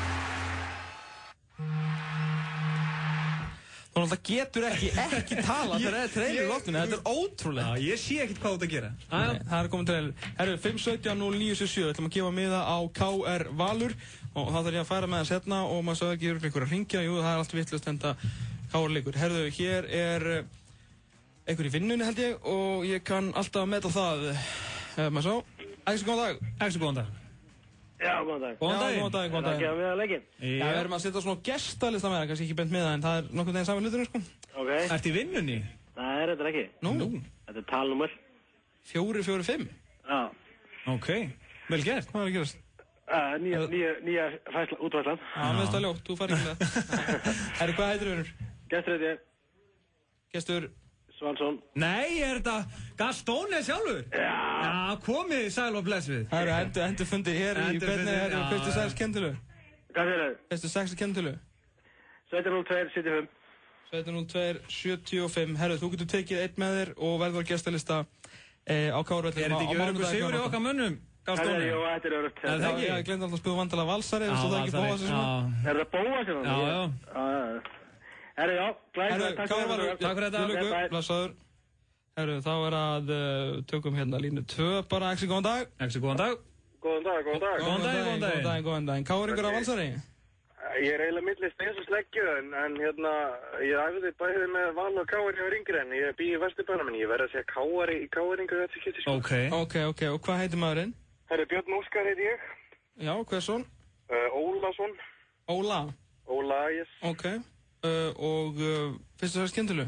Þannig að það getur ekki tala þegar það er trailer í loftinu, þetta er ótrúlega. Já, ég sé ekkert hvað þú ert að gera. Það er komið trailer. Herru, 517 og 977, við ætlum að gefa miða á KR Valur og það þarf ég að færa með þess hérna og maður sagði ekki ykkur að ringja, jú, það er allt vitlaust enda KR leikur. Herru, hér er einhver í vinnunni held ég og ég kann alltaf að meta það. Maður sá. Ægsi, góðan dag. Ægsi, góðan dag. Já, góðan dag. Góðan dag. Það er ekki að miða leikinn. Já, við erum að setja svona gestalista með það, kannski ekki bent með það, en það er nokkuð veginn saman hluturinn, sko. Ok. Ertu í vinnunni? Það er þetta ekki. Nú. Þetta er talnúmer. 445. Já. Ok. Vel gert. Hvað er að gerast? Nýja útvæslan. Já, með þetta ljótt, þú fær ekki með. Herru, hvað heitir þau? Gestur heiti ég. Gestur Svansson. Nei, er þetta Gastóni sjálfur? Já, komið sæl og bless við. Það eru endur fundið hér í beinni, fyrstu 6 kentölu. Hvað fyrir þau? Fyrstu 6 kentölu. 170275. 170275. Herru, þú getur tekið einn með þér og velvar gestalista á KR-völlum. Er þetta ekki öruggur sigur í okkar mönnum? Gastóni? Jú, þetta er örugt. Ég glemdi alltaf að spila vandalega Valsari, þú það ekki Bóas og svona. Er það Bóas og svona? Já. Herru, já, glæðið, takk fyrir þetta. Blessaður. Herru, þá er að tökum hérna línu 2 bara. Axi, góðan dag. Axi, góðan dag. Góðan dag. Góðan dag. Káringur af Valsari? Ég er eiginlega millist eins og sleggju, en ég æfði bæði með Val og Kári á ringri, en ég bý í Vesturbænum, en ég verði að segja Kári í Káringu þetta skipti sko. Ok. Og hvað heitir maðurinn? Herru, Björn Óskar heiti ég. Já, hversson? Ólason. Óla, yes. Ok. Og fyrstu það skemmtilu?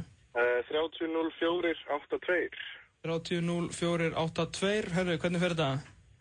30.04.82. 30.04.82. Herru, hvernig fer þetta?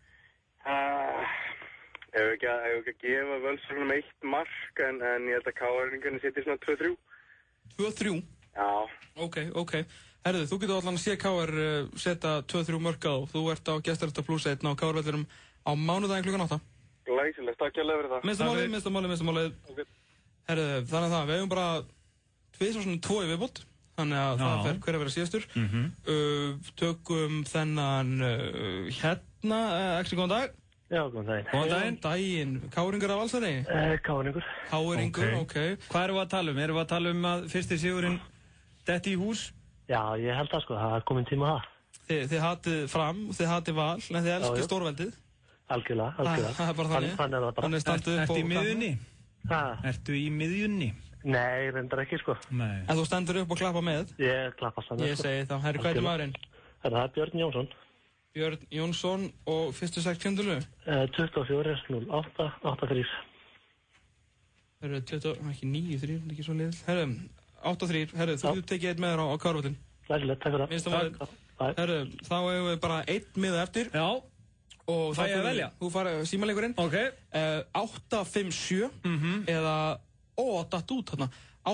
Ég hef ekki að gefa Völsunum 1 mark, en ég held að Káringunni setja svona 2-3. 2-3? Já. Ok. Herru, þú getur allan að sé KR setja 2-3 mörk á. Þú ert á gestarölda plus 1 á KR-vellurum á mánudaginn klukkan 8. Glæsilegt, takk hjá fyrir það. Minnsta málið. Okay. Herru, þannig að við hefum bara 2 í viðbót, þannig að það fer hver að vera síðastur. Tökum þennan hérna, Axel, góðan dag. Já, góðan daginn. Góðan daginn. Káringur af Valsari? Káringur. Káringur, ok. Hvað erum við að tala um? Erum við að tala um að fyrsti sigurinn detti í hús? Já, ég held það sko, það er komin tíma að það. Þið hatið Fram, þið hatið Val, en þið elskið stórveldið. Algjörlega. Það er bara þannig. Þannig er það bara. Ertu í miðjunni? Ertu í miðjunni? Nei, reyndar ekki sko. Nei. En þú stendur upp og klappa með? Ég klappa saman. Ég segi þá, herri, hvað er maðurinn? Það er Björn Jónsson. Björn Jónsson og fyrstu 6 kjöndulu? 24-08-83. Herru, ekki 9-3, ekki svo liðil. Herru, 8-3, herru, þú tekið eitt með þér á Kárvöldin. Læsilegt, takk fyrir það. Herru, þá hefur við bara 1 miða eftir. Já. Og það ég að velja? Þú farið símaleikurinn. Ok. 8-5-7 eða, datt út þarna,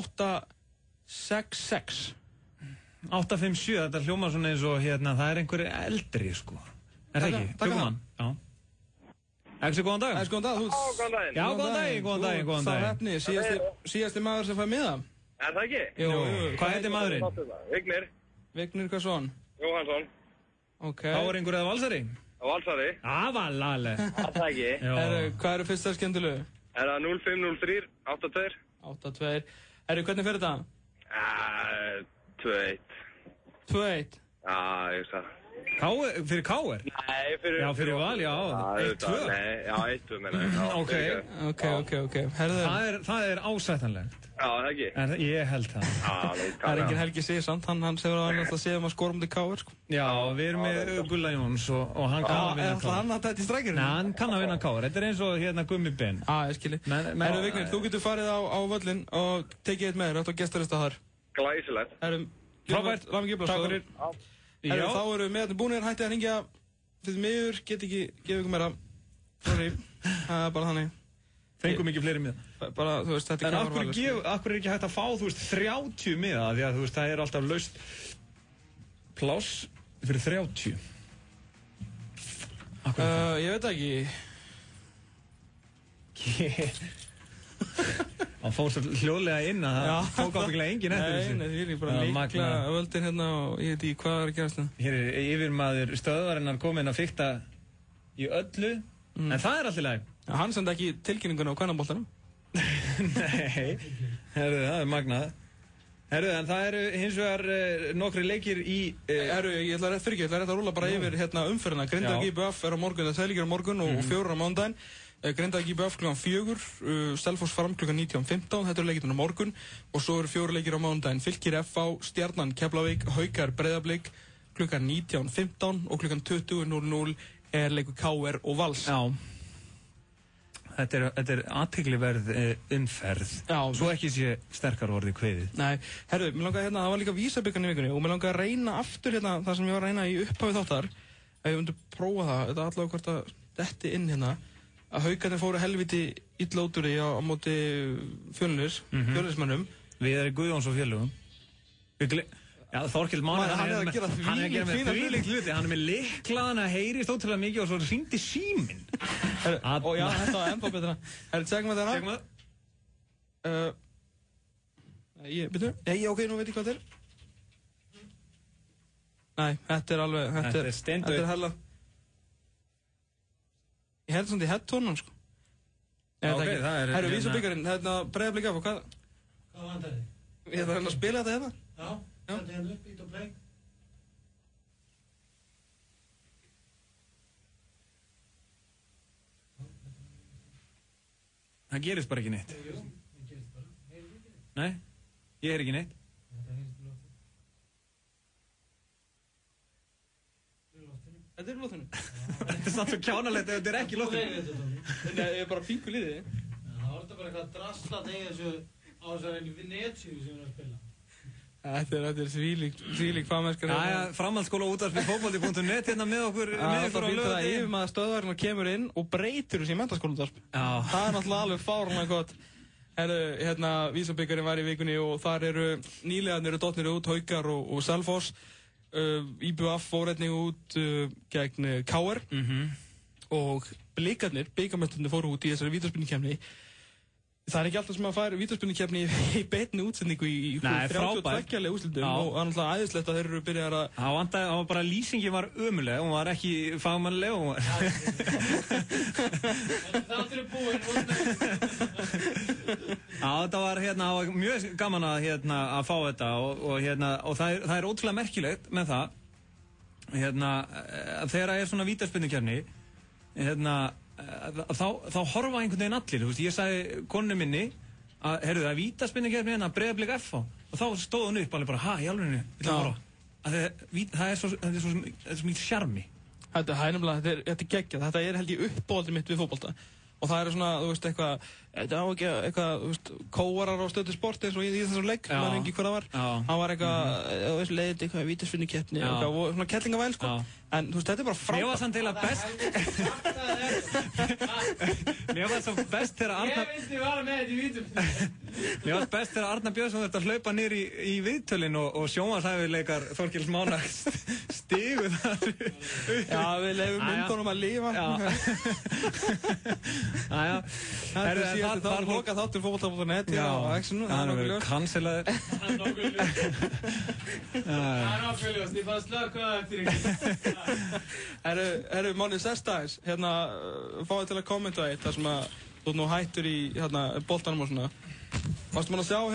8-6-6. 8-5-7, þetta hljómar svona eins og hérna, það er einhverju eldri sko. Er það ekki? Takk hann. Já. Axel, góðan dag. Góðan dag. Góðan daginn. Já, góðan daginn. Þá hefni, síðasti maður sem fær miða. Er það ekki? Jú. Hvað heitir maðurinn? Vignir. Vignir Hversson? Jóhansson. Ok. Káringur eða Valsari? Valsari. Valale. Er það ekki? Hvað eru fyrsta skemmtilegu? Er það 0503 82? 82. Hvernig fer þetta? 2-1. 2-1? Já, ég veist það. Fyrir K.R.? Nei, fyrir... Já, fyrir Val, já. 1-2? Nei, já, 1-2 menna ég. Ok. Það er ásættanlegt. Já, það ekki. Ég held það. Það er engin Helgi Sigurðsson, hann segir að hann alltaf segja að skorum til K.R. sko. Já, við erum með Gulla Jóns og hann kann að vinna K.R. Hann að þetta í strækjurinn? Nei, hann kann að vinna K.R. Þetta er eins og hérna Gummi Ben. Ég skilji. Vignir, þú getur farið á völlin og tekið eitt með þér, átt á gestarista þar. Glæsilegt. Frábært, takk fyrir. Þá eru við með þetta búinir, hættið að ringja fyrir miður, get ekki gefið ykkur meira. Sorry, það er bara þannig. Fengum ekki fleiri miða. Bara, þú veist, þetta er kafar valið. En akkur er ekki hægt að fá, þú veist, 30 miða, því að þú veist, það er alltaf laust pláss fyrir 30. Ég veit ekki. Hann fór svo hljóðlega inn að það tók ábyggilega enginn eftir þessu. Nei, því er bara líkla völdin hérna og ég veit ekki hvað er að gerast það. Hér er yfirmaður stöðvarinnar kominn að fikta í öllu, en það er alltaf læg. Hann sendi ekki tilkynninguna á kvennaboltanum. Nei, það er magnað. En það eru hins vegar nokkri leikir í... Ég ætla rétt að rúla bara yfir umferðina. Grindavík IBF er á morgun, það er leikir á morgun og 4 á mánudaginn. Grindavík IBF klukkan 4, Selfoss Fram klukkan 19:15, þetta eru leikirinn á morgun og svo eru 4 leikir á mánudaginn. Fylkir FH, Stjarnan, Keflavík, Haukar, Breiðablik klukkan 19:15 og klukkan 20:00 er leikur KR og Vals. Já. Þetta er athyglisverð umferð. Já. Svo ekki sé sterkar orðið kveðið. Nei, herru, mér langaði það var líka VISA-bikarinn í vikunni og mér langaði að reyna aftur það sem ég var að reyna í upphafi þáttar. Ef ég myndi prófa það, þetta allavega hvort að detti inn að Haukarnir fóru helviti illa út úr því á móti Fjölnismönnum. Viðari Guðjóns og félögum. Já, Þorkell Máni, hann er að gera með þvílíkt hluti. Hann er með lyklaðan að heyrist ótrúlega mikið og svo hringdi síminn. Og já, þetta var ennþá betra. Tjekkum við þetta. Ok, nú veit ég hvað þetta er. Nei, þetta er alveg, þetta er hella. Ég held svona í headtónum, sko. Ok, það er... Herru, VISA-bikarinn, Breiðablik FH, hvað? Hvað vantar þið? Ég ætla að spila þetta hérna. Já, þetta hérna upp, ít og play. Það gerist bara ekki neitt. Jú, það gerist bara. Heyrðu ekki neitt? Nei, ég heyr ekki neitt. Þetta heyrist í loftinu. Þetta er í loftinu? Þetta er samt svo kjánalegt ef þetta er ekki í loftinu. Nei, ég er bara píku liðið. Það var bara eitthvað drasla tegið þessu á þessari Venetíu sem við erum að spila. Þetta er þvílík fagmennskar. Jæja, framhaldsskóla útvarpið fótbolti.net hérna með okkur á lögðið. Það yfirmaður stöðvarinn og kemur inn og breytir þessi í menntaskóla útvarp. Það er náttúrulega alveg fáránlega gott. VISA-bikarinn var í vikunni og þar eru nýliðarnir og dottnir út, Haukar og Selfoss. IBF fór einnig út gegn KR og Blikarnir, bikarmestarnir fóru út í þessari vítaspyrnukeppni. Það er ekki alltaf sem að fara vítaspyrnukeppni í beinni útsendingu í 32 úrslitum og það er náttúrulega æðislegt að þeir eru byrjað að... Það var bara lýsingin var ömuleg, hún var ekki fagmannleg og... Þáttur er búinn. Já, það var mjög gaman að fá þetta og það er ótrúlega merkilegt með það þegar það er svona vítaspyrnukeppni þá horfa einhvern veginn allir, þú veist, ég sagði konu minni að, heyrðu, það er vítaspyrnukeppni að Breiðablik FH og þá stóð hún upp alveg bara, í alvörinu, ég ætla að horfa það er svo mikið sjarmi. Þetta er nefnilega, þetta er geggjað, þetta er held ég uppáhaldið mitt við fótbolta og það er svona, þú veist, eitthvað, þú veist, kóarar á Stöðu Sport eins og í þessum leik, maður ekki hvað það var. Það var eitthvað, þú veist, leiðið eitthvað vítaspyrnukeppni og svona kellingavæl, sko. En, þú veist, þetta er bara frábært. Mér var samt eiginlega best. Mér var svo best þegar Arnar... Ég vildi vara með þetta í vítaspyrnukeppni. Mér var best þegar Arnar Björnsson þurfti að hlaupa niður í viðtölin og sjónvarpshæfileikar Þorkels Mánar stigu þar upp. Já, við leifum myndunum að lifa. Það er lokað þáttur fótbolta.net á X-inu. Það er verið cancelaðir. Það er nokkuð ljóst, ég bara slökka það eftir ykkur. Herru, Máni Sestaðis, fáið til að kommenta eitt þar sem að þú nú hættur í boltanum og svona. Varstu mann að sjá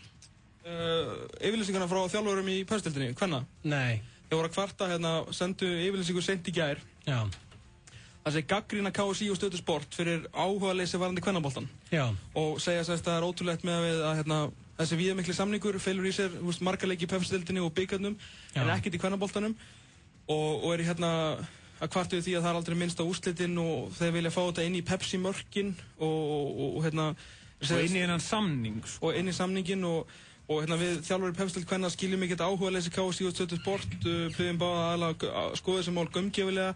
yfirlýsingarna frá þjálfurum í pöstildinni, hvenna? Nei. Þeir voru að kvarta, sendu yfirlýsingu seint í gær. Já. Það segir gagnrýna KSÍ og Stöðu Sport fyrir áhugaleysi varðandi kvennaboltan. Já. Og segja að það er ótrúlegt með að þessi víðamikli samningur felur í sér marga leiki í pöstildinni og byggarnum en ekkert í kvennaboltanum. Og er að kvartu því að það er aldrei minnst á úrslitin og þeir vilja fá þetta inn í Pepsi-mörkin og inn í hennan samning. Og inn í samningin og við þjálfari Pepsi-deild kvenna skiljum ekkert áhugaleysi KSÍ og Stöðu Sport, plöðum bara aðalega skoða þessi mál gaumgæfilega.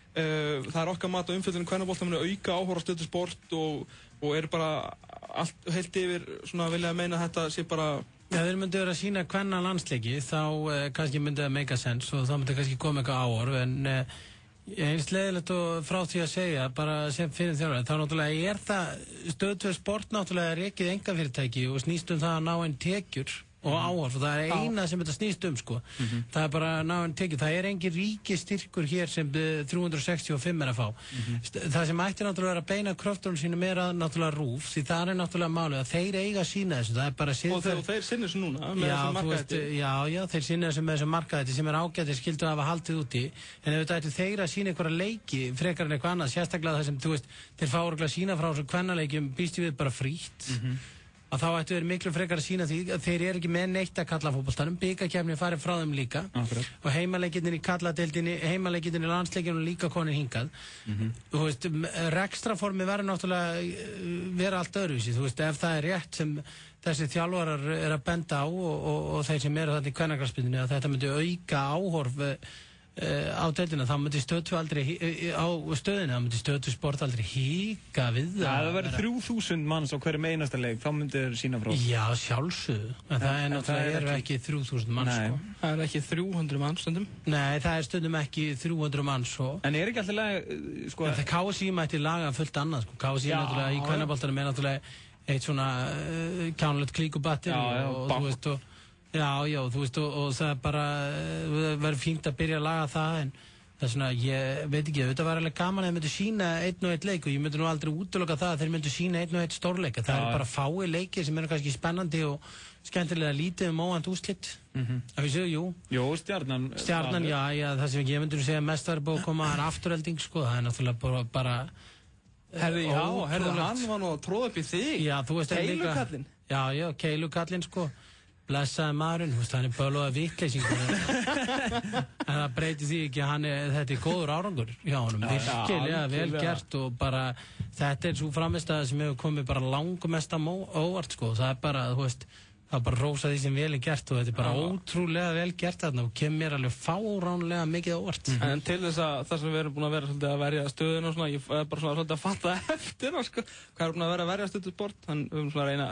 Það er okkar mat á umfjöldinu kvennaboltan að auka áhuga á Stöðu Sport og er bara allt heilt yfir svona vilja að meina að þetta sé bara... Já, þeir myndi vera að sína kvenna landsleiki, þá kannski myndi það make a sense og þá myndi kannski koma eitthvað áhorf, en eins leiðilegt og frá því að segja, bara sem fyrir þjálfari, þá náttúrulega er það Stöðu Sport náttúrulega rekið einkafyrirtæki og snýst það að ná einn tekjur og áhorf og það er eina sem þetta snýst sko. Það er bara ná einn tekjur, það er engin ríkistyrkur hér sem 365 er að fá. Það sem ætti náttúrulega að beina kröftunum sínum að náttúrulega RÚV, því það er náttúrulega málið að þeir eiga að sína þessu, það er bara og þeir sinna þessu núna með þessum markaðætti. Já, þeir sinna þessu með þessum markaðætti sem er ágættir skildu að hafa haldið úti, en ef þetta ætti þeir að sína einhverja leiki frekar en eitthvað annað, sérstaklega það sem þeir fá að sína frá þessum kvennaleikjum býst við bara frítt. Að þá ættu þeir miklu frekar að sína því að þeir eru ekki með neitt að kalla fótboltanum, bikarkeppnin farið frá þeim líka og heimaleikirnir í kalladeildinni, heimaleikirnir í landsleikinu líka konir hingað. Þú veist, rekstraformi verður náttúrulega vera allt öðruvísi, þú veist, ef það er rétt sem þessi þjálfarar er að benda á og þeir sem eru þarna í kvennaknattspyrnunni að þetta myndi auka áhorf á deildina, þá myndi Stöðu aldrei á stöðinu, þá myndi Stöðu Sport aldrei híka við það. Það verður 3000 manns á hverjum einasta leik, þá myndi þeir sína frá. Já, sjálfsögðu, en það er náttúrulega ekki 3000 manns. Nei, það er ekki 300 manns stundum. Nei, það er stundum ekki 300 manns. En er ekki alltaf lag, sko... En það KSÍ mætti laga fullt annað, sko. KSÍ náttúrulega í kvennaboltanum er náttúrulega eitt svona kjánulegt klíkubatteri og þú veist og Já, þú veist, og það er bara, verður fínt að byrja að laga það, en það er svona, ég veit ekki, þetta var alveg gaman að þeir myndu sína einn og einn leik og ég myndi nú aldrei útiloka það að þeir myndu sína einn og einn stórleika. Það er bara fái leikir sem eru kannski spennandi og skemmtilega lítið óvænt úrslit. Af því séu, jú. Jú, Stjarnan. Stjarnan, já, það sem ég myndi nú segja mest var búið að koma er afturhelding, sko, það er náttúrulega bara... Herðu, hann var nú að tróða upp í þig. Já, þú veist, Keilukallinn. Já, Keilukallinn, sko. Blessaði maðurinn, þú veist, hann er bölvaða vitleysingur en það breytir því ekki að þetta er góður árangur hjá honum, virkilega vel gert og bara, þetta er svo framistæða sem hefur komið bara langmest á óvart, sko, það er bara, þú veist, það bara rósa því sem vel gert og þetta bara ótrúlega vel gert þarna og kemur mér alveg fáránlega mikið á óvart. En til þess að það sem við erum búin að vera svolítið að verja stöðun og svona, ég er bara svona svolítið að fatta eftir sko, hvað er búin að vera að verja stöðusport, þannig við erum svona að reyna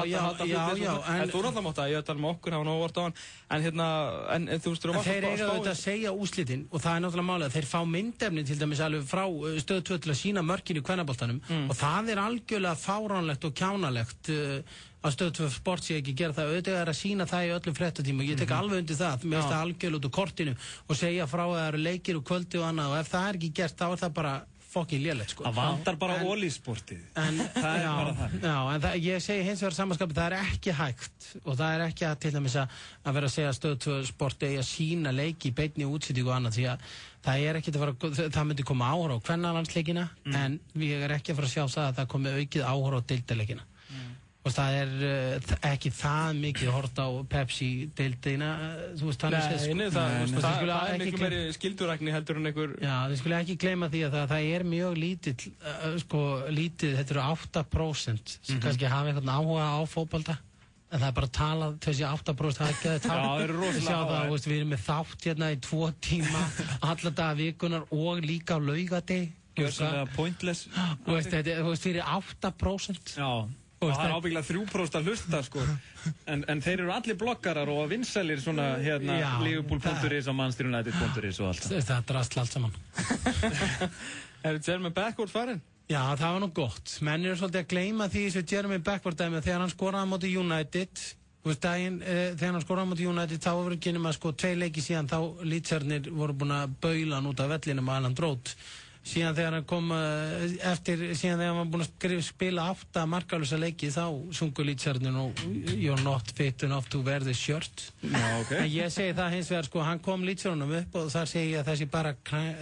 en þú náttúrulega mátt að ég tala okkur, hafa ná óvart á hann, en þú veist, þeir eiga auðvitað að segja úrslitin og það er náttúrulega málið að þeir fá myndefni til dæmis alveg frá Stöð 2 til að sýna mörkin í kvennaboltanum og það er algjörlega fáránlegt og kjánalegt að Stöð 2 Sport sé ekki gera það, auðvitað er að sína það í öllum fréttatíma og ég tek alveg undir það, mér finnst það algjörlega út úr kortinu og segja frá að það eru leikir og kvöldi og annað og ef það er ekki gert þá er það bara fokkin lélegt sko. Það vantar bara olísportið. Það er bara það. Já, en ég segi hins vegar samanskapið, það er ekki hægt og það er ekki að til dæmis að vera að segja að Stöð 2 Sport eigi að sína leiki í beinni útsendingu og annað því að það er ekki að fara, það myndi koma áhorf á kvennalandsleikina en ég er ekki að fara að sjá það að það komi aukið áhorf á deildarleikina. Og það er ekki það mikið hort á Pepsi-deildina, þú veist þannig séð. Nei, það er miklu meiri skildurækni heldur en einhver... Já, þið skulle ekki gleyma því að það er mjög lítið, þetta eru 8% sem kannski hafa einhvern áhuga á fótbolta. En það er bara að tala, þessi 8% það er ekki að tala. Já, það eru rosalega áhuga. Við erum með þátt hérna í 2 tíma, alla daga vikunar og líka á laugardegi. Gjörsamlega pointless. Þú veist, fyrir 8%. Já. Og það er ábyggilega 3% að hlusta sko en þeir eru allir bloggarar og vinsælir svona hérna Liverpool.is og Manchester United.is og allt það drastl allt saman. Er Jeremy Beckford farin? Já, það var nú gott. Menn eru svolítið að gleyma því þessu Jeremy Beckford dæmi þegar hann skoraði á móti United þegar hann skoraði á móti United þá voru ekki nema sko 2 leiki síðan þá Leedsarnir voru búin að baula hann út af vellinum að Alan Road síðan þegar hann kom síðan þegar hann var búin að spila 8 markalösa leiki þá sungu Leedsarnir og you're not fit enough to wear this shirt. Já, okay. En ég segi það hins vegar sko hann kom Leedsarnum upp og þar segi ég að þessi bara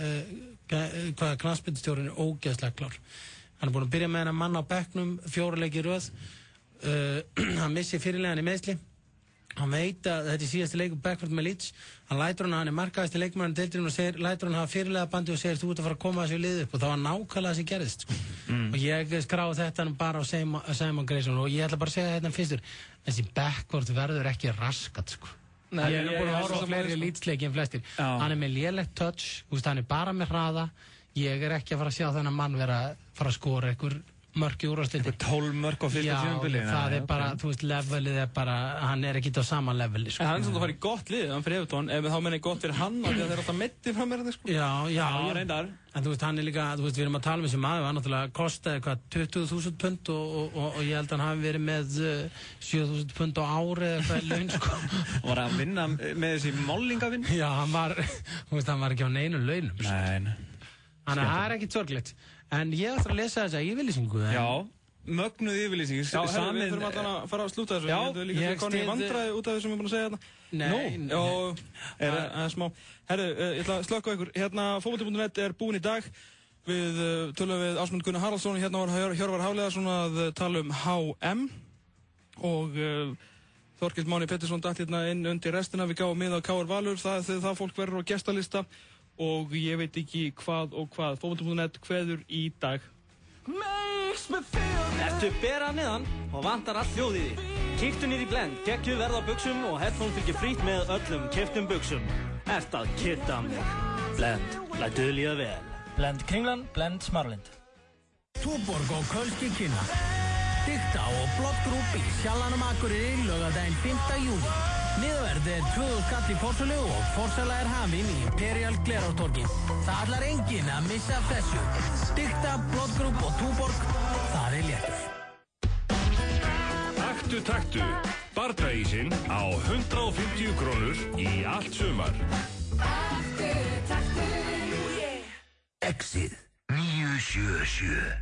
hvaða knattspyrnustjórinn er ógeðslega klár. Hann er búin að byrja með hennar mann á bekknum 4 leiki í röð hann missi fyrirlegan í meiðsli. Hann veit að þetta er síðasti leikur Beckford með Leeds. Hann lætur hann markaðasti leikmaðurinn deildinum og lætur hann hafa fyrirlega bandi og segir þú ert að fara að koma þessu lið upp og það var nákvæmlega sem gerðist sko. Og ég skráði þetta bara á Simon Grayson og ég ætla bara að segja þetta fyrstur. Þessi Beckford verður ekki raskat sko. Ég er búin að horfa á fleiri Leeds-leiki en flestir. Hann er með lélegt touch, hann er bara með hraða. Ég er ekki að fara að sjá þennan mann fara að skora einhver mörk í úrvalsdeildinni. 12 mörk á fyrsta tímabili. Já, það er bara, þú veist, levelið er bara, hann er ekki á sama leveli, sko. En hann er svolítið að fara í gott lið, hann fyrir Evertón, ef þá menn ég gott fyrir hann, af því að þeir alltaf metti frá mér þetta, sko. Já, reyndar. En þú veist, hann er líka, þú veist, við erum að tala um þessi maður, hann náttúrulega kostaði hvað, 20.000 pund og ég held að hann hafi verið með 7.000 pund á ári eða eitthvað laun, sko. Og var að vinna með þessi málingavinn? Já, þú veist, hann var ekki á neinu launum, sko. Nei. Þannig að það er ekki sorglegt. En ég ætla að lesa þessa yfirlýsingu. Já, mögnuð yfirlýsing. Já, við þurfum alltaf að fara að slúta þessu. Já, ég konni vandræði út af því sem við erum búin að segja hérna. Nei. Og það er smá. Herru, ég ætla að slökka ykkur. Hérna, fótbolti.net er búinn í dag. Við tölum við Ásmund Gunnar Haraldsson. Hérna var Hjörvar Hafliðarsson að tala um HM. Og Þorkild Máni Pettersson datt hérna inn undir restina. Við gáum með á KR Valur. Það fólk verður á gestalista. Og ég veit ekki hvað og hvað. Fótbolti.net kveður í dag. Ertu berað neðan og vantar allt hljóð í því? Kíktu niður í Blend, geggjuð verð á buxum og headphone fylgir frýtt með öllum keyptum buxum. Ert að kidda mig. Blend, lætuðu líða vel. Blend Kringlan, Blend Smáralind. Túborg og Kölski kynna. Dikta og Blood Group í Sjallanum Akureyri laugardaginn 5. júní. Niðurverð er 2.000 kall í forsölu og forsala er hafin í Imperial Glerártorgi. Það ætlar enginn að missa af þessu. Dikta, Blood Group og Túborg, það er léttur. Taktu, bardagísinn á 150 krónur í allt sumar. Taktu, yeah. Exið 977.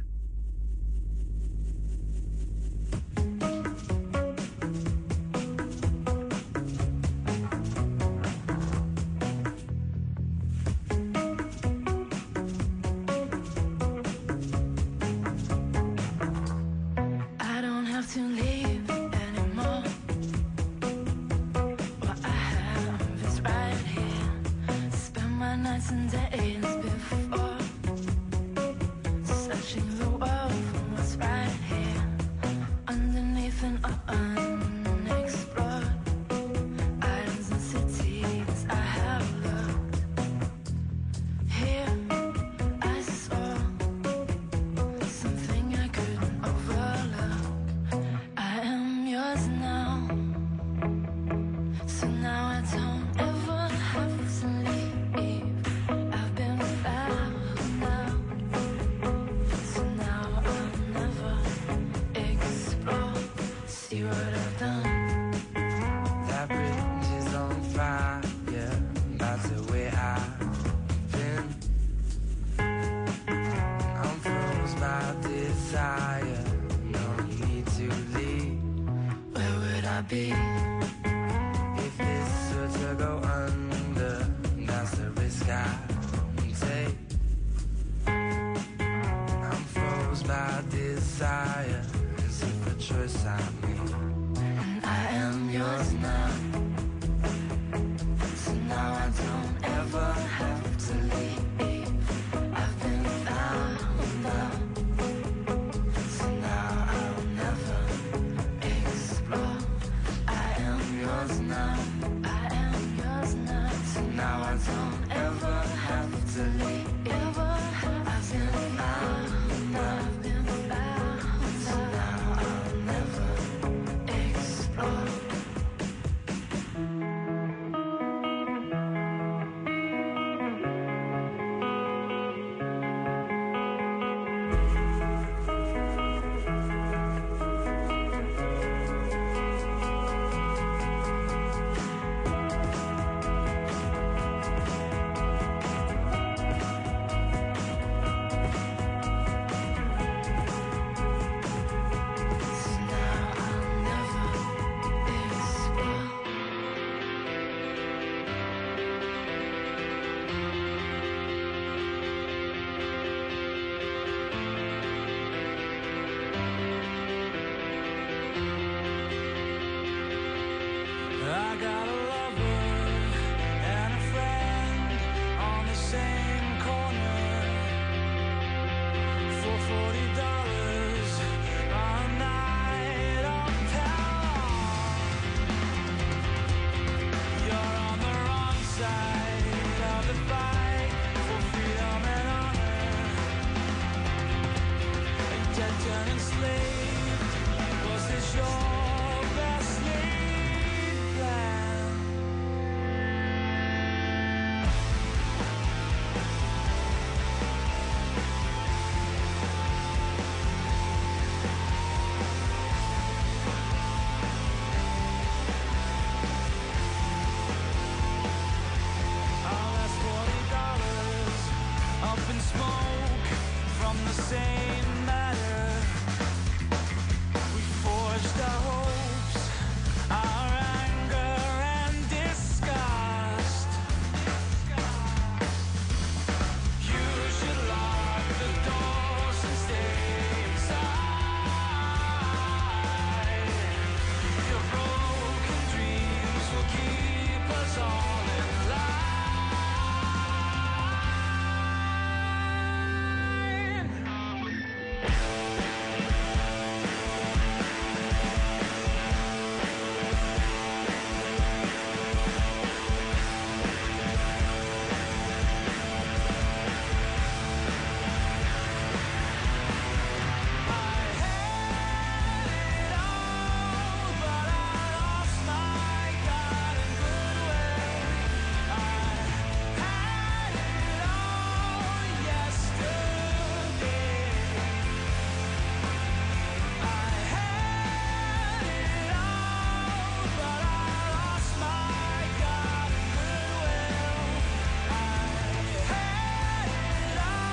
And days before, searching the we would have done. That bridge is on fire, yeah, that's the way I've been. I'm froze by desire, no need to leave. Where would I be if this were to go under? That's the risk I take. I'm froze by desire, it's the choice I made. And I am yours now, so now I don't ever have to leave. I've been found out, so now I'll never explore. I am yours now, I am yours now, so now I don't ever have to leave. I've been found out, so now I'll never explore. I got a lover and a friend on the same corner for $40 a night uptown. You're on the wrong side of the fight for freedom and honor. Dead, turned enslaved. Was this your best laid plan? All that's $40 up in smoke from the same